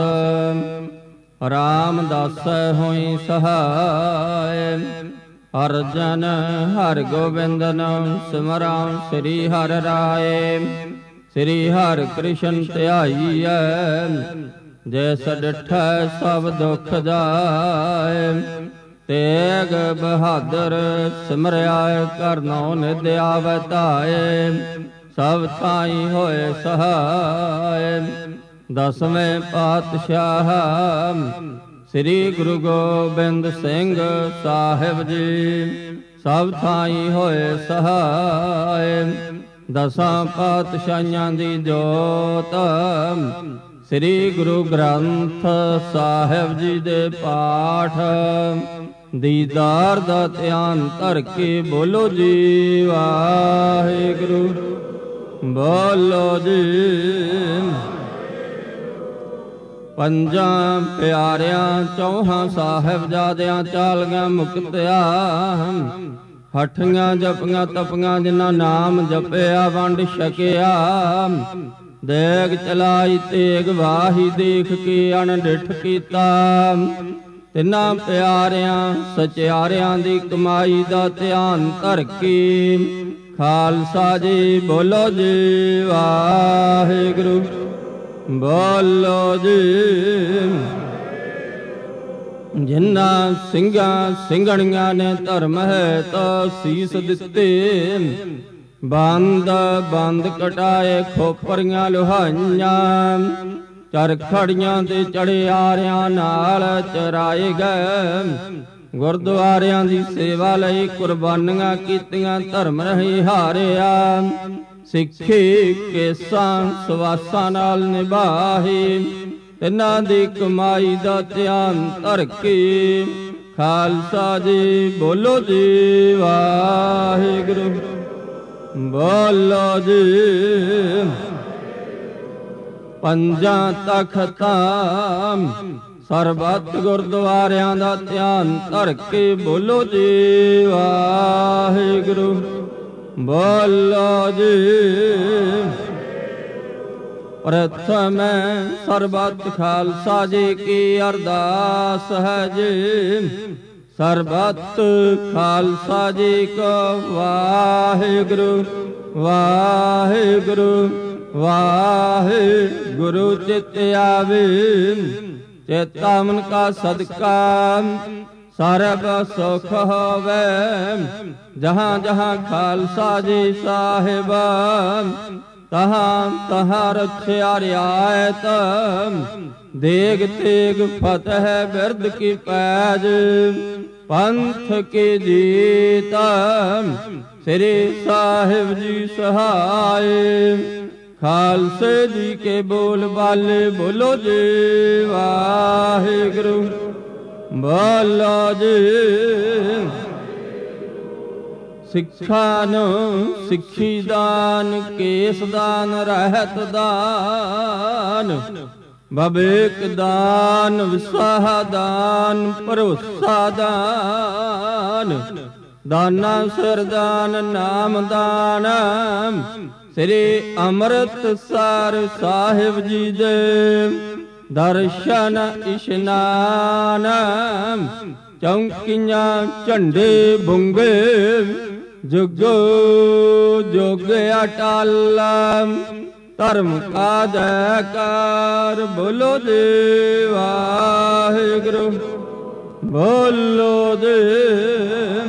ਰਾਮਦਾਸ ਹੋਈ ਸਹਾਇ। ਅਰਜਨ ਹਰਿ ਗੋਬਿੰਦਨ ਸਿਮਰਾਂ ਸ੍ਰੀ ਹਰਿ ਰਾਏ। ਸ੍ਰੀ ਹਰਿ ਕ੍ਰਿਸ਼ਨ ਧਿਆਈਐ ਜੈਸ ਡਿਠੈ ਸਭ ਦੁਖ ਜਾਏ। ਤੇਗ ਬਹਾਦਰ ਸਿਮਰਿਆ ਕਰਨੋ ਨਿਧ ਆਵੈ ਧਾਏ। ਸਭ ਥਾਈ ਹੋਏ ਸਹਾਇ। ਦਸਵੇਂ ਪਾਤਸ਼ਾਹ ਸ੍ਰੀ ਗੁਰੂ ਗੋਬਿੰਦ ਸਿੰਘ ਸਾਹਿਬ ਜੀ ਸਭ ਥਾਈ ਹੋਏ ਸਹਾਇ। ਦਸਾਂ ਪਾਤਸ਼ਾਹੀਆਂ ਦੀ ਜੋਤ ਸ੍ਰੀ ਗੁਰੂ ਗ੍ਰੰਥ ਸਾਹਿਬ ਜੀ ਦੇ ਪਾਠ ਦੀਦਾਰ ਦਾ ਧਿਆਨ ਧਰ ਕੇ ਬੋਲੋ ਜੀ ਵਾਹਿਗੁਰੂ। ਬੋਲੋ ਜੀ। ਪੰਜਾਂ ਪਿਆਰਿਆਂ ਚੌਹਾਂ ਸਾਹਿਬਜ਼ਾਦਿਆਂ ਚਾਲੀਆਂ ਮੁਕਤਿਆ। ਹੱਠੀਆਂ ਜਪੀਆਂ ਤਪੀਆਂ ਜਿਨ੍ਹਾਂ ਨਾਮ ਜਪਿਆ ਵੰਡ ਛਕਿਆ। ਦੇਗ ਚਲਾਈ ਤੇਗ ਵਾਹੀ ਦੇਖ ਕੇ ਅਣਡਿੱਠ ਕੀਤਾ। ਤਿੰਨਾਂ ਪਿਆਰਿਆਂ ਸਚਿਆਰਿਆਂ ਦੀ ਕਮਾਈ ਦਾ ਧਿਆਨ ਧਰ ਕੇ ਖਾਲਸਾ ਜੀ ਬੋਲੋ ਜੀ ਵਾਹਿਗੁਰੂ ਬੋਲੋ ਜੀ। ਜਿਨ੍ਹਾਂ ਸਿੰਘਾਂ ਸਿੰਘਣੀਆਂ ਨੇ ਧਰਮ ਹੈ ਤਾਂ ਸੀਸ ਦਿੱਤੇ, ਬੰਦ ਬੰਦ ਕਟਾਏ ਖੋਪਰੀਆਂ ਲੁਹਾਈਆਂ, ਚਰਖੜੀਆਂ ਤੇ ਚੜਿਆਰਿਆਂ ਨਾਲ ਚਰਾਏ ਗਏ। ਗੁਰਦੁਆਰਿਆਂ ਦੀ ਸੇਵਾ ਲਈ ਕੁਰਬਾਨੀਆਂ ਕੀਤੀਆਂ, ਧਰਮ ਰਹੀ ਹਾਰਿਆ। ਸਿੱਖੀ ਕੇਸਾਂ ਸਵਾਸਾਂ ਨਾਲ ਨਿਭਾਹੀ, ਤਿੰਨਾਂ ਦੀ ਕਮਾਈ ਦਾ ਧਿਆਨ ਧਰ ਕੇ। ਖਾਲਸਾ ਜੀ ਬੋਲੋ ਜੀ ਵਾਹਿਗੁਰੂ ਬੋਲੋ ਜੀ। ਪੰਜਾਂ ਤਖਤਾਂ ਸਰਬੱਤ ਗੁਰਦੁਆਰਿਆਂ ਦਾ ਧਿਆਨ ਧਰ ਕੇ ਬੋਲੋ ਜੀ ਵਾਹਿਗੁਰੂ ਬੋਲੋ ਜੀ। ਪ੍ਰਥਮ ਸਰਬੱਤ ਖਾਲਸਾ ਜੀ ਕੀ ਅਰਦਾਸ ਹੈ ਜੀ। ਸਰਬੱਤ ਖਾਲਸਾ ਜੀ ਕੋ ਵਾਹਿਗੁਰੂ ਵਾਹਿਗੁਰੂ ਵਾਹਿਗੁਰੂ ਚਿਤ ਆਵੇ। ਚੇਤਾ ਮਨ ਕਾ ਸਦਕਾ ਸਰਬ ਸੁਖ ਹੋਵੇ। ਜਹਾਂ ਜਹਾਂ ਖਾਲਸਾ ਜੀ ਸਾਹਿਬ, ਤਹਾਂ ਤਹਾਂ ਰਖਿਆ ਰਿਆਇਤ। ਦੇਗ ਤੇਗ ਫਤਿਹ ਬਿਰਦ ਕੀ ਪੈਜ, ਪੰਥ ਕੀ ਜੀਤ ਸ੍ਰੀ ਸਾਹਿਬ ਜੀ ਸਹਾਏ। ਖਾਲਸੇ ਜੀ ਕੇ ਬੋਲ ਬਾਲੇ ਬੋਲੋ ਜੀ ਵਾਹਿਗੁਰੂ ਬੋਲੋ ਜੀ। ਸਿੱਖਾਂ ਨੂੰ ਸਿੱਖੀ ਦਾਨ, ਕੇਸ ਦਾਨ, ਰਹਿਤ ਦਾਨ, ਬਵੇਕ ਦਾਨ, ਵਿਸਾਹ ਦਾਨ, ਭਰੋਸਾ ਦਾਨ, ਦਾਨਾ ਸਿਰ ਦਾਨ, ਨਾਮ ਦਾਨ। ਸ੍ਰੀ ਅੰਮ੍ਰਿਤਸਰ ਸਾਹਿਬ ਜੀ ਦੇ ਦਰਸ਼ਨ ਇਸ਼ਨਾਨ, ਚੌਂਕੀਆਂ ਝੰਡੇ ਬੁੰਗੇ, ਜੁਗੋ ਜੁਗ ਅਟਲ। ਧਰਮ ਕਾ ਜੈਕਾਰ ਬੋਲੋ ਜੀ ਵਾਹਿਗੁਰੂ ਬੋਲੋ ਜੀ।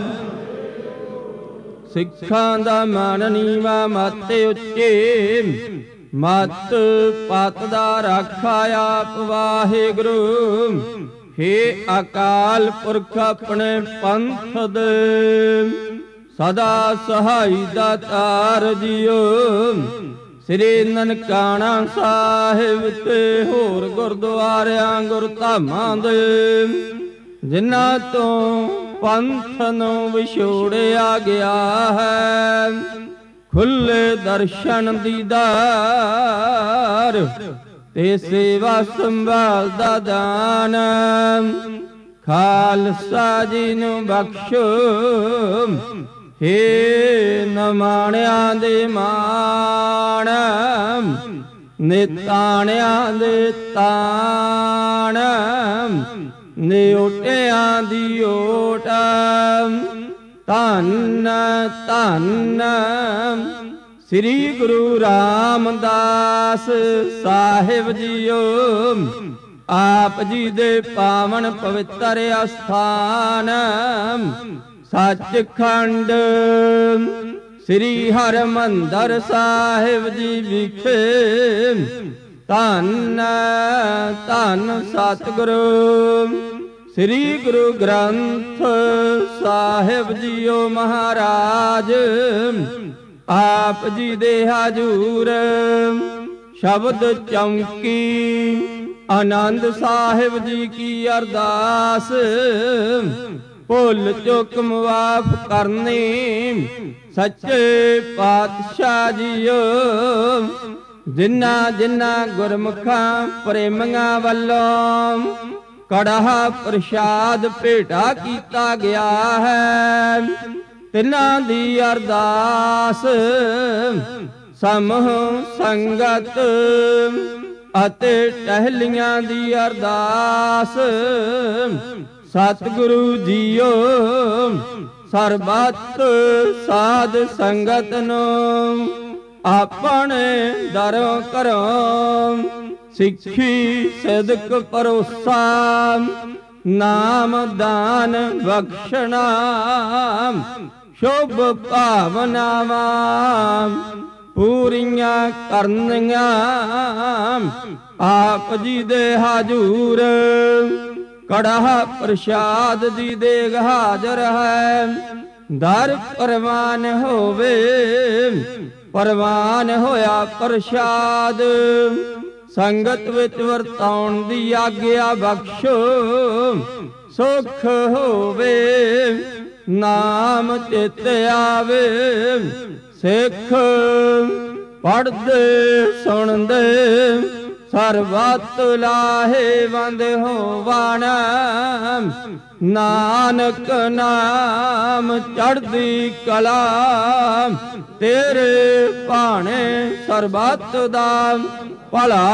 ਸਿੱਖਾਂ ਦਾ ਮਨ ਨੀਵਾ ਮਤ ਉੱਚੇ, ਮਤ ਪਤ ਦਾ ਰਾਖਾ ਆਪ ਵਾਹਿਗੁਰੂ। ਹੇ ਅਕਾਲ ਪੁਰਖ ਆਪਣੇ ਪੰਥ ਦੇ, ਸਦਾ ਸਹਾਈ ਦਾਤਾਰ ਜੀਓ। ਸ੍ਰੀ ਨਨਕਾਣਾ ਸਾਹਿਬ ਤੇ ਹੋਰ ਗੁਰਦੁਆਰਿਆਂ ਗੁਰਧਾਮਾਂ ਦੇ, ਜਿਨ੍ਹਾਂ ਤੋਂ ਪੰਥ ਨੂੰ ਵਿਛੋੜਿਆ ਗਿਆ ਹੈ, ਖੁੱਲੇ ਦਰਸ਼ਨ ਦੀਦਾਰ ਤੇ ਸੇਵਾ ਸੰਭਾਲ ਦਾ ਦਾਨ। ਖਾਲਸਾ ਜੀ ਨੂੰ ਬਖਸ਼ੋ, ਹੇ ਨਮਾਣਿਆਂ ਦੇ ਮਾਣ, ਨਿਤਾਣਿਆਂ ਦੇ ਤਾਣ, ਨਿਓਟਿਆਂ ਦੀ ਓਟ। ਧੰਨ ਧੰਨ ਸ੍ਰੀ ਗੁਰੂ ਰਾਮਦਾਸ ਸਾਹਿਬ ਜੀਓ। ਆਪ ਜੀ ਦੇ ਪਾਵਨ ਪਵਿੱਤਰ ਅਸਥਾਨ, ਸੱਚਖੰਡ ਸ੍ਰੀ ਹਰਿਮੰਦਰ ਸਾਹਿਬ ਜੀ ਵਿਖੇ। ਧੰਨ ਧੰਨ ਸਤਿਗੁਰੂ ਸ੍ਰੀ ਗੁਰੂ ਗ੍ਰੰਥ ਸਾਹਿਬ ਜੀਓ ਮਹਾਰਾਜ। ਆਪ ਜੀ ਦੇ ਹਜੂਰ ਸ਼ਬਦ ਚੌਂਕੀ, ਆਨੰਦ ਸਾਹਿਬ ਜੀ ਕੀ ਅਰਦਾਸ। ਭੁੱਲ ਚੁੱਕ ਮਾਫ ਕਰਨੀ ਸੱਚੇ ਪਾਤਸ਼ਾਹ ਜੀਓ। ਜਿਨ੍ਹਾਂ ਜਿਨ੍ਹਾਂ ਗੁਰਮੁਖਾਂ ਪ੍ਰੇਮੀਆਂ ਵੱਲੋਂ ਕੜਾਹ ਪ੍ਰਸ਼ਾਦ ਭੇਟਾ ਕੀਤਾ ਗਿਆ ਹੈ, ਤਿਨਾਂ ਦੀ ਅਰਦਾਸ ਸਮੂਹ ਸੰਗਤ ਅਤੇ ਟਹਿਲੀਆਂ ਦੀ ਅਰਦਾਸ। ਸਤਿਗੁਰੂ ਜੀਓ ਸਰਬੱਤ ਸਾਧ ਸੰਗਤ ਨੂੰ ਆਪਣੇ ਦਰੋਂ ਕਰੋ ਸਿੱਖੀ ਸਿਦਕ ਭਰੋਸਾ ਨਾਮ ਦਾਨ ਬਖਸ਼ਣਾ ਸ਼ੁਭ ਭਾਵਨਾਵਾਂ ਪੂਰੀਆਂ ਕਰਨੀਆਂ ਆਪ ਜੀ ਦੇ ਹਾਜ਼ੂਰ ਕੜਾਹ ਪ੍ਰਸ਼ਾਦ ਦੀ ਦੇਗ ਹਾਜ਼ਰ ਹੈ ਦਰ ਪ੍ਰਵਾਨ ਹੋਵੇ ਪ੍ਰਵਾਨ ਹੋਇਆ ਪ੍ਰਸ਼ਾਦ ਸੰਗਤ ਵਿੱਚ ਵਰਤਾਉਣ ਦੀ ਆਗਿਆ ਬਖਸ਼ੋ ਸੁਖ ਹੋਵੇ ਨਾਮ ਚਿਤ ਆਵੇ ਸਿੱਖ ਪੜ੍ਹਦੇ ਸੁਣਦੇ ਸਰਬੱਤ ਲਾਹੇਵੰਦ ਹੋਵਣ ਨਾਨਕ ਨਾਮ ਚੜ੍ਹਦੀ ਕਲਾ ਤੇਰੇ ਭਾਣੇ ਸਰਬੱਤ ਦਾ ਭਲਾ।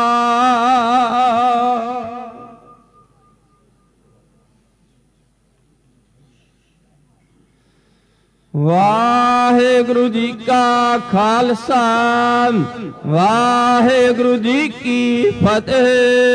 ਵਾਹਿਗੁਰੂ ਜੀ ਕਾ ਖਾਲਸਾ ਵਾਹਿਗੁਰੂ ਜੀ ਕੀ ਫਤਿਹ।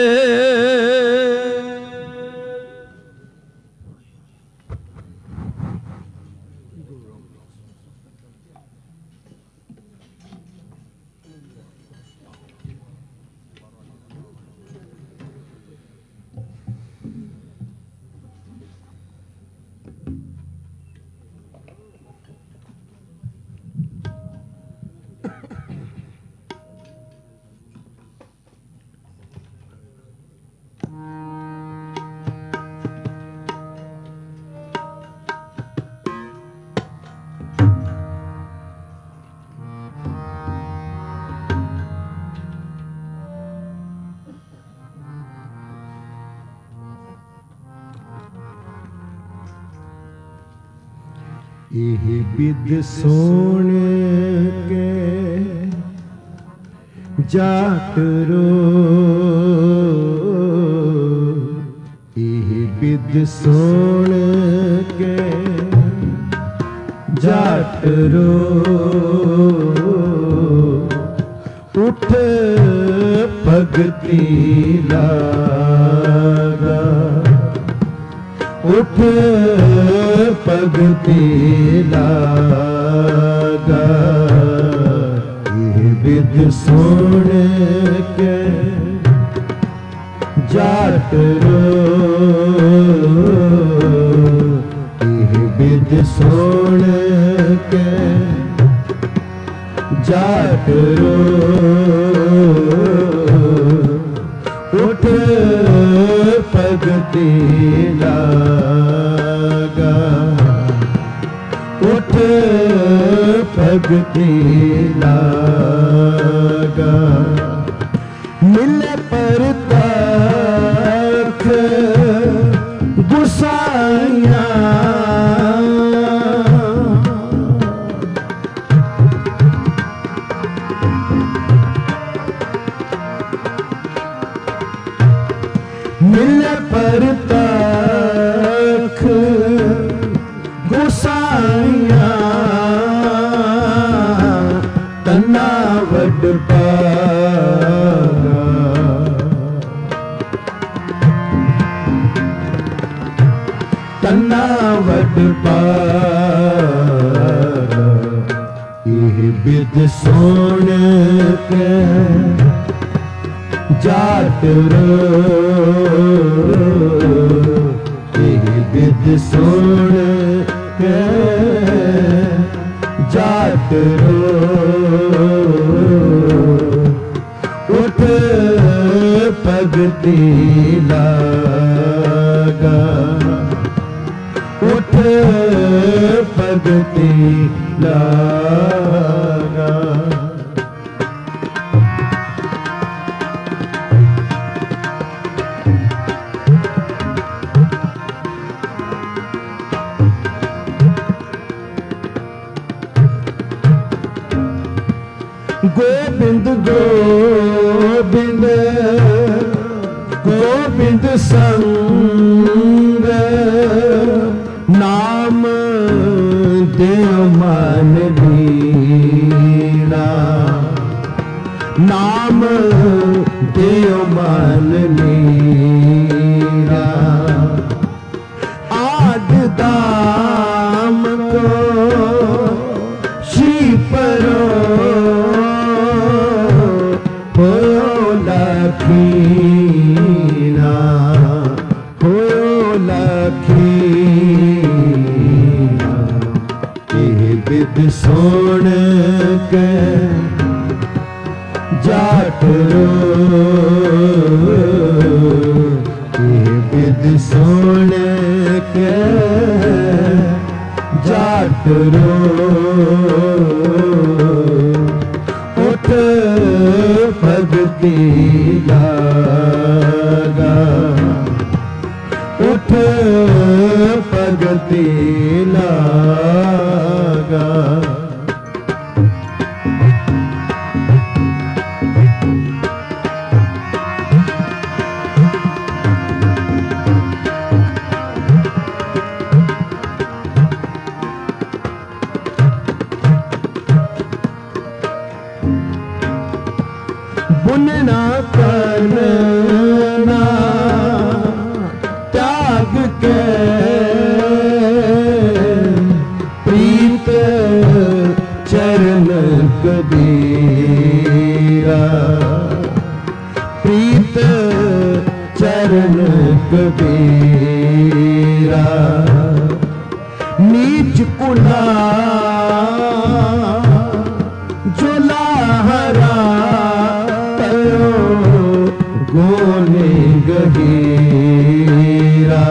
ਇਹ ਬਿਦ ਸੋਣ ਕੇ ਜਾਟ ਰੋ ਇਹ ਬਿਦ ਸੋਣ ਕੇ ਜਾਟ ਰੋ ਉਠ ਭਗਤੀ ਲਾਗਾ उठ भगति लागा ये विद सुन के जाट रो ये विद सुन के जाट रो उठ भगति लागा उठ भगति लागा मिले परतख गुसाइया मिले परतख गुसाइया तना वड पागा तना वड पागा यह बिद सोन के जाट रो बिद सुन के जाट रो उठ भगति लागा उठ भगति लागा गोविंद गोविंद गोविंद संग नाम मान लीना, नाम दियो मान लीना। आद दाम को शीपरो होयो लखीना, होयो लखीना। एह बिद सोण के जाट रो, एह बिद सोण के जाट रो। उठ भगती लागा, उठ भगती लागा। बुनना करना त्याग के प्रीत चरण कबीरा, प्रीत चरण कबीरा। नीच कुला जो लाहरा गोने गहीरा,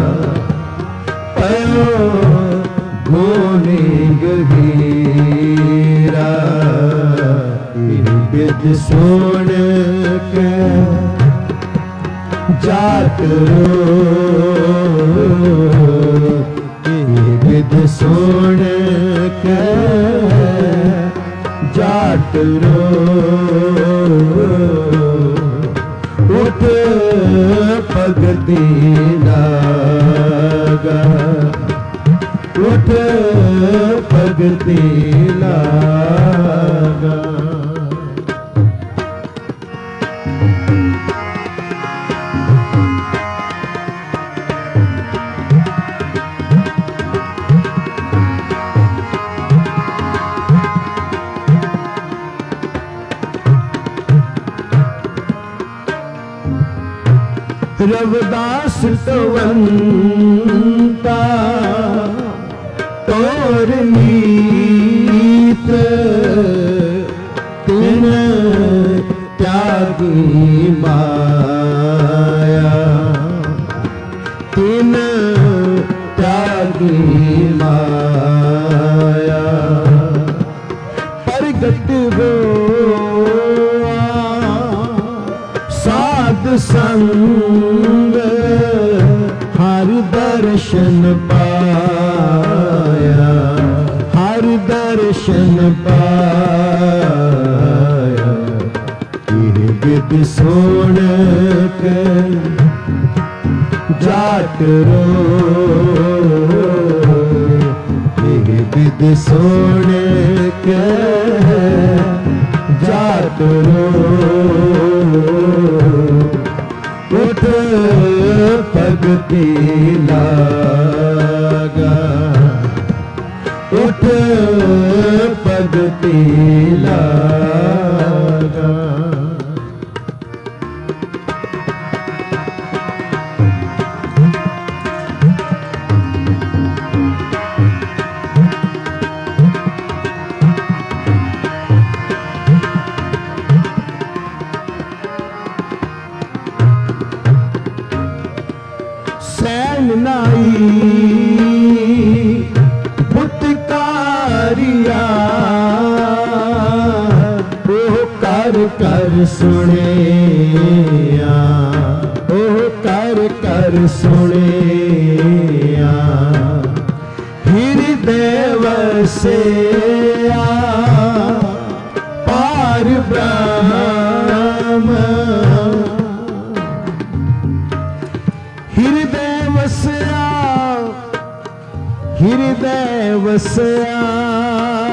पयो गोने गहीरा। बिद सोण के जाट रो, बिद सोण के जाट रो। उठ भगती लागा, उठ भगती लागा। रविदास टवंता तोर नीत, तिन त्यागी माया, तिन त्यागी माया। प्रगट हो साध संग, हर दर्शन पाया, हर दर्शन पाया। यह बिद सोण के जाट रो, यह बिद सोण के जाट रो। उठ भगती लागा, उठ भगती लागा। सैन नाई भुतकारिया, ओ कर कर सुनिया, ओ कर कर सुनिया। हृदय वसिया पार ब्रह्म, हृदय वसिया, हृदय वसिया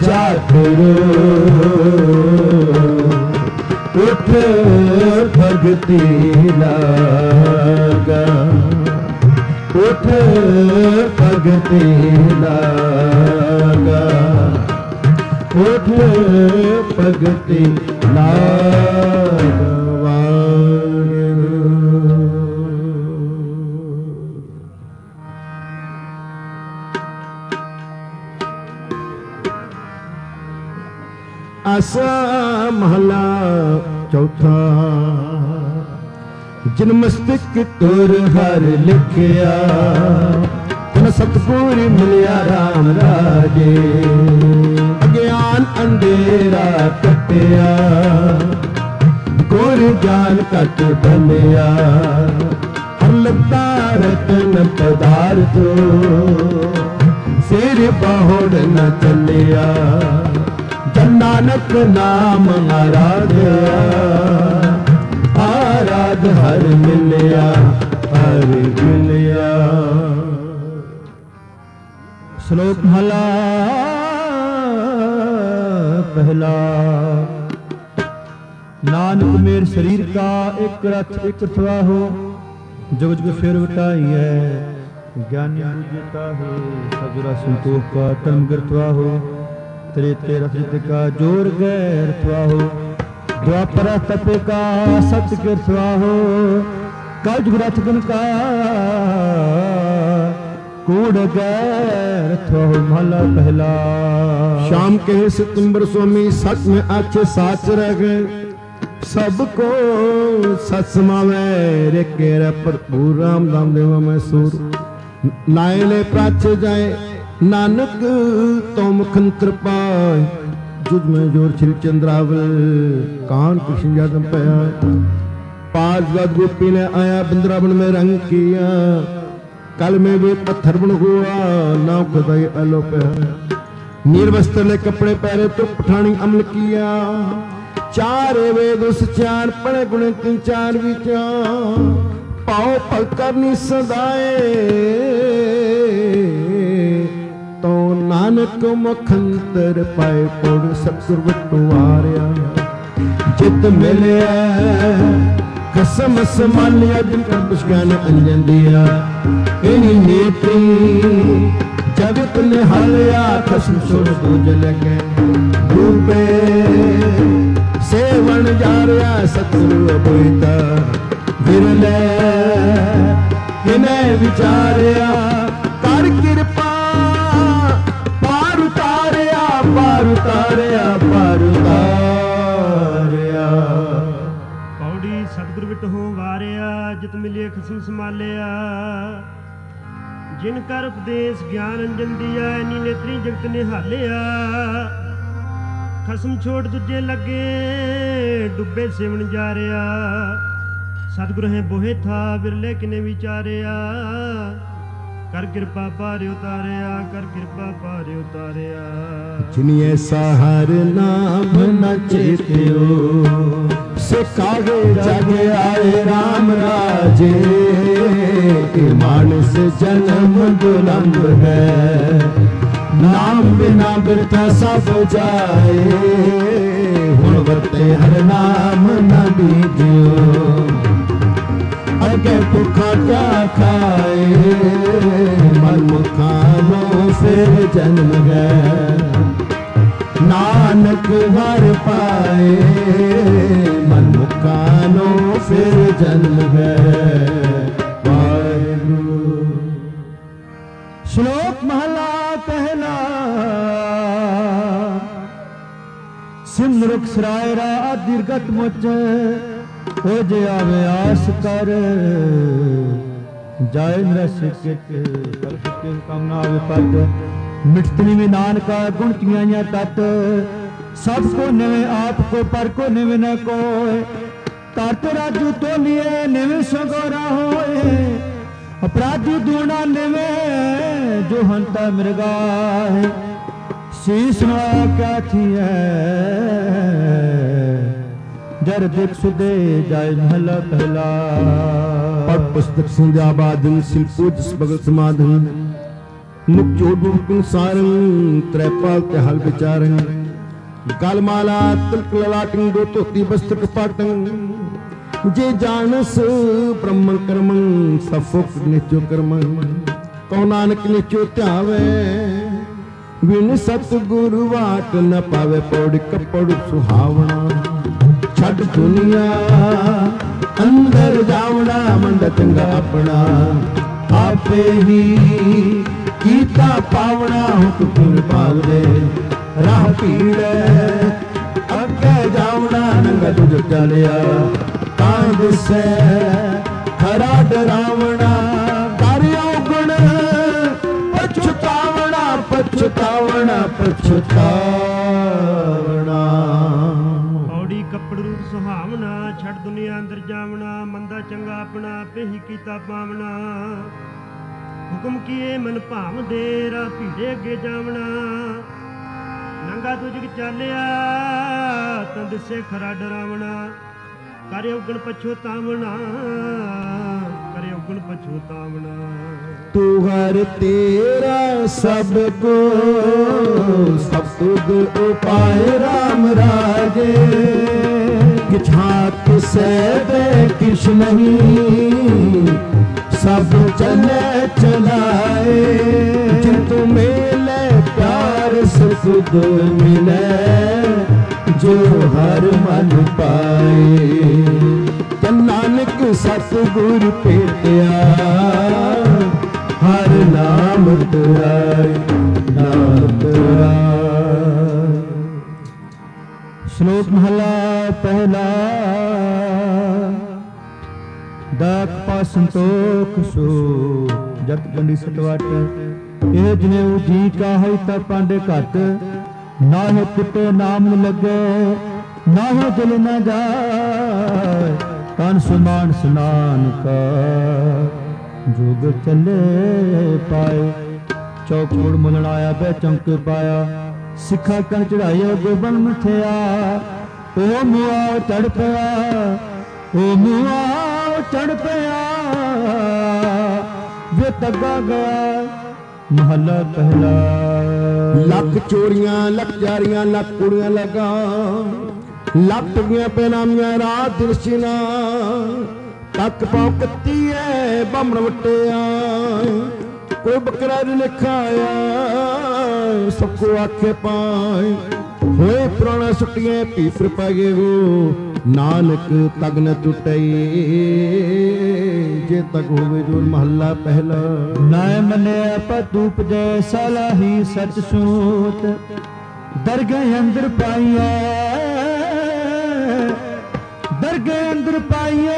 जातरो उठ भगति लागा उठ भगति लागा उठ भगति लागा आसा महला चौथा जिन मस्तक तुर हर लिखिया तन सतपुर मिलिया राम राजे अज्ञान अंधेरा कटिया गुर ज्ञान कट बनिया हर लता रतन पदार्थो सिर बाहोड़ न चलिया नानक नाम आराध्या आराध हर मिलिया हर मिलिया। श्लोक महला पहला। नानक मेर शरीर का एक रथ एक अथवा हो जुग जुग फेर उठाई है ज्ञानी बुझता है सजुरा संतोष का तम गिरतवा हो त्रेते रथ का जोर गैरथवा हो द्वापर तपे का सत्य गिरथवा हो कलयुग रथगन का कूड़ गैरथवा हो महला पहला। शाम के सितंबर स्वामी सच में अच्छे साच रह गए सबको सच समावे रे केरा भरपूर राम दाम देवा में सूर नायले प्राच्य जाए नानक तो मुखन कृपा जुज में जोर छिल चंद्रावल कान कृष्ण यादव पया पांच बार गोपी ने आया वृंदावन में रंग किया कल में वे पत्थर बन हुआ नाव खुदाई अलो पे नीर वस्त्र ले कपड़े पहरे तो पठानी अमल किया चार वेद उस चार पड़े गुण तीन चार विचार पाओ पल करनी सदाए तो नानक मुखंतर पाए पुर सतगुर बटवारिया जित मिलिया कसम संभालिया दिन कर कुछ ज्ञान अंजन दिया इन्हीं नेत्री जगत ने हलिया कसम छोड़ दूज लगे डूबे सेवन जा रहा सतगुरु अबोईता विरले इन्हें विचारिया कर कृपा पार उतारिया पार उतारिया पार उतारिया। पौड़ी सतगुर विट हो वारिया जित मिलिए खसम संभालिया जिन कर उपदेश ज्ञान अंजन दिया इन्हीं नेत्री जगत ने हालिया खसम छोड़ दूजे लगे डुबे सेवन जा रहा सतगुर है बोहे था बिरले किने विचारिया कर कृपा पारे उतारिया कर कृपा पारे उतारिया। जिनी ऐसा हर नाम न चेत्यो सिखावे जागे आए राम राजे मानस जन्म दुलंब है नाम बिना बिरथा सब जाए हुण वरते हर नाम न दीजियो अगे भुखा क्या खाए मन मुखानो फिर जन्म गए नानक हर पाए मन मुखानो फिर जन्म गए। श्लोक महला पहला। सिमरुख सरायरा दीर्घत मुच हो जे आवे आस कर जाय नसिकित कल्प के कामना विपद मिटतनी में नानका गुण किया तत् सबको नवे आप को पर को निवे न कोय तारत राजू तो लिए निवे सगोरा होए अपराधी दूना निवे जो हंता मृगा है शीश ना क्या थी है जर दिख सुदे जाय महला पहला। पढ़ पुस्तक संध्या बादन सिल पूज बगल समाधन ਮੁਖ ਜੋੜੂ ਸੰਸਾਰੰ ਤ੍ਰੈਪਾਲ ਤੇ ਹਲ ਵਿਚਾਰੰ ਗਲ ਮਾਲਾ ਤਿਲਕ ਲਲਾਟੰ ਦੋ ਧੋਤੀ ਬਸਤਕ ਪਾਟੰ ਜੇ ਜਾਣਸ ਬ੍ਰਹਮ ਕਰਮੰ ਸਫੁਕ ਨਿਚੋ ਕਰਮੰ ਕਉ ਨਾਨਕ ਨਿਚੋ ਧਿਆਵੇ ਬਿਨ ਸਤਿਗੁਰੂ ਵਾਟ ਨ ਪਾਵੇ ਪੌੜ ਕੱਪੜ ਸੁਹਾਵਣਾ ਛੱਡ ਦੁਨੀਆ ਅੰਦਰ ਜਾਵਣਾ ਮੰਡ ਚੰਗਾ ਆਪਣਾ ਆਪੇ ਹੀ ਕੀਤਾ ਪਾਵਣਾ ਹੁਕਮ ਪਾਵਦੇ ਰਾਹ ਭੀੜੈ ਅੱਗੇ ਜਾਵਣਾ ਨੰਗਾ ਤੁਝ ਚੱਲਿਆ ਤਾਂ ਦਿਸੈ ਖਰਾ ਡਰਾਵਣਾ ਕਰ ਔਗਣ ਪਛਤਾਵਣਾ ਪਛਤਾਵਣਾ ਪਛਤਾਵਣਾ ਔੜੀ ਕੱਪੜ ਰੂਪ ਸੁਹਾਵਣਾ ਛੱਡ ਦੁਨੀਆ ਅੰਦਰ ਜਾਵਣਾ ਮੰਦਾ ਚੰਗਾ ਆਪਣਾ ਆਪੇ ਹੀ ਕੀਤਾ ਪਾਵਣਾ ਹੁਕਮ ਕੀਏ ਮਨ ਭਾਵਦੇ ਰਾਹ ਭੀੜੇ ਅੱਗੇ ਜਾਵਣਾ ਨੰਗਾ ਤੁਝ ਚਾਲਿਆ ਤਾਂ ਦਿਸੇ ਖਰਾ ਡਰਾਵਣਾ ਕਰੇ ਉਗਣ ਪਛੋਤਾਵਣਾ ਕਰੇ ਉਗਣ ਪਛੋਤਾਵਣਾ ਤੂੰ ਹਰ ਤੇਰਾ ਸਭ ਕੋ ਸਭ ਤੁਧ ਉਪਾਏ ਰਾਮ ਰਾਜੇ ਕਿਛਾ ਕਿਸੈ ਦੇ ਕਿਛ ਨਹੀਂ ਸਭ ਚਲੇ ਚਲਾਏ ਜਿਨ ਤੂੰ ਮੇਲੇ ਪਿਆਰ ਸੁਧ ਮਿਲੇ ਜੋ ਹਰ ਮਨ ਪਾਏ ਤੇ ਨਾਨਕ ਸਤਿਗੁਰ ਭੇਟਿਆ ਹਰ ਨਾਮ ਧਿਆਏ ਨਾਮ ਧਿਆਏ। ਸ਼ਲੋਕ ਮਹਲਾ ਪਹਿਲਾ। ਦਾਖ ਪਾ ਸੰਤੋਖ ਸੋ ਜਤ ਗੰਢੀ ਸਟਵਟ ਇਹ ਜਨੇਊ ਜੀ ਕਾਹੀ ਤਾ ਪਾਂਡੇ ਘਟ ਨਾਹੇ ਕਿਤੇ ਨਾਮ ਨ ਲੱਗੇ ਨਾਹੇ ਦਿਲ ਨ ਜਾਏ ਤਨ ਸੁਮਾਨ ਸਨਾਨ ਕਾ ਜੋਗ ਚੱਲੇ ਪਾਏ ਚੌਕੂੜ ਮੁਲਣ ਆਇਆ ਬੈ ਚਮਕ ਪਾਇਆ ਸਿੱਖਾ ਕਣ ਚੜਾਇਆ ਗੋਬਨ ਮਥਿਆ ਓ ਮੁਆ ਚੜ ਪਿਆ ਓ ਮੁਆ ਚੜ ਪਿਆ ਵੇ ਤੱਗਾ ਗਿਆ ਮਹੱਲਾ ਪਹਿਲਾ। ਲੱਖ ਚੋਰੀਆਂ ਲੱਖ ਜਾਰੀਆਂ ਲੱਖ ਕੁੜੀਆਂ ਲਗਾ ਲੱਖ ਟੁਕੀਆਂ ਪੈਨਾਮੀਆਂ ਰਾਤ ਦਿਰਸ਼ਨਾ ਤੱਕ ਪਾਉ ਕੱਤੀ ਐ ਬਾਹਮਣ ਵਟਿਆ ਕੋਈ ਬੱਕਰਾ ਨੀ ਲਿਖਾਇਆ ਸਭ ਕੋ ਆਖੇ ਪਾਏ ਹੋਏ ਪੁਰਾਣਾ ਸੁੱਟੀਆਂ ਭੀਤਰ ਪੈ ਗਏ ਹੋ ਨਾਨਕ ਤਗ ਨ ਟੁੱਟਈ ਜੇ ਤਗ ਹੋਵੇ ਜੋ ਮਹੱਲਾ ਪਹਿਲਾ। ਨਾਇ ਮੰਨਿਆ ਪਤੂਪ ਜੈ ਸਲਾਹੀ ਸਚ ਸੂਤ ਦਰਗਹਿ ਅੰਦਰ ਪਾਈਐ ਦਰਗਹਿ ਅੰਦਰ ਪਾਈਐ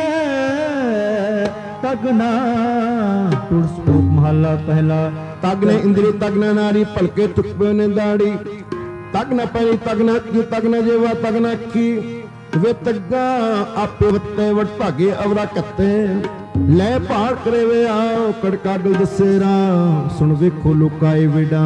ਤਗ ਨਾ ਟੁੱਟ ਸੂਤ ਮਹੱਲਾ ਪਹਿਲਾ। ਤਗ ਨੇ ਇੰਦਰੀ ਤਗ ਨਾ ਨਾਰੀ ਭਲਕੇ ਚੁੱਪੇ ਨੇ ਦਾੜੀ ਤਗ ਨਾ ਪੈਣੀ ਤਗ ਨਾ ਅੱਖੀ ਤਗ ਨਾ ਜੇਵਾ ਤਗ ਨਾ ਅੱਖੀ ਵੇ ਤੱਗਾ ਆਪੇ ਵੱਤੇ ਵਟ ਭਾਗੇ ਅਵਰਾ ਕੱਤੇ ਲੈ ਭਾੜ ਕਰੇ ਵੇ ਆਓ ਕੜਕਾਡੂ ਦਸੇਰਾ ਸੁਣ ਵੇਖੋ ਲੋਕਾਏ ਵਿਡਾਨ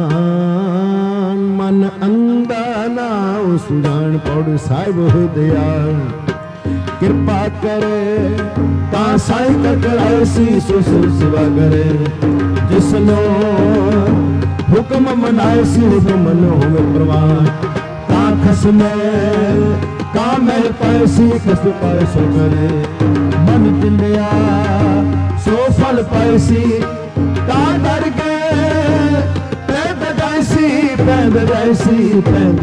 ਮਨ ਅੰਦਾ ਨਾ ਸੁਜਾਨ ਪੌੜ ਸਾਹਿਬ ਹੁਦਿਆਲ ਕਿਰਪਾ ਕਰੇ ਤਾਂ ਸਾਈ ਕਕੜਾਏ ਸੀ ਸੋ ਸਿਵਾ ਕਰੇ ਜਿਸ ਨੂੰ ਹੁਕਮ ਮਨਾਏ ਸੀ ਹੁਕਮ ਨ ਹੋਵੇ ਪ੍ਰਵਾਨ ਤਾਂ ਖਸਮੇ ਕਾਮਲ ਪੈਸੀ ਖਸ ਪੈਸੋ ਕਰੇ ਮਨ ਦਿਲਿਆ ਸੋ ਫਲ ਪੈਸੀ ਤਾਂ ਡਰ ਗਏ ਪੈਦ ਜਾਇਸੀ ਪੈਦ ਜਾਇਸੀ ਪੈਦ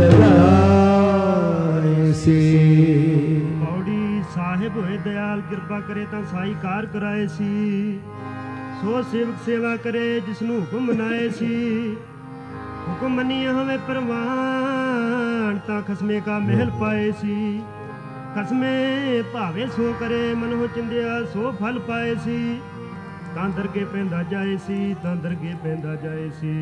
ਜਾਇਸੀ। ਪੌੜੀ ਸਾਹਿਬ ਹੋਏ ਦਿਆਲ ਕਿਰਪਾ ਕਰੇ ਤਾਂ ਸਾਈ ਕਾਰ ਕਰਾਏ ਸੀ ਸੋ ਸੇਵਕ ਸੇਵਾ ਕਰੇ ਜਿਸ ਨੂੰ ਹੁਕਮ ਮਨਾਏ ਸੀ ਹੁਕਮ ਮੰਨੀਏ ਹਵੇਂ ਪ੍ਰਵਾਨ ਤਾਂ ਖਸਮੇ ਕਾ ਮਹਿਲ ਪਾਏ ਸੀ ਖਸਮੇ ਭਾਵੇ ਸੋ ਕਰੇ ਮਨ ਹੋ ਚਿੰਦਿਆ ਸੋ ਫਲ ਪਾਏ ਸੀ ਤਾਂ ਦਰਗੇ ਪੈਂਦਾ ਜਾਏ ਸੀ ਤਾਂ ਦਰਗੇ ਪੈਂਦਾ ਜਾਏ ਸੀ।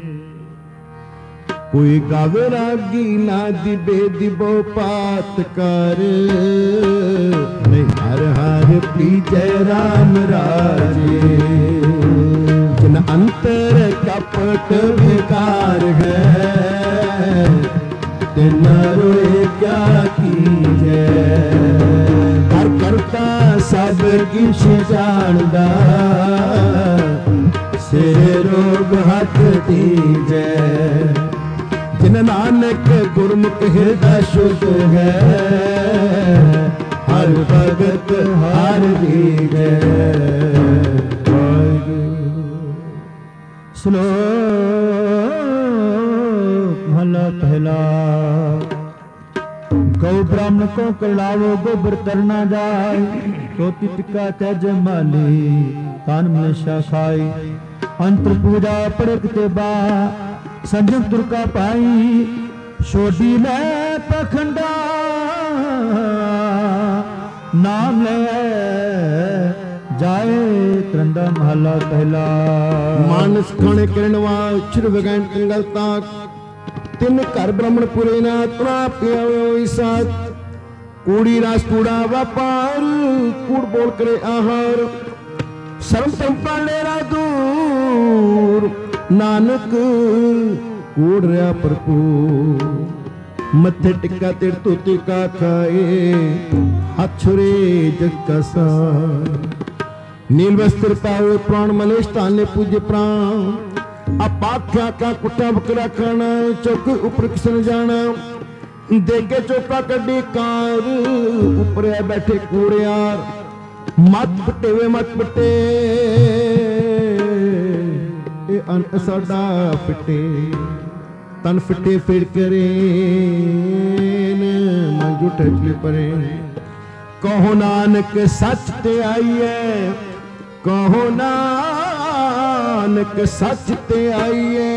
ਕੋਈ ਗਾਵੇ ਰਾਗੀ ਨਾ ਦਿਬੇ ਦਿਬੋ ਪਾਤ ਕਰ ਨਹੀਂ ਹਰ ਹਰ ਪ੍ਰੀਜੈ ਰਾਮ ਰਾਜੇ ਜਿਨ ਅੰਤਰ ਕਪਟ ਵਿਕਾਰ ਹੈ ਤਿਨ ਰੋਏ ਕਿਆ ਕੀਜੈ ਕਰ ਕਰਤਾ ਸਭ ਕਿਛ ਜਾਣਦਾ से रोग हट दीजै। जिन नानक गुरमुख हृदय शुद्ध है, हर भगत हर दीजै। श्लोक महला पहला। गौ ब्राह्मण को करलावो गोबर तरना जाय, रोटी टिक्का तेज माली तान मलेशा खाई। अंतर पूजा पड़कते बा संजम तुरका पाई, छोड़ी ले पखंडा नाम ले जाए तरंदा। महला पहला। मानस खाने किरणवा छिर वगैन कंगलता, तिन घर ब्राह्मण पुरे ना तना पियाओ साथ। कूड़ी रास कूड़ा व्यापार, कूड़ बोल करे आहार। शर्म संपाले रा दूर, नानक कूड़ रहा भरपूर। मथे टिक्का तेर तोते का खाए, हाथ छुरे जग का सार। नील वस्त्र पावे प्राण मलेश ताने पूजे प्राण। अपाख्या का कुटा बकरा खाना, चौक ऊपर किसन जाना। देगे चौका कड्डी कार, ऊपर बैठे कूड़ियार। मत पटे वे मत पटे, ए अन साडा पिटे। तन फिटे फिर करे मन जुटे चले परे। कहो नानक सच ते आइए, कहो नानक सच ते आइए।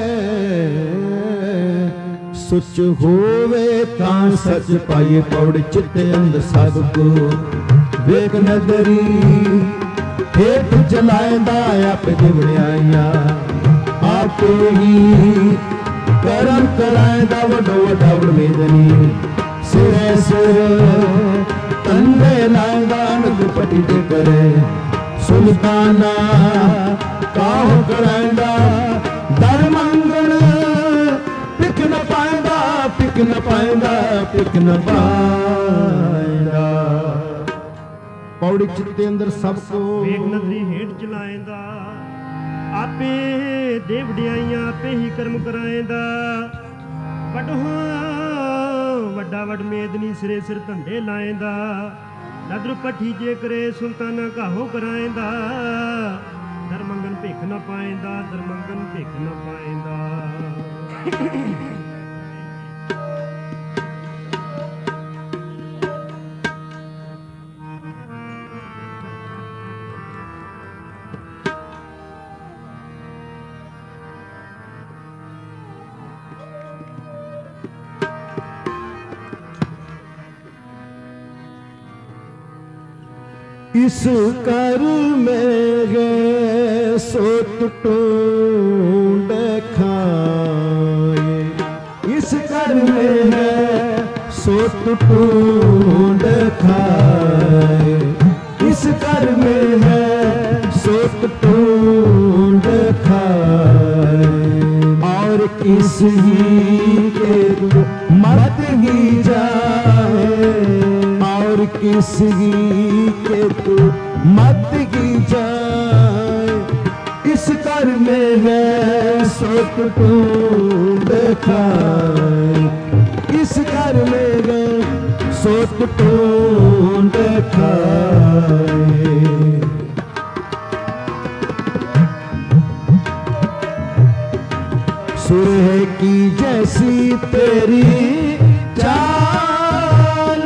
सुच होवे तां सच पाइए। पौड़ चित्ते अंदर सब को वेख नदरी, हेठ जलाएंदा आप दिवड़ियाइया। आपे ही करम कराएंदा वडो वडा मेदनी। सिरे सिर तंदे लाएंदा नग पटी ते करे। सुल्ताना काहो कराएंदा दर मंगण। पिक न पाएंदा पिक न पाएंदा पिक न पाएंदा। पौड़ी चित्ते अंदर सबको वेख नदरी हेठ चलाएंदा। आपे देव वडियाइयां आपे ही कर्म कराएंदा। वडो वड्डा वड मेदनी सिरे सिर धंधे लाएंदा। नदर पठी जे करे सुल्ताना काहो कराएंदा। दरमंगन भिख न पाएंदा, दरमंगन भिख न पाएंदा। इस कर में गए सो टूंड खाए। इस कर में गए सो टूंड खाए। इस कर में है सो टूंड खाए। और किस ही के मत ही जाए। और किस ही के तू मत की जाए। इस कर में है सो टूंड खाए। इस घर में गए सो टूंड खाए। सुरह की जैसी तेरी चाल।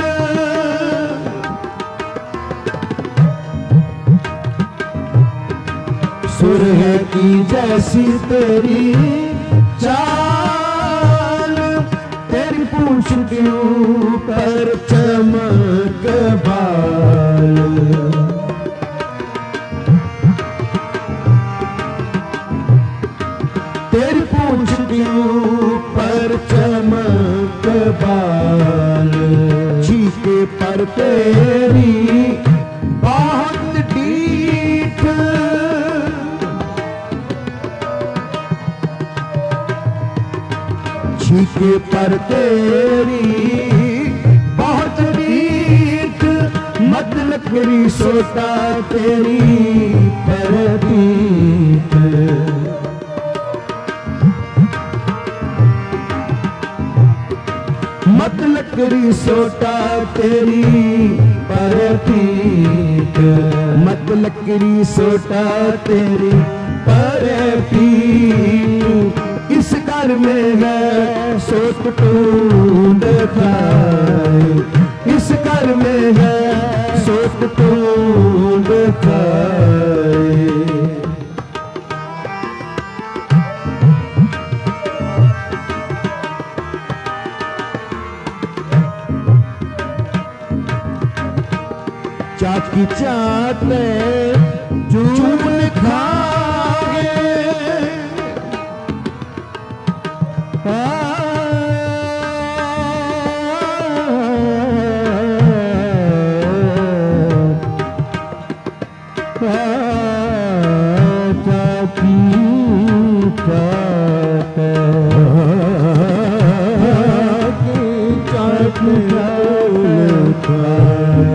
सुरह की जैसी तेरी चाल। तेरी पूंछ के ऊपर चमक बाल। तेरी पूंछ के ऊपर चमक बाल। चीखे पर तेरी बहुत डीठ। चीखे पर तेरी बहुत डीठ। मत लकड़ी सोटा तेरी परतीत, मत लकड़ी सोटा तेरी परतीत, मत लकड़ी सोटा तेरी परतीत। इस घर में है सोच टूंड खाए, इस घर में है सोच टूंड खाए। चाकी चाटे चून खाए, चाकी चाटे चाकी चून खाए।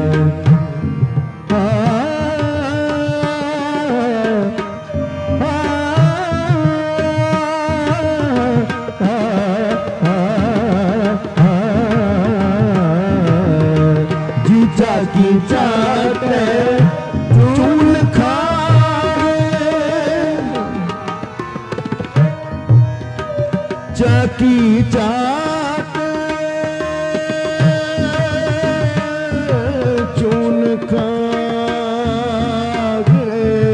चाकी चाटे चून खाए, चाकी चाटे चून खाए,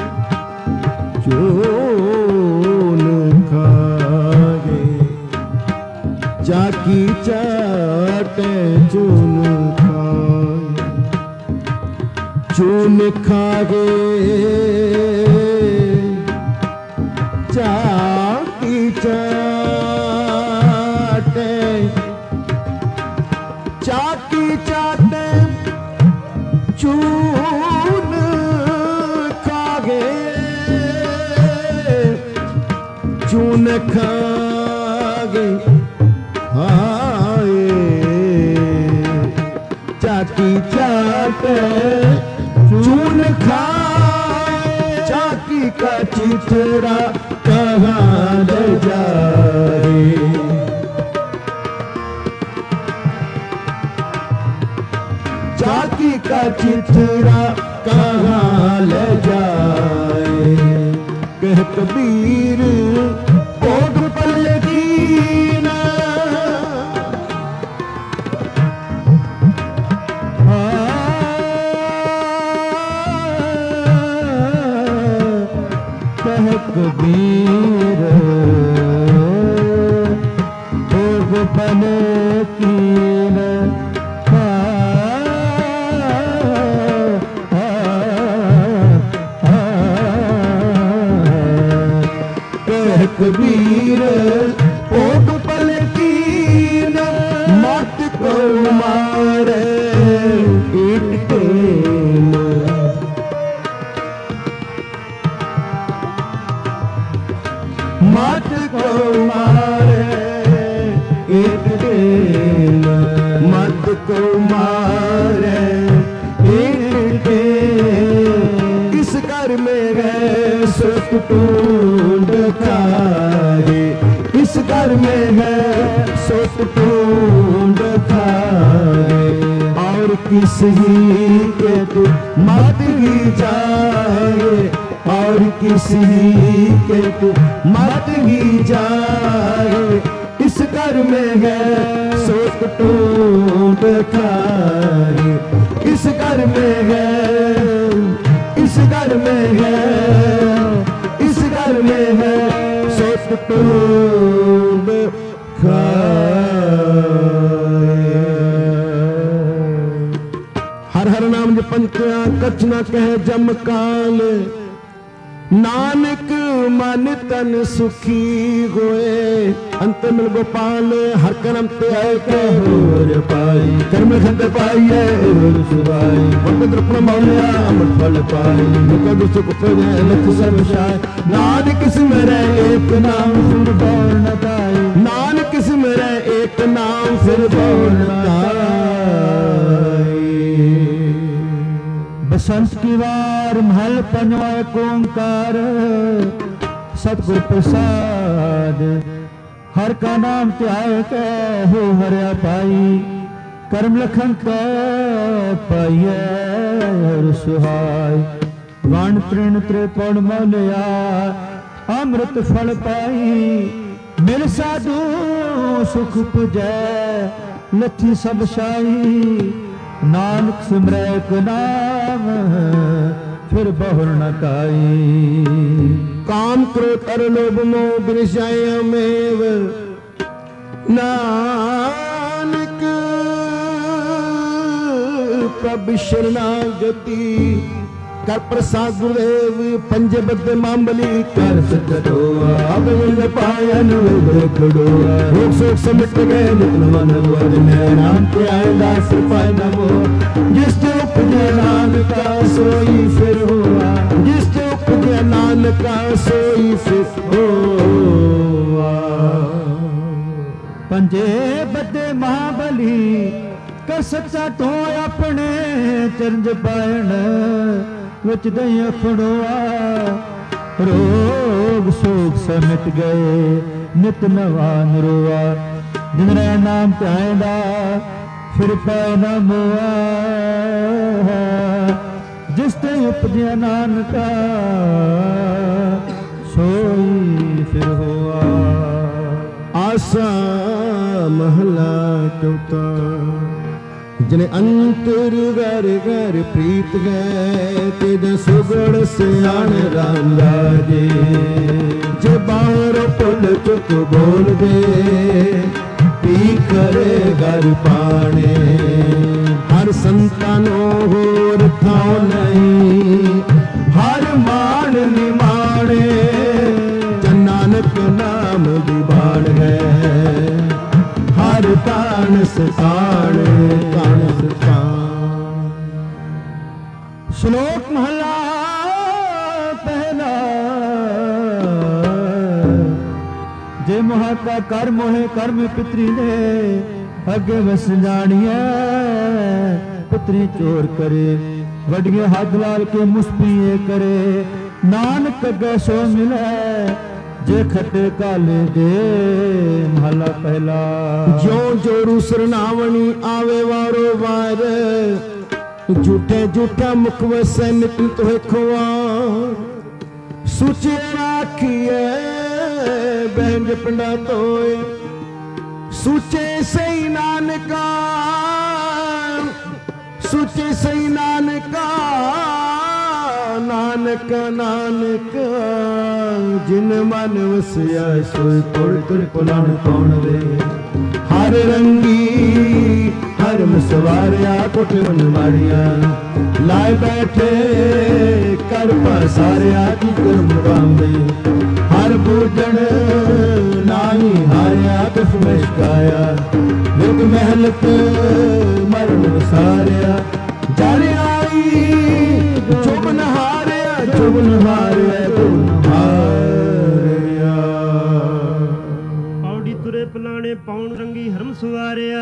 चून खाए। चाकी चाटे चून चून खागे चाकी चाटे, चाकी चाटे चून खागे, चून खागे हाय। चाकी चाटे चून खाए, चाकी का चिथड़ा कहाँ ले जाए, चाकी का चिथड़ा कहाँ ले जाए। कह कबीर भोग पलकी ना, कबीर भोग बने कीन, कबीर भोग पल कीन, मत को मारे ईट टेन, मत को मारे ईट टेन, मत को मारे ईट टेन। इस घर में गए सुख टूंड खाए, इस घर में है सुख टूंड खाए। और किसी के तू मत ही जाए, और किसी के तू मत ही जाए। इस घर में है सुख टूंड खाए, इस घर में है, इस घर में है, इस घर में है सुख टूंड खाए। हर हर नाम जपंत्या कछ न कह जम काल, नानक मन तन सुखी होए। अंत मिल गोपाल हर कर्म ते आए के होर पाई, कर्म खंड पाइए रोज सुभाई। वक्त द्रपण मौलिया अमृत फल पाई, दुख दुख उपजे लख सब शाय। नानक सिमरै एक नाम फिर बोल न पाई, नानक सिमरै एक नाम फिर बोल न पाई। बसंत की वार महल पंजवा एक ओंकार सतगुर प्रसाद हर का नाम त्याग के हो हरिया पाई कर्म लखन कै पाइए हर सुहाय वण तृण त्रिपुण मौलिया अमृत फल पाई मिल साधु सुख पुजै लथी सब शाही नानक सिमरैक नाम फिर बहुर न काई काम क्रोध अर लोभ मोह विषयमेव नानक प्रभु शरणागति कर प्रसाद गुरुदेव पंजे बद्ध मामली कर सचो अब पायन खड़ो रोग शोक समिट गए नितन मन वर नाम के आए दास पाय नमो जिस तो उपजे नानका सोई फिर हुआ जिस तो उपजे नानका सोई फिर हुआ पंजे बद्ध महाबली कर सच्चा तो अपने चरज पायण विच दई खड़ोआ रोग शोक से मिट गए नित नवा नरोआ जिन नाम चाहदा फिर पाए न मोआ जिस ते उपजया नानका सोई फिर हुआ आसा महला चौथा जिने अंतर घर घर प्रीत गए तेज सुगड़ सियाण राम राजे जे बाहर पुल चुक बोल दे पी करे घर पाने हर संतानो होर थाओ नहीं हर मान निमाणे जन नानक नाम दिबाड़ है हर तान सताण तान सताण। श्लोक महला पहला जे मोह का कर मोहे कर्म पितरी ने अगे वस जानिए पुत्री चोर करे वडिए हाथ लाल के मुस्पिए करे नानक अगे सो मिले जे खटे काले दे महला पहला जो जोरू सरनावणी आवे वारो वार झूठे झूठा मुख वसे नित तो खुआर सुचे राखिए बहन पिंडा तोए सुचे सही नानका सुचे सही नानका नानक नानक जिन मन वसिया सोई तुर तुर पुलान कौन वे हर रंगी हर मसवारिया कुट मन मारिया लाए बैठे कर पसारिया की कर्म बांधे हर पूजन नाही हारिया कुछ मशकाया विग महलत मरण सारिया जाने आई चुबन हारिया चुबन हारिया चुबन हारिया पौड़ी तुरे पलाने पौन रंगी हरम सुवारिया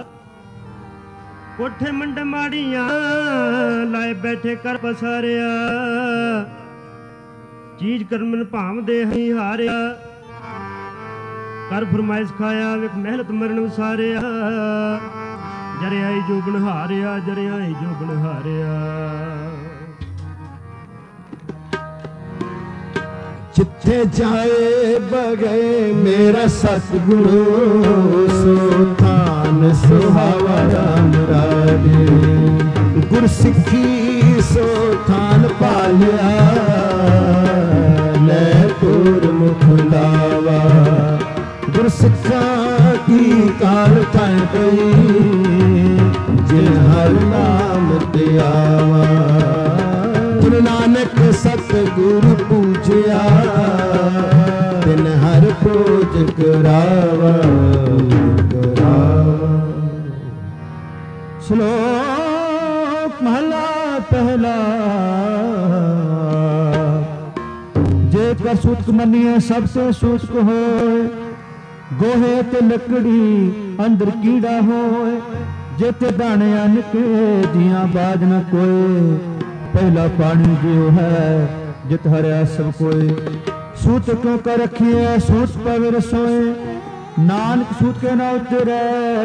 कोठे मंड माड़ियां लाए बैठे कर पसारिया चीज करमन भाव दे हई हारिया कर फरमाइश खाया विख महलत मरण उसारिया जरे आई जोबन हारिया जरे आई जोबन हारिया जिथे जाए बगे मेरा सतगुरु सो थान सुहावा राम राजे गुर सिखी सो थान पालिया ले तुर मुख लावा गुर सिखा की काल थान गई जिन हर नाम ते आवा गुरु नानक सतगुरु पूजया तिन हर पूज करावा करावा। श्लोक महला पहला जे कर सुत मनिए सबसे सुत होए गोहे ते लकड़ी अंदर कीड़ा होए जेते दाने निके दियां बाज न कोए ਪਹਿਲਾ ਪਾਣੀ ਜਿਉ ਹੈ ਜਿਤ ਹਰਿਆ ਸਭ ਕੋਏ। ਸੂਤ ਕਿਉ ਕਰ ਰਖੀਐ ਸੂਤ ਪਵੇ ਰਸੋਏ, ਨਾਨਕ ਸੂਤ ਕੇ ਨਾ ਉਤਰੈ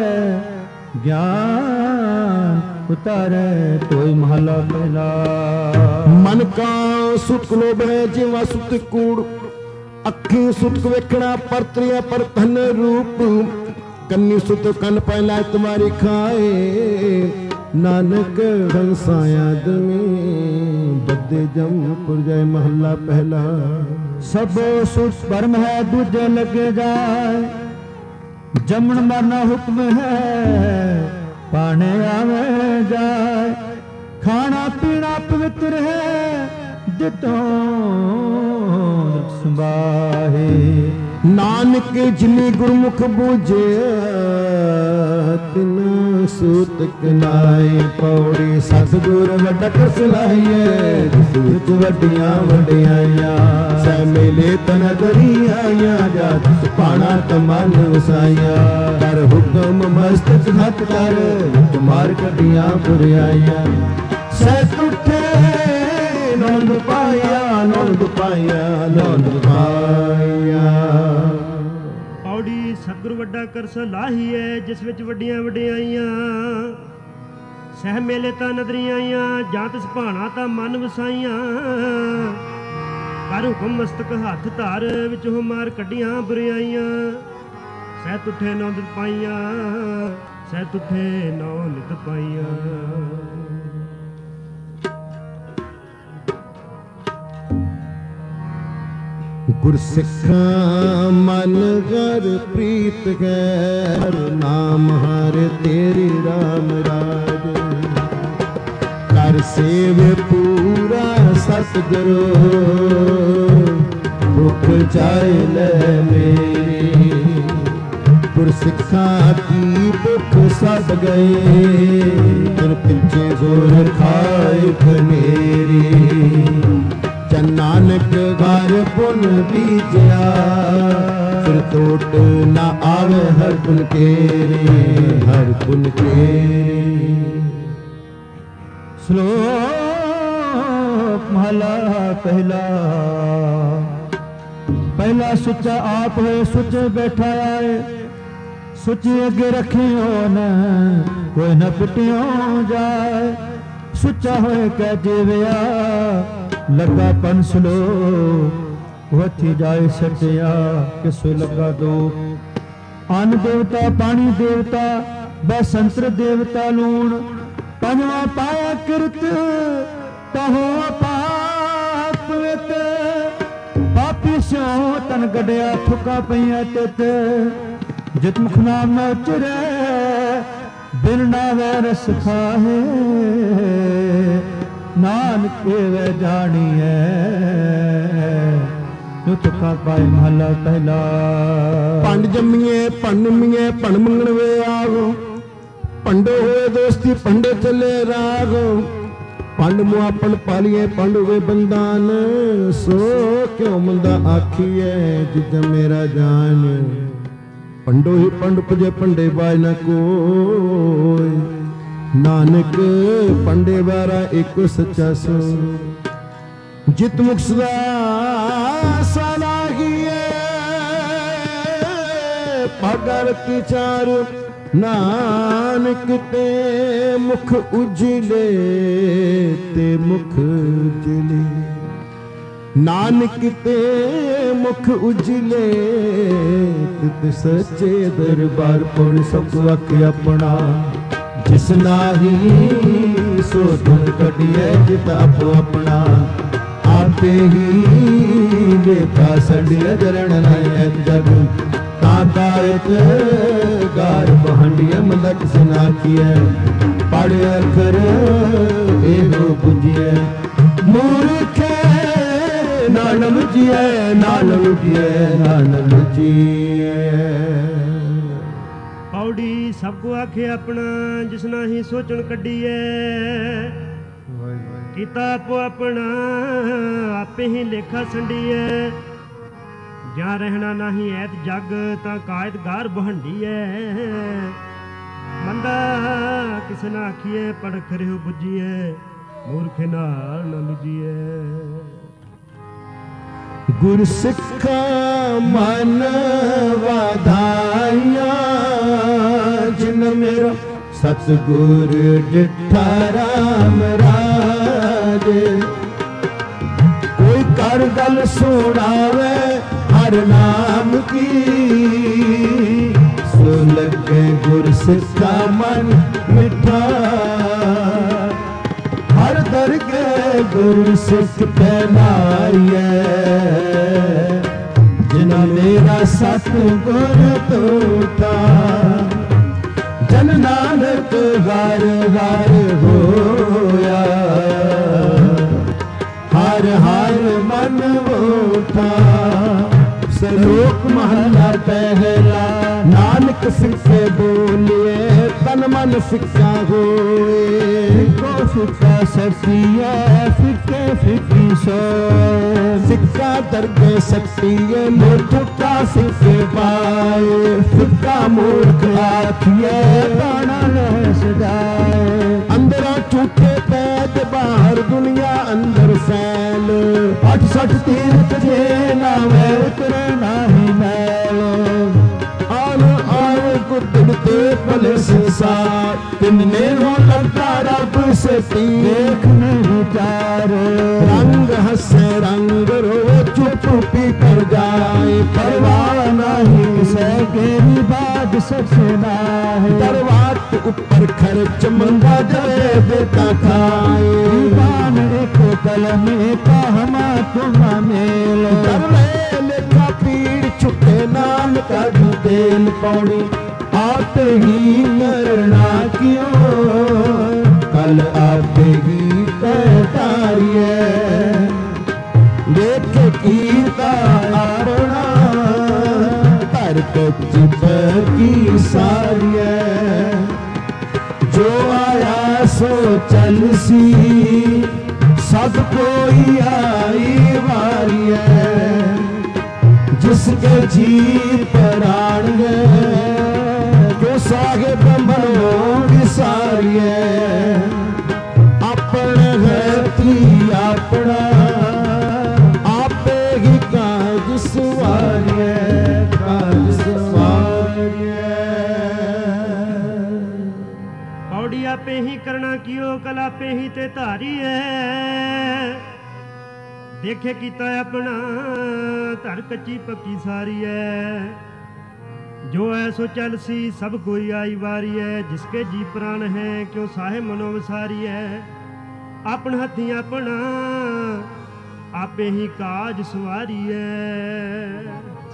ਗਿਆਨ ਉਤਾਰੈ ਤੋਇ ਮਹਲਾ ਪਹਿਲਾ। ਮਨ ਕਾ ਸੁਤਕ ਲੋਭ ਹੈ ਜਿਵਾ ਸੁਤ ਕੂੜ, ਅੱਖੀ ਸੁਤਕ ਵੇਖਣਾ ਪਰਤਰੀਆ ਪਰ ਧਨ ਰੂਪ। ਕੰਨੀ ਸੁਤ ਕੰਨ ਪਹਿਲਾ ਤੁਮਾਰੀ ਖਾਏ, ਨਾਨਕ ਹੰਸਾਇਆ ਦਮੀ ਬੱਦੇ ਜਮ ਪੁਰਜੈ ਮਹੱਲਾ ਪਹਿਲਾ। ਸਭ ਸੁਖ ਭਰਮ ਹੈ ਦੂਜੇ ਲੱਗੇ ਜਾਏ, ਜਮਣ ਮਰਨਾ ਹੁਕਮ ਹੈ ਪਾਣੇ ਆਵੇ ਜਾਏ। ਖਾਣਾ ਪੀਣਾ ਪਵਿੱਤਰ ਹੈ ਦਿੱਤੋਂ ਸੰਭਾਹੇ, ਨਾਨਕ ਜਿਨੀ ਗੁਰਮੁਖ ਬੂਝਿਆ ਤਿਨ ਸੂਤਕ ਲਾਏ। ਪੌੜੀ ਸਤਿਗੁਰ ਵੱਡਾ ਕਸ ਲਾਈਐ ਜਿਸ ਵਿੱਚ ਵੱਡੀਆਂ ਵਡਿਆਈਆਂ। ਸਹਿ ਮੇਲੇ ਤਨ ਦਰੀਆਈਆਂ ਜਾਤ ਪਾਣਾ ਤਮਨ ਵਸਾਈਆਂ। ਕਰ ਹੁਕਮ ਮਸਤਕ ਹੱਥ ਕਰ ਵਿੱਚ ਮਾਰ ਕੱਢੀਆਂ ਬੁਰਿਆਈਆਂ। ਸਹਿ ਟੁੱਟੇ ਨੰਦ ਪਾਇਆ ਨੰਦ ਪਾਇਆ ਨੰਦ ਪਾਇਆ। ਪੌੜੀ ਸਤਿਗੁਰ ਵੱਡਾ ਕਰ ਸਲਾਹੀਐ ਜਿਸ ਵਿੱਚ ਵੱਡੀਆਂ ਵਡਿਆਈਆਂ। ਸਹਿ ਮੇਲੇ ਤਾਂ ਨਦਰੀਆਂ ਆਈਆਂ ਜਾਂ ਤਿਸ ਭਾਣਾ ਤਾਂ ਮਨ ਵਸਾਈਆਂ। ਕਰ ਹੁਕਮ ਮਸਤਕ ਹੱਥ ਧਾਰ ਵਿੱਚ ਹੋ ਮਾਰ ਕੱਢੀਆਂ ਬੁਰਿਆਈਆਂ। ਸਹਿ ਤੁਠੇ ਨੌ ਨਿਤ ਪਾਈਆਂ ਸਹਿ ਤੁਠੇ ਨੌ ਨਿਤ ਪਾਈਆਂ। ਗੁਰਸਿੱਖਾਂ ਮਨ ਹਰ ਪ੍ਰੀਤ ਹੈ, ਨਾਮ ਹਰ ਤੇਰੀ ਰਾਮ ਰਾਜ। ਕਰ ਸੇਵ ਪੂਰਾ ਸਤਿਗੁਰੂ ਭੁਖ ਚਾਹਿ ਲੈ ਮੇਰੀ। ਗੁਰਸਿੱਖਾਂ ਕੀ ਭੁਖ ਸਭ ਗਏ, ਗੁਰ ਪਿੱਛੇ ਜ਼ੋਰ ਖਾਇ ਖਨੇਰੀ। ਜਨ ਨਾਨਕ ਘਰ ਪੁਨ ਬੀਜਿਆ, ਫਿਰ ਟੋਟ ਨਾ ਆਵੇ ਹਰ ਪੁਨ ਕੇਰੇ ਹਰ ਪੁਨ ਕੇਰੇ। ਸ਼ਲੋਕ ਮਹਲਾ ਪਹਿਲਾ। ਪਹਿਲਾ ਸੁੱਚਾ ਆਪ ਹੋਏ ਸੁੱਚੇ ਬੈਠਾ ਆਏ, ਸੁੱਚੇ ਅੱਗੇ ਰੱਖਿਓ ਨ ਕੋਈ ਨ ਪਿਟਿਓ ਜਾਏ। ਸੁੱਚਾ ਹੋਏ ਕਹਿ ਜੀਵਿਆ ਲੱਗਾ ਪੰਸਲੋ, ਵਥੀ ਜਾਏ ਸੱਚਿਆ ਕਿਸੋ ਲੱਗਾ ਦੋ। ਅੰਨ ਦੇਵਤਾ ਪਾਣੀ ਦੇਵਤਾ ਬੈਸੰਤਰ ਦੇਵਤਾ ਲੂਣ। ਪੰਜਵਾਂ ਪਾਇਆ ਕਿਰਤ ਤਹੋ ਪਾਪ ਪਵਿੱਤ। ਪਾਪੀ ਸਿਓ ਤਨ ਗੱਡਿਆ ਠੁਕਾ ਪਈਆਂ ਤਿਤ। ਜਿਤ ਮੁਖ ਨਾਮ ਨਾ ਉਚਰੈ ਬਿਨ ਨਾਵੇ ਰਸ ਖਾਹੇ। ਨਾਨਕ ਵੇ ਜਾਣੀਐ ਜੋ ਤੁਕਾ ਪਾਏ ਮਹਲਾ ਪਹਿਲਾ। ਪੰਡ ਜੰਮੀਏ ਭੰਨਮੀਏ ਭਣ ਮੰਗਣ ਵੇ ਆਗੋ। ਪੰਡੋ ਹੋਏ ਦੋਸਤੀ ਪੰਡੇ ਚੱਲੇ ਰਾਗ। ਪੰਡ ਮੁਆਪਣ ਪਾਲੀਏ ਪੰਡ ਵੇ ਬੰਦਾਨ। ਸੋ ਕਿਉ ਮੰਦਾ ਆਖੀਐ ਜਿਜ ਮੇਰਾ ਜਾਨ। ਪੰਡੋ ਹੀ ਪੰਡ ਪੁਜੇ ਪੰਡੇ ਬਾਜ ਨਾ ਕੋਈ। ਨਾਨਕ ਪੰਡੇ ਵਾਰਾ ਇੱਕ ਸੱਚਾ ਸੋ। ਜਿਤ ਮੁਖ ਸਦਾ ਸਲਾਹੀਏ ਭਗਤ ਚਾਰ। ਨਾਨਕ ਤੇ ਮੁਖ ਉਜਲੇ ਤੇ ਮੁਖ ਉਜਲੇ। ਨਾਨਕ ਤੇ ਮੁਖ ਉਜਲੇ ਤਿਤ ਸੱਚੇ ਦਰਬਾਰ ਪੁਰ ਸਭ ਵਕ ਆਪਣਾ। ਜਿਸ ਨਾਹੀ ਸੋ ਧੁਨ ਕੱਢੀਐ ਜਿਤ ਆਪੋ ਆਪਣਾ। ਆਪੇ ਹੀ ਦੇਖਾ ਸੰਡਿਆ ਜਰਣ ਨਾਇ ਜਗ। ਤਾਂ ਕਾਇਤ ਗਾਰ ਬਹੰਡੀਐ ਮਲਕ ਸੁਨਾਖੀਐ। ਪੜ ਅਖਰ ਇਹੋ ਬੁਝੀਐ। ਮੂਰਖੇ ਨਾਨ ਬੁਝੀਐ ਨਾਨ ਬੁਝੀਐ ਨਾਨ ਬੁਝੀਐ। ਪੌੜੀ ਸਭ ਕੋ ਆਖੇ ਆਪਣਾ ਜਿਸ ਨਾਹੀ ਸੋਚਣ ਕੱਢੀਐ। ਕੀਤਾ ਆਪੋ ਆਪਣਾ ਆਪੇ ਹੀ ਲੇਖਾ ਸੰਡੀਐ। ਜਾਂ ਰਹਿਣਾ ਨਹੀਂ ਐਤ ਜਗ ਤਾਂ ਕਾਇਦ ਗਾਰ ਬਹੰਡੀਐ। ਮੰਦਾ ਕਿਸ ਨਾ ਆਖੀਐ ਪੜ ਖਰਿਓ ਬੁੱਝੀਐ। मूर्ख नाल न लुजिए। गुर सिखा मन वाधाइया जिन मेरा सतगुर डिठा राम राजे। कोई कर गल सुनावे हर नाम की सो लगे गुर सिखा मन मिठा। हर दरगे गुरु सिख पहनाइए जिन मेरा सतगुर टूटा। जन नानक घर घर होया हर हर मन उठा। श्लोक महला पहला नानक सिखे बोलिए तन मन फिक्का होए। को फिक्का सतिया फिक्के फिक्की सो सिक्का दरगे सतिए मूर्खता सिक्के पाए। फिक्का मूर्ख आखिए बाणा न सदाए। अंदरों टूटे पैद बाहर दुनिया अंदर फैल। अठ सठ तीर्थ जे नावे उतरे नाही मैल। आन आन गुदड़ते भले संसार तिनने हो लगता रब से देखने विचार। रंग हंसे रंग रो चुप पी कर जाए। परवाह नहीं किसे गेरी बात सचना है। दरवात ऊपर खर्च मंगा जाए बेटा खाए। दीवान एक कलम का हमा तुमा मेल। कर लेखा पीड़ छुटे नाम का तेल पौड़ी आते ही करना क्यों। कल आते ही कहतारिए देख कीता अपना तर्क चिप की सारिए। जो आया सो चल सी सब कोई आई वारी है। जिसके जी प्राण गए जो साहिब बनोगी सारी है। अपने है अपना आपे ही काज सवारिए काज सवारिए। पौड़ी आपे ही करना कियो कला पे ही ते धारी है। देखे कीता अपना धर कच्ची पक्की सारी है। जो है सो चल सी सब कोई आई वारी है। जिसके जी प्राण है क्यों साहे मनो विसारी है। अपन हथी अपना आपे ही काज सवारी है।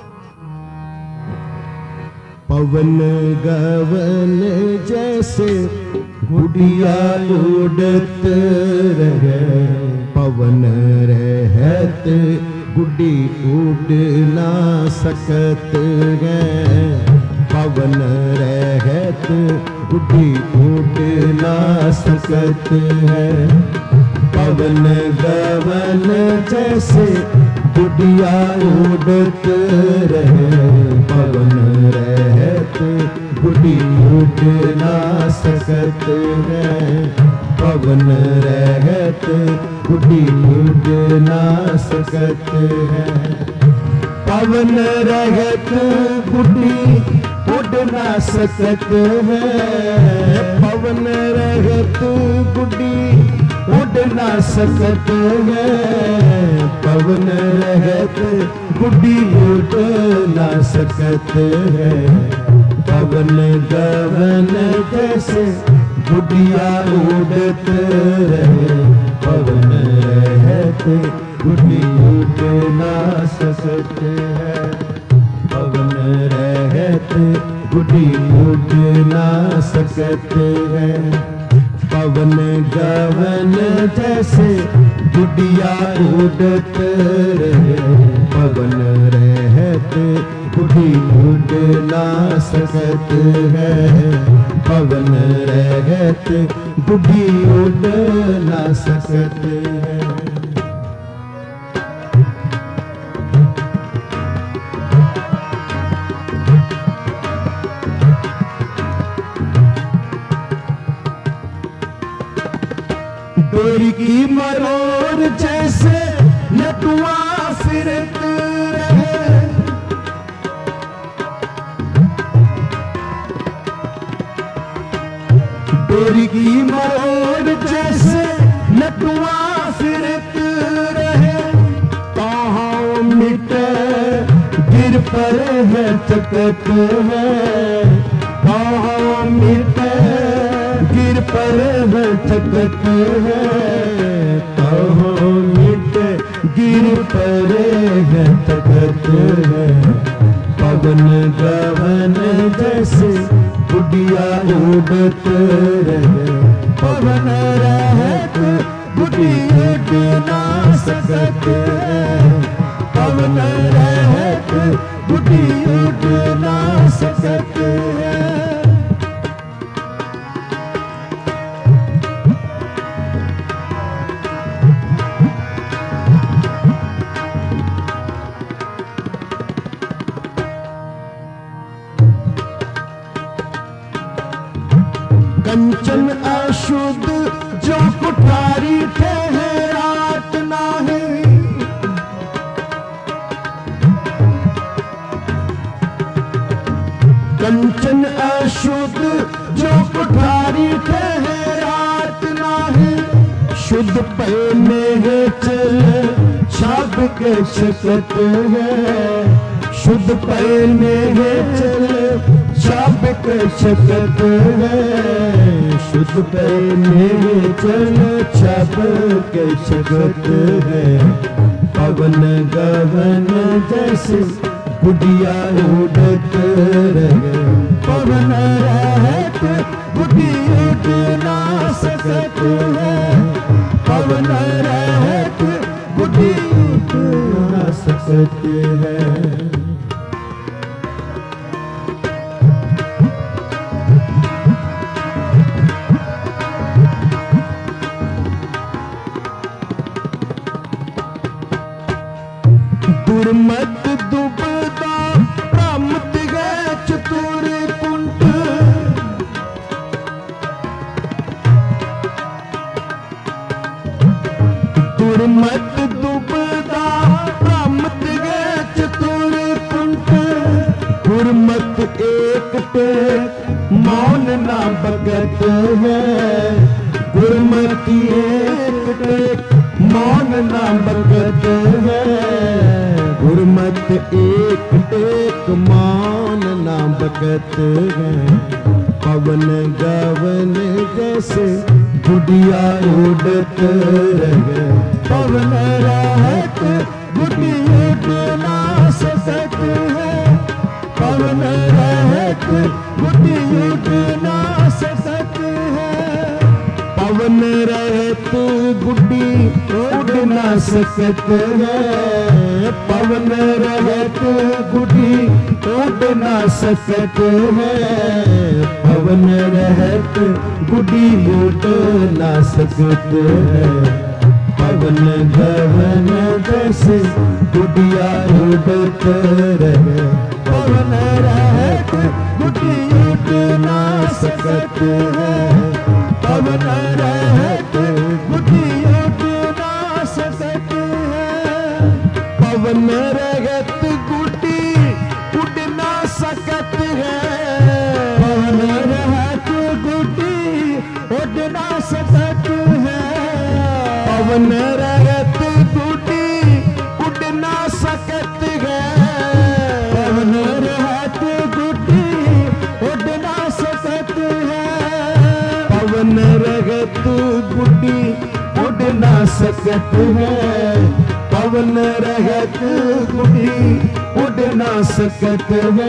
पवन गवन जैसे गुड़िया उड़त रहे। पवन रहत गुड्डी उड़ ना सकत है। पवन रहत गुड्डी उड़ ना सकत है। पवन गवन जैसे गुड़िया उड़त रहे। पवन रहत गुड्डी उड़ ना सकत है। पवन रहत गुड्डी उड़ ना सकत है। पवन रहत गुड्डी उड़ ना सकत है। पवन रहत गुड्डी उड़ ना सकत है। पवन रहत गुड्डी उड़ ना सकत है। पवन गवन जैसे गुड़िया उड़त रहे। पवन रहत गुड्डी उड़ ना सकत है। पवन रहत गुड्डी उड़ ना सकत है। पवन गवन जैसे गुड़िया उड़त रहे। पवन रहत गुड्डी उड़ ना सकत है। पवन रहत गुड्डी उड़ ना सकत है। डोरी की मरोड़ जैसे लटुआ फिरत रहे। डोरी की मरोड़ जैसे लटुआ फिरत रहे। कहाँ मिटे गिर पड़े है चकत है। कहाँ मिटे गिर पड़े है चकत है। कहाँ मिटे गिर पड़े है चकत है। पवन गवन जैसे बुढ़िया उड़त रहे। पवन रहत बुढ़ी उड़ ना सकत है। पवन रहत बुढ़ी उड़ ना सकत है। कंचन अशुद्ध जो कुठारी ठहरात नाही। कंचन अशुद्ध जो कुठारी ठहरात नाही। शुद्ध पहने है चल छाप के शकत है। शुद्ध पहने है चल छाप के शकत है। शुद्ध पहने चल छाप के शकत है। पवन गवन जैसे बुढ़िया उड़त रहे। पवन रहत बुढ़ी उड़ ना सकत है। पवन रहत बुढ़ी उड़ ना सकत है। दुर्मत दुबदा प्रामत गए चतुर कुंट। दुर्मत दुबदा प्रामत गए चतुर कुंट। गुरमत एक टेक मौन ना बगत है। गुरमती एक टेक मौन ना बगत है। गुरमत एक टेक मान ना बगत है। पवन गवन जैसे बुढ़िया उड़त रहे। पवन रहत बुढ़ी उड़ ना सकत है। पवन रहत बुढ़ी उड़ ना सकत है। पवन रहत बुढ़ी उड़ ना सकत है। पवन रहत बुढ़ी उड़ ना सकत है। पवन रहत बुढ़ी उड़ ना सकत है। पवन गवन जैसे बुढ़िया उड़त रहे। पवन रहत बुढ़ी उड़ ना सकत है। पवन रहत बुढ़ी उड़ ना सकत है। पवन रहत बुढ़ी उड़ ना सकत है। पवन रहत बुढ़ी उड़ ना सकत है। पवन रहत बुढ़ी उड़ ना सकत है। पवन रहत बुढ़ी उड़ ना सकत है। पवन रहत बुढ़ी उड़ ना सकत है। पवन रहत बुढ़ी उड़ ना सकत है।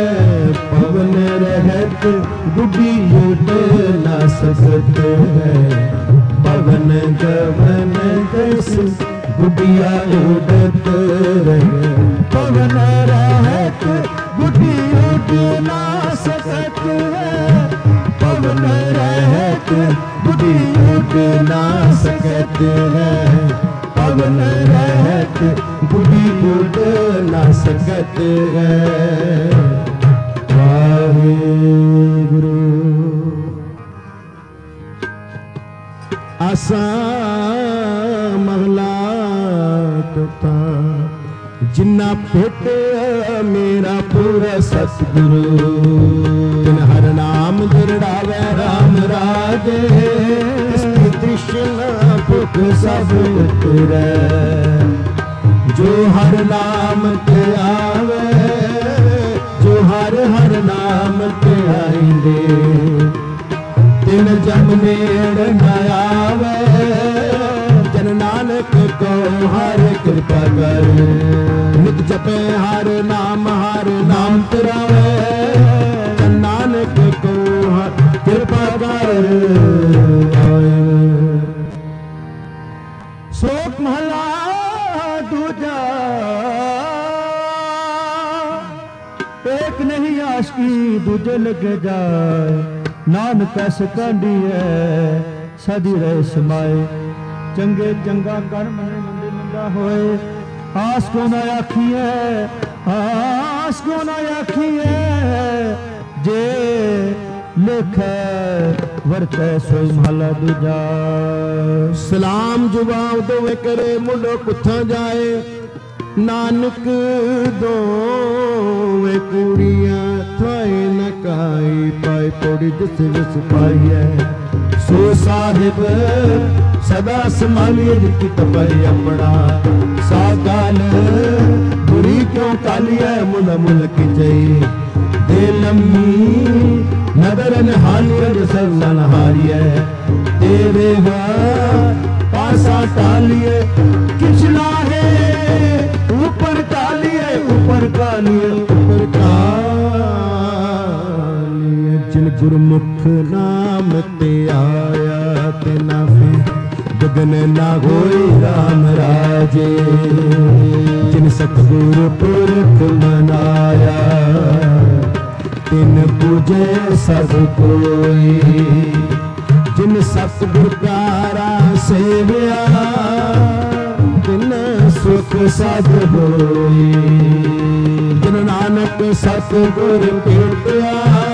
पवन रहत बुढ़ी उड़ ना सकत है। पवन गवन जैसे बुढ़िया उड़त रहे। पवन रहत बुढ़ी उड़ ना सकत है। पवन रहत बुढ़ी उड़ ना सकत है। पवन रहत बुढ़ी उड़ ना सकत है। वाहे गुरु ਆਸਾ ਮਹਲਾ ਚੌਥਾ। ਜਿੰਨਾ ਭੇਟਿਆ ਮੇਰਾ ਪੂਰਾ ਸਤਿਗੁਰੂ, ਤਿਨ ਹਰ ਨਾਮ ਜਰੜਾਵੇ ਰਾਮ ਰਾਜੇ। ਇਸकी ਤ੍ਰਿਸ਼ਨਾ ਭੁਖ ਸਭ ਉਤਰੈ, ਜੋ ਹਰ ਨਾਮ ਤੇ ਆਵੇ, ਜੋ ਹਰ ਹਰ ਨਾਮ ਤੇ ਆਇਂਦੇ। ਤਿਨ ਜਮ ਨੇੜ ਨ ਆਵੇ, ਜਨ ਨਾਨਕ ਕੋ ਹਰ ਕਿਰਪਾ ਕਰ। ਨਿਤ ਜਪੇ ਹਰ ਨਾਮ, ਹਰ ਨਾਮ ਤਰਾਵੇ, ਜਨ ਨਾਨਕ ਕੋ ਹਰ ਕਿਰਪਾ ਕਰ। ਸ਼ਲੋਕ ਮਹਲਾ ਦੂਜਾ। ਏਕ ਨਹੀਂ ਆਸ਼ਕੀ ਦੂਜੇ ਲੱਗੇ ਜਾਏ, ਨਾਨਕ ਐਸ ਕਾਂਢੀਐ ਸਦੀ ਰਹਿ ਸਮਾਏ। ਚੰਗੇ ਚੰਗਾ ਕਰ ਮਨੇ ਮੰਦੇ ਮੰਦਾ ਹੋਏ, ਆਸ ਕੋ ਨਾ ਆਖੀਐ, ਆਸ ਕੋ ਨਾ ਆਖੀਐ। ਜੇ ਲਿਖੈ ਵਰਤੈ ਸੋਈ ਮਹਲਾ ਦੂਜਾ। ਸਲਾਮ ਜਵਾਬ ਦੋਵੇਂ ਕਰੇ, ਮੁੰਡੋ ਕੁੱਥਾਂ ਜਾਏ। ਨਾਨਕ ਦੋਵੇਂ ਕੁੜੀਆਂ ਥਾਏ ਨ ਕਾਈ, ਪਾਏ ਪੌੜੀ ਜਿਸ ਵਿਸ ਪਾਈਐ। ਸੋ ਸਾਹਿਬ ਸਦਾ ਸੰਭਾਲੀਏ ਜਿਤ ਤਪੈ ਆਪਣਾ। ਸਾਗਾਲ ਬੁਰੀ ਕਿਉਂ ਕਾਲੀਐ, ਮੁਲ ਮੁਲ ਕੀ ਜਈ। ਦੇ ਲੰਮੀ ਨਦਰ ਨਹਾਲੀਐ, ਜਸਰ ਨ ਹਾਰੀਐ। ਤੇਰੇ ਵਾ ਪਾਸਾ ਟਾਲੀਏ, ਕਿਛ ਲਾਹੇ ऊपर कालिए, ऊपर कालिए, ऊपर कालिए। जिन गुरमुख नाम ते आया, ते ना फिर गगन ना होई राम राजे। जिन सतगुरु पुरख मनाया, तिन पूजे सब कोई। जिन सतगुर प्यारा सेविया, तिन सुख साध होई। जिन नानक सतगुर भेटिया,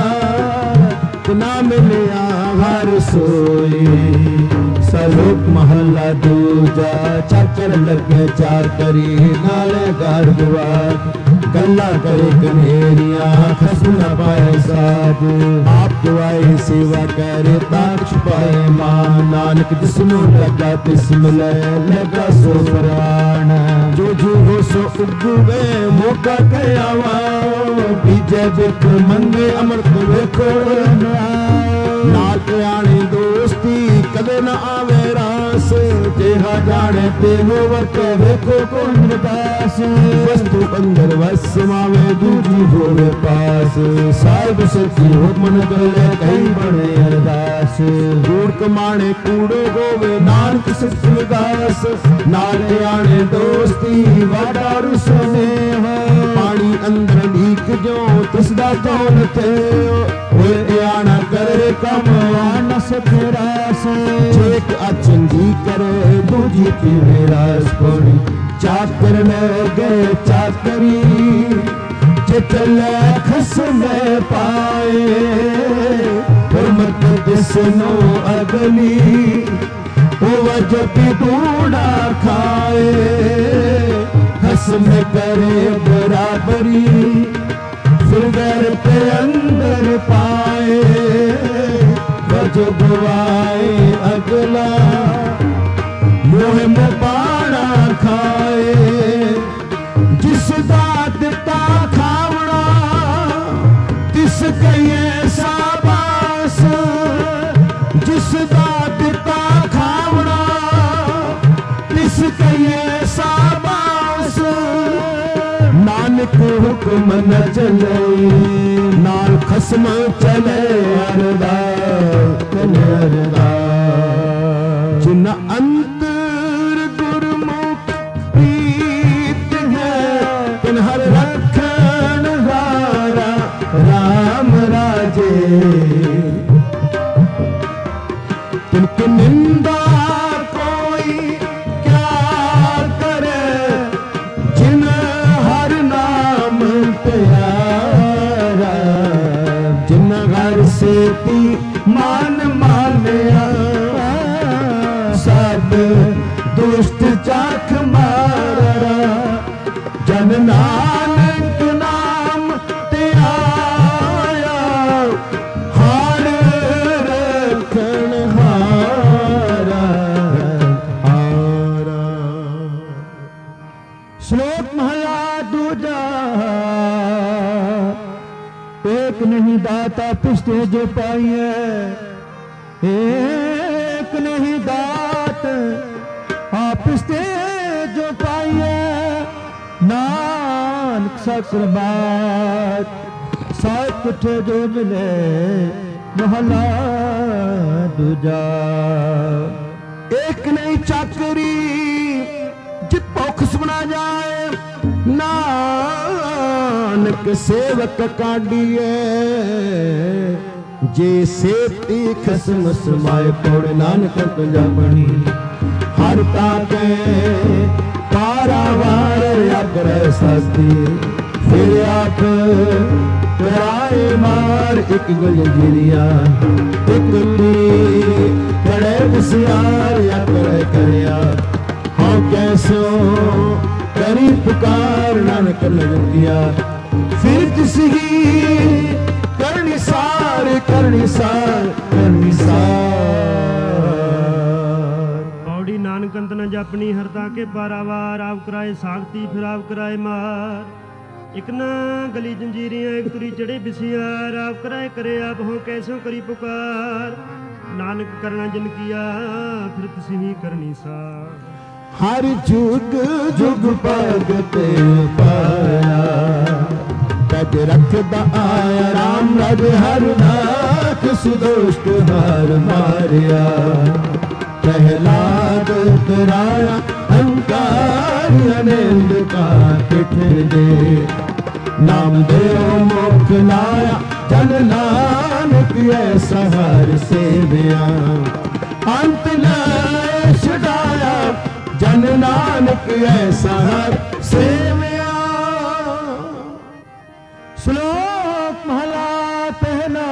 तिना मिलिया हर सोई। सलोक महला दूजा। चाकर लगे चार करी, नाले घर द्वार। गल्ला करे कन्हेरिया, खसम न पाए साध। आप दुआई सेवा करे, ताक्ष पाए मान। नानक जिसनु लगा तिस मिले, लगा सो प्राण। जो जो हो सो उगवे, मौका कयावा। बीजे बिक मंगे, अमृत वेखो नाल प्याणी दोस्ती, कदे न आवे रास। जेहा जाने ते हो वर्ते, वेखो कौन दास। वस्तु अंदर वस समावे, दूजी होवे पास। साहिब सची हो मन गले, कई बने अरदास। कूड़ कमाणे कूड़ो होवे, नानक सच दास। नाल आणे दोस्ती, वाडारू स्नेह। पानी अंदर लीक जो, तिसदा कौन थे। होए आना करे कम, आना सके रास। एक अचंगी करे, दूजी पीवे रास कोड़ी। चाकर में गए चाकरी, चले खसमे पाए। हुर्मत दिसनो अगली, वजह ढूंढा खाए। खसम करे बराबरी, फिर घर पे अंदर पाए। वजह गवाए अगला, मोह मुबाड़ा खाए। जिस दात ता खावड़ा, तिस कहिए साबास। जिस दात ता खावड़ा, तिस कहिए साबास। नानक हुक्म न चले, नाल खसम चले अरदास, चले अरदास। जिन अंतर गुरमुख प्रीत है, तिन हर रखन हारा राम राजे। तिनकी निंदा कोई क्या करे, जिन हर नाम प्यारा। जिन घर से ती मान मानिया, दुष्ट चाख मारा जन नानक नाम ते आया हार रखन हारा हारा। श्लोक महला दूजा। एक नहीं दाता पिछते जो पाइए, एक नहीं दात आप पिछते जो पाइए। नानक सकर बात साथ कुठे जो मिले महला दूजा। एक नहीं चाकरी जित भुख सुना जाए नानक सेवक काढ़िए। जे सेती खसम समाए पौड़ नानक पंजाबणी हर ताके पारावार अग्र साथी फिर आप कराए मार एक गुलजिरिया एक ती कड़े बसियार अग्र करया हाँ कैसो करी पुकार नानक लगतिया फिर तिसी करनी सार करनी सार करनी सार। पौड़ी नानक अंत न जापनी हरता के पारावार आप कराए साखती फिर आप कराए मार। एक न गली जंजीरियां एक तुरी चढ़े बिसियार आप कराए करे आप हो कैसो करी पुकार। नानक करना जिन किया फिर तिसी ही करनी सार। हर जुग जुग भगते पाया तज रखदा आया राम राज हर नाथ सुदोष्ट हार मारिया। प्रहलाद कराया अहंकार अनिंद का पिठ दे नाम देव मुख लाया जन नानक ऐसा हर सेविया। अंत न छुड़ाया जन नानक ऐसा हर सेविया। श्लोक महला पहला।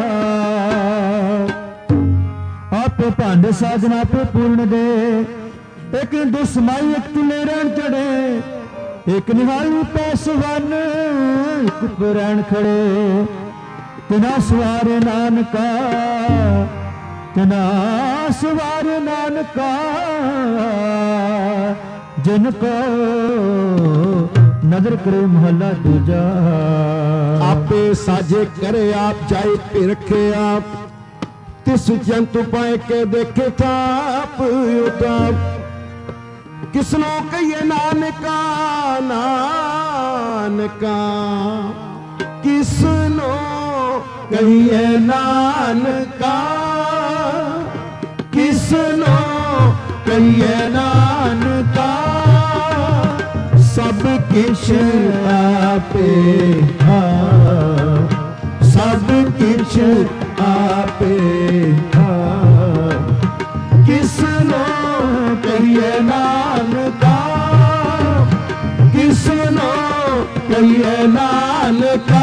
आप भांड साधना पे पूर्ण दे एक दुसमाई एक तुले रहन चढ़े एक निहाली पैसवान एक पुराण खड़े। तिना सवारे नानका तना सवार नानका जिनको नजर करे महला दूजा। आपे साजे करे आप जाए पे रखे आप तिस जंतु पाए के देखे ताप उताप। किसनो कहिए नानका नानका किसनो कहिए नानका किसनो कहिए नानका। सब किछ आपे हाँ सब किछ आपे हाँ। किसनो कहिए नानका किसनो कहिए नानका।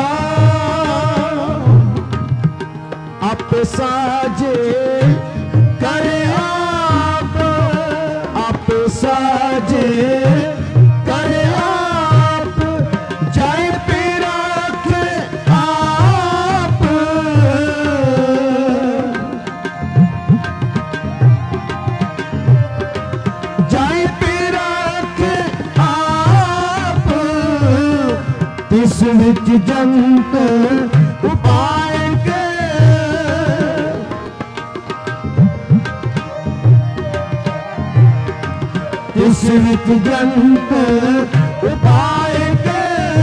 आप साजे करे आप आप साजे करे आप जाए पे रखे आप। जाए पे रखे आप तिस विच जंत उपाय के। तिस विच जंत उपाय के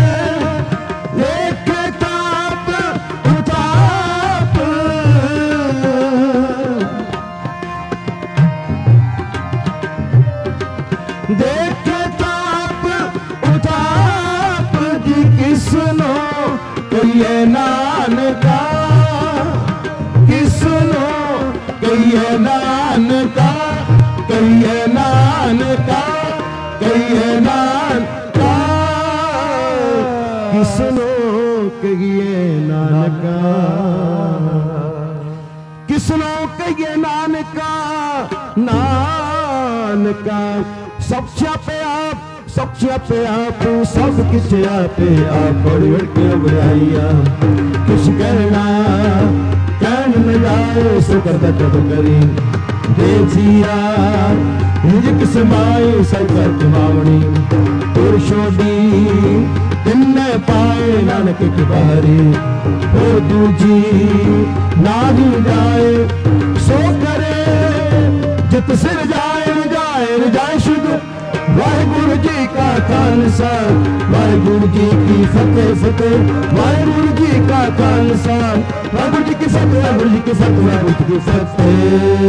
देख ताप उताप। देख ताप उताप जी किसनो कहिए नानका किसनो कहिए नानका कहिए नानका कहिए नानका। किसनो कहिए नानका किसनो कहिए नानका नानका। ਨਾਨਕਾ ਸਭ ਛਾਪੇ ਆਪ ਸਭ ਛਾਪੇ ਆਪ ਸਭ ਕਿਛ ਆਪੇ ਆਪ ਬੜ ਕੇ ਬੁਰਾਈਆ ਕਿਛ ਕਹਿਣਾ ਕਹਿਣ ਨ ਜਾਏ ਸੋ ਕਰਦਾ ਤਬ ਕਰੀ ਦੇ ਜੀਆ ਨਿਜ ਸਮਾਏ ਸਜਾ ਕਮਾਵਣੀ ਪੁਰ ਛੋਡੀ ਤਿੰਨੇ ਪਾਏ ਨਾਨਕ ਕਿਬਾਰੀ ਹੋ ਦੂਜੀ ਨਾਹੀ ਜਾਏ ਸੋ ਕਰੇ ਜਿਤ ਸਿਰ ਜਾਏ ਜਾਏ ਰਜਾਏ ਸ਼ੁਧ ਵਾਹਿਗੁਰੂ ਜੀ ਕਾ ਖਾਲਸਾ ਵਾਹਿਗੁਰੂ ਜੀ ਕੀ ਫਤਿਹ ਫਤਿਹ ਵਾਹਿਗੁਰੂ ਜੀ ਕਾ ਖਾਲਸਾ ਵਾਹਿਗੁਰੂ ਜੀ ਕੀ ਫਤਿਹ ਵਾਹਿਗੁਰੂ ਜੀ ਕੀ ਫਤਿਹ ਵਾਹਿਗੁਰੂ ਜੀ ਕੀ ਫਤਿਹ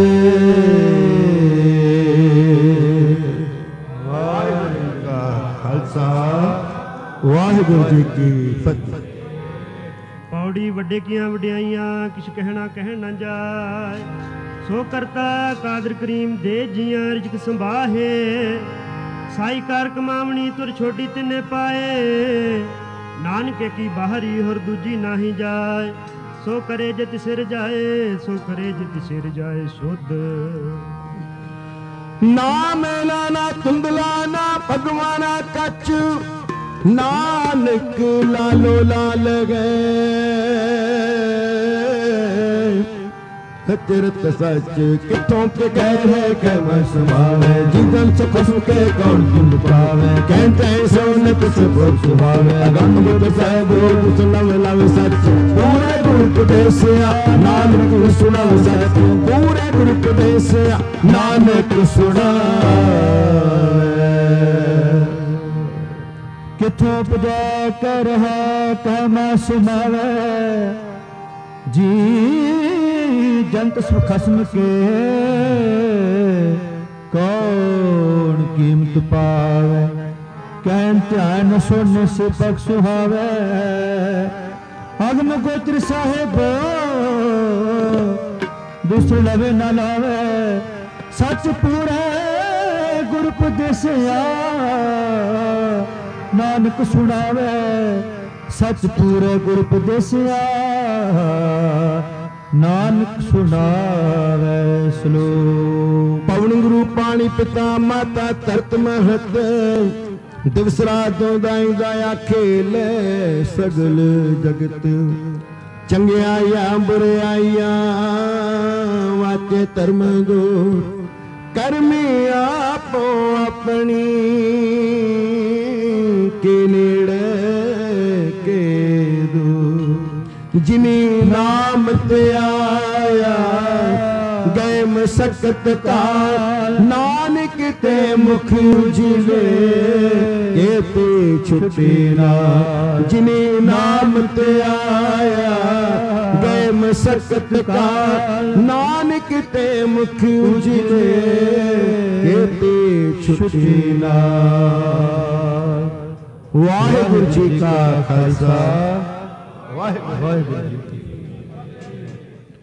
ਵਾਹਿਗੁਰੂ ਜੀ ਕਾ ਖਾਲਸਾ ਵਾਹਿਗੁਰੂ ਜੀ ਕੀ ਫਤਿਹ। ਪੌੜੀ ਵੱਡੇ ਕੀਆਂ ਵਡਿਆਈਆਂ ਕਿਛ ਕਹਿਣਾ ਕਹਿਣ ਨਾ ਜਾਏ ਸੋ ਕਰਤਾ ਕਾਦਰ ਕਰੀਮ ਦੇ ਜੀਆਂ ਰਿਜਕ ਸੰਭਾਹੇ ਸਾਈ ਕਾਰ ਕਮਾਵਣੀ ਤੁਰ ਛੋਟੀ ਤਿੰਨੇ ਪਾਏ ਨਾਨਕੇ ਕੀ ਬਾਹਰੀ ਹੋਰ ਦੂਜੀ ਨਾਹੀ ਜਾਏ ਸੋ ਕਰੇ ਜਿਤ ਸਿਰ ਜਾਏ ਸੋ ਕਰੇ ਜਿਤ ਸਿਰ ਜਾਏ ਸ਼ੁੱਧ ਨਾ ਮੇਲਾ ਨਾ ਤੁੰਦਲਾ ਨਾ ਭਗਵਾਨਾ ਕੱਚ ਨਾਨਕ ਲਾਲੋ ਲਾਲ ਗਏ ਤਿਰਤ ਸੱਚ ਕਿੱਥੋਂ ਕੇ ਕਹਿ ਹੈ ਕਹਿ ਮੈਂ ਸਮਾਵੇ ਜਿਦਨ ਚ ਖਸਮ ਕੇ ਕੌਣ ਜਿੰਦ ਪਾਵੇ ਕਹਿੰਦੇ ਸੋਨਤ ਸਭ ਸੁਭਾਵੇ ਅਗੰਮ ਗੁਰ ਸਾਹਿਬ ਗੁਰ ਸੁਣਾਵ ਲਵ ਸੱਚ ਪੂਰੇ ਗੁਰ ਉਪਦੇਸਿਆ ਨਾਨਕ ਸੁਣਾਵ ਸੱਚ ਪੂਰੇ ਗੁਰ ਉਪਦੇਸਿਆ ਨਾਨਕ ਸੁਣਾਵੇ ਕਿੱਥੋਂ ਪੁਜਾ ਕਰ ਰਹਾ ਕਹਿ ਮੈਂ ਸੁਣਾਵੇ ਜੀ ਜੰਤ ਸੁਖਸਮ ਕੇ ਕੌਣ ਕੀਮਤ ਪਾਵੇ ਕਹਿਣ ਧਿਆਨ ਸੁਣ ਸੇ ਪਖ ਸੁਹਾਵੇ ਅਗਮ ਗੋਚਰ ਸਾਹਿਬ ਦੂਸਰ ਲਵੇ ਨਾ ਲਾਵੇ ਸੱਚ ਪੂਰੇ ਗੁਰ ਉਪਦੇਸਿਆ ਨਾਨਕ ਸੁਣਾਵੇ ਸੱਚ ਪੂਰੇ ਗੁਰ ਉਪਦੇਸਿਆ ਨਾਨਕ ਸੁਣਾਵੇ ਸਲੋਕ ਪਵਨ ਗੁਰੂ ਪਾਣੀ ਪਿਤਾ ਮਾਤਾ ਧਰਤ ਮਹਤ ਦਿਵਸ ਰਾਤ ਦਾਈ ਦਾਇਆ ਖੇਲ ਸਗਲ ਜਗਤ ਚੰਗਿਆਈਆਂ ਬੁਰਾਈਆਂ ਵਾਚੇ ਧਰਮ ਦੋ ਕਰਮੀ ਆਪੋ ਆਪਣੀ ਕੇ ਨੇੜੇ ਕੇ ਦੋ ਜਿਨੀ ਨਾਮ ਤੇ ਆਇਆ ਗਏ ਮਸਕਤ ਕਾਲ ਨਾਨਕ ਤੇ ਮੁਖ ਉਜਲੇ ਇਹ ਤੇ ਛੁਟੇ ਨਾ ਜਿਨੀ ਨਾਮ ਤੇ ਆਇਆ ਗਏ ਮਸਕਤ ਕਾਲ ਨਾਨਕ ਤੇ ਮੁਖ ਉਜਲੇ ਇਹ ਤੇ ਛੁਟੇ ਨਾ। ਵਾਹਿਗੁਰੂ ਜੀ ਕਾ ਖਾਲਸਾ ਵਾਹਿਗੁਰੂ ਜੀ ਕੀ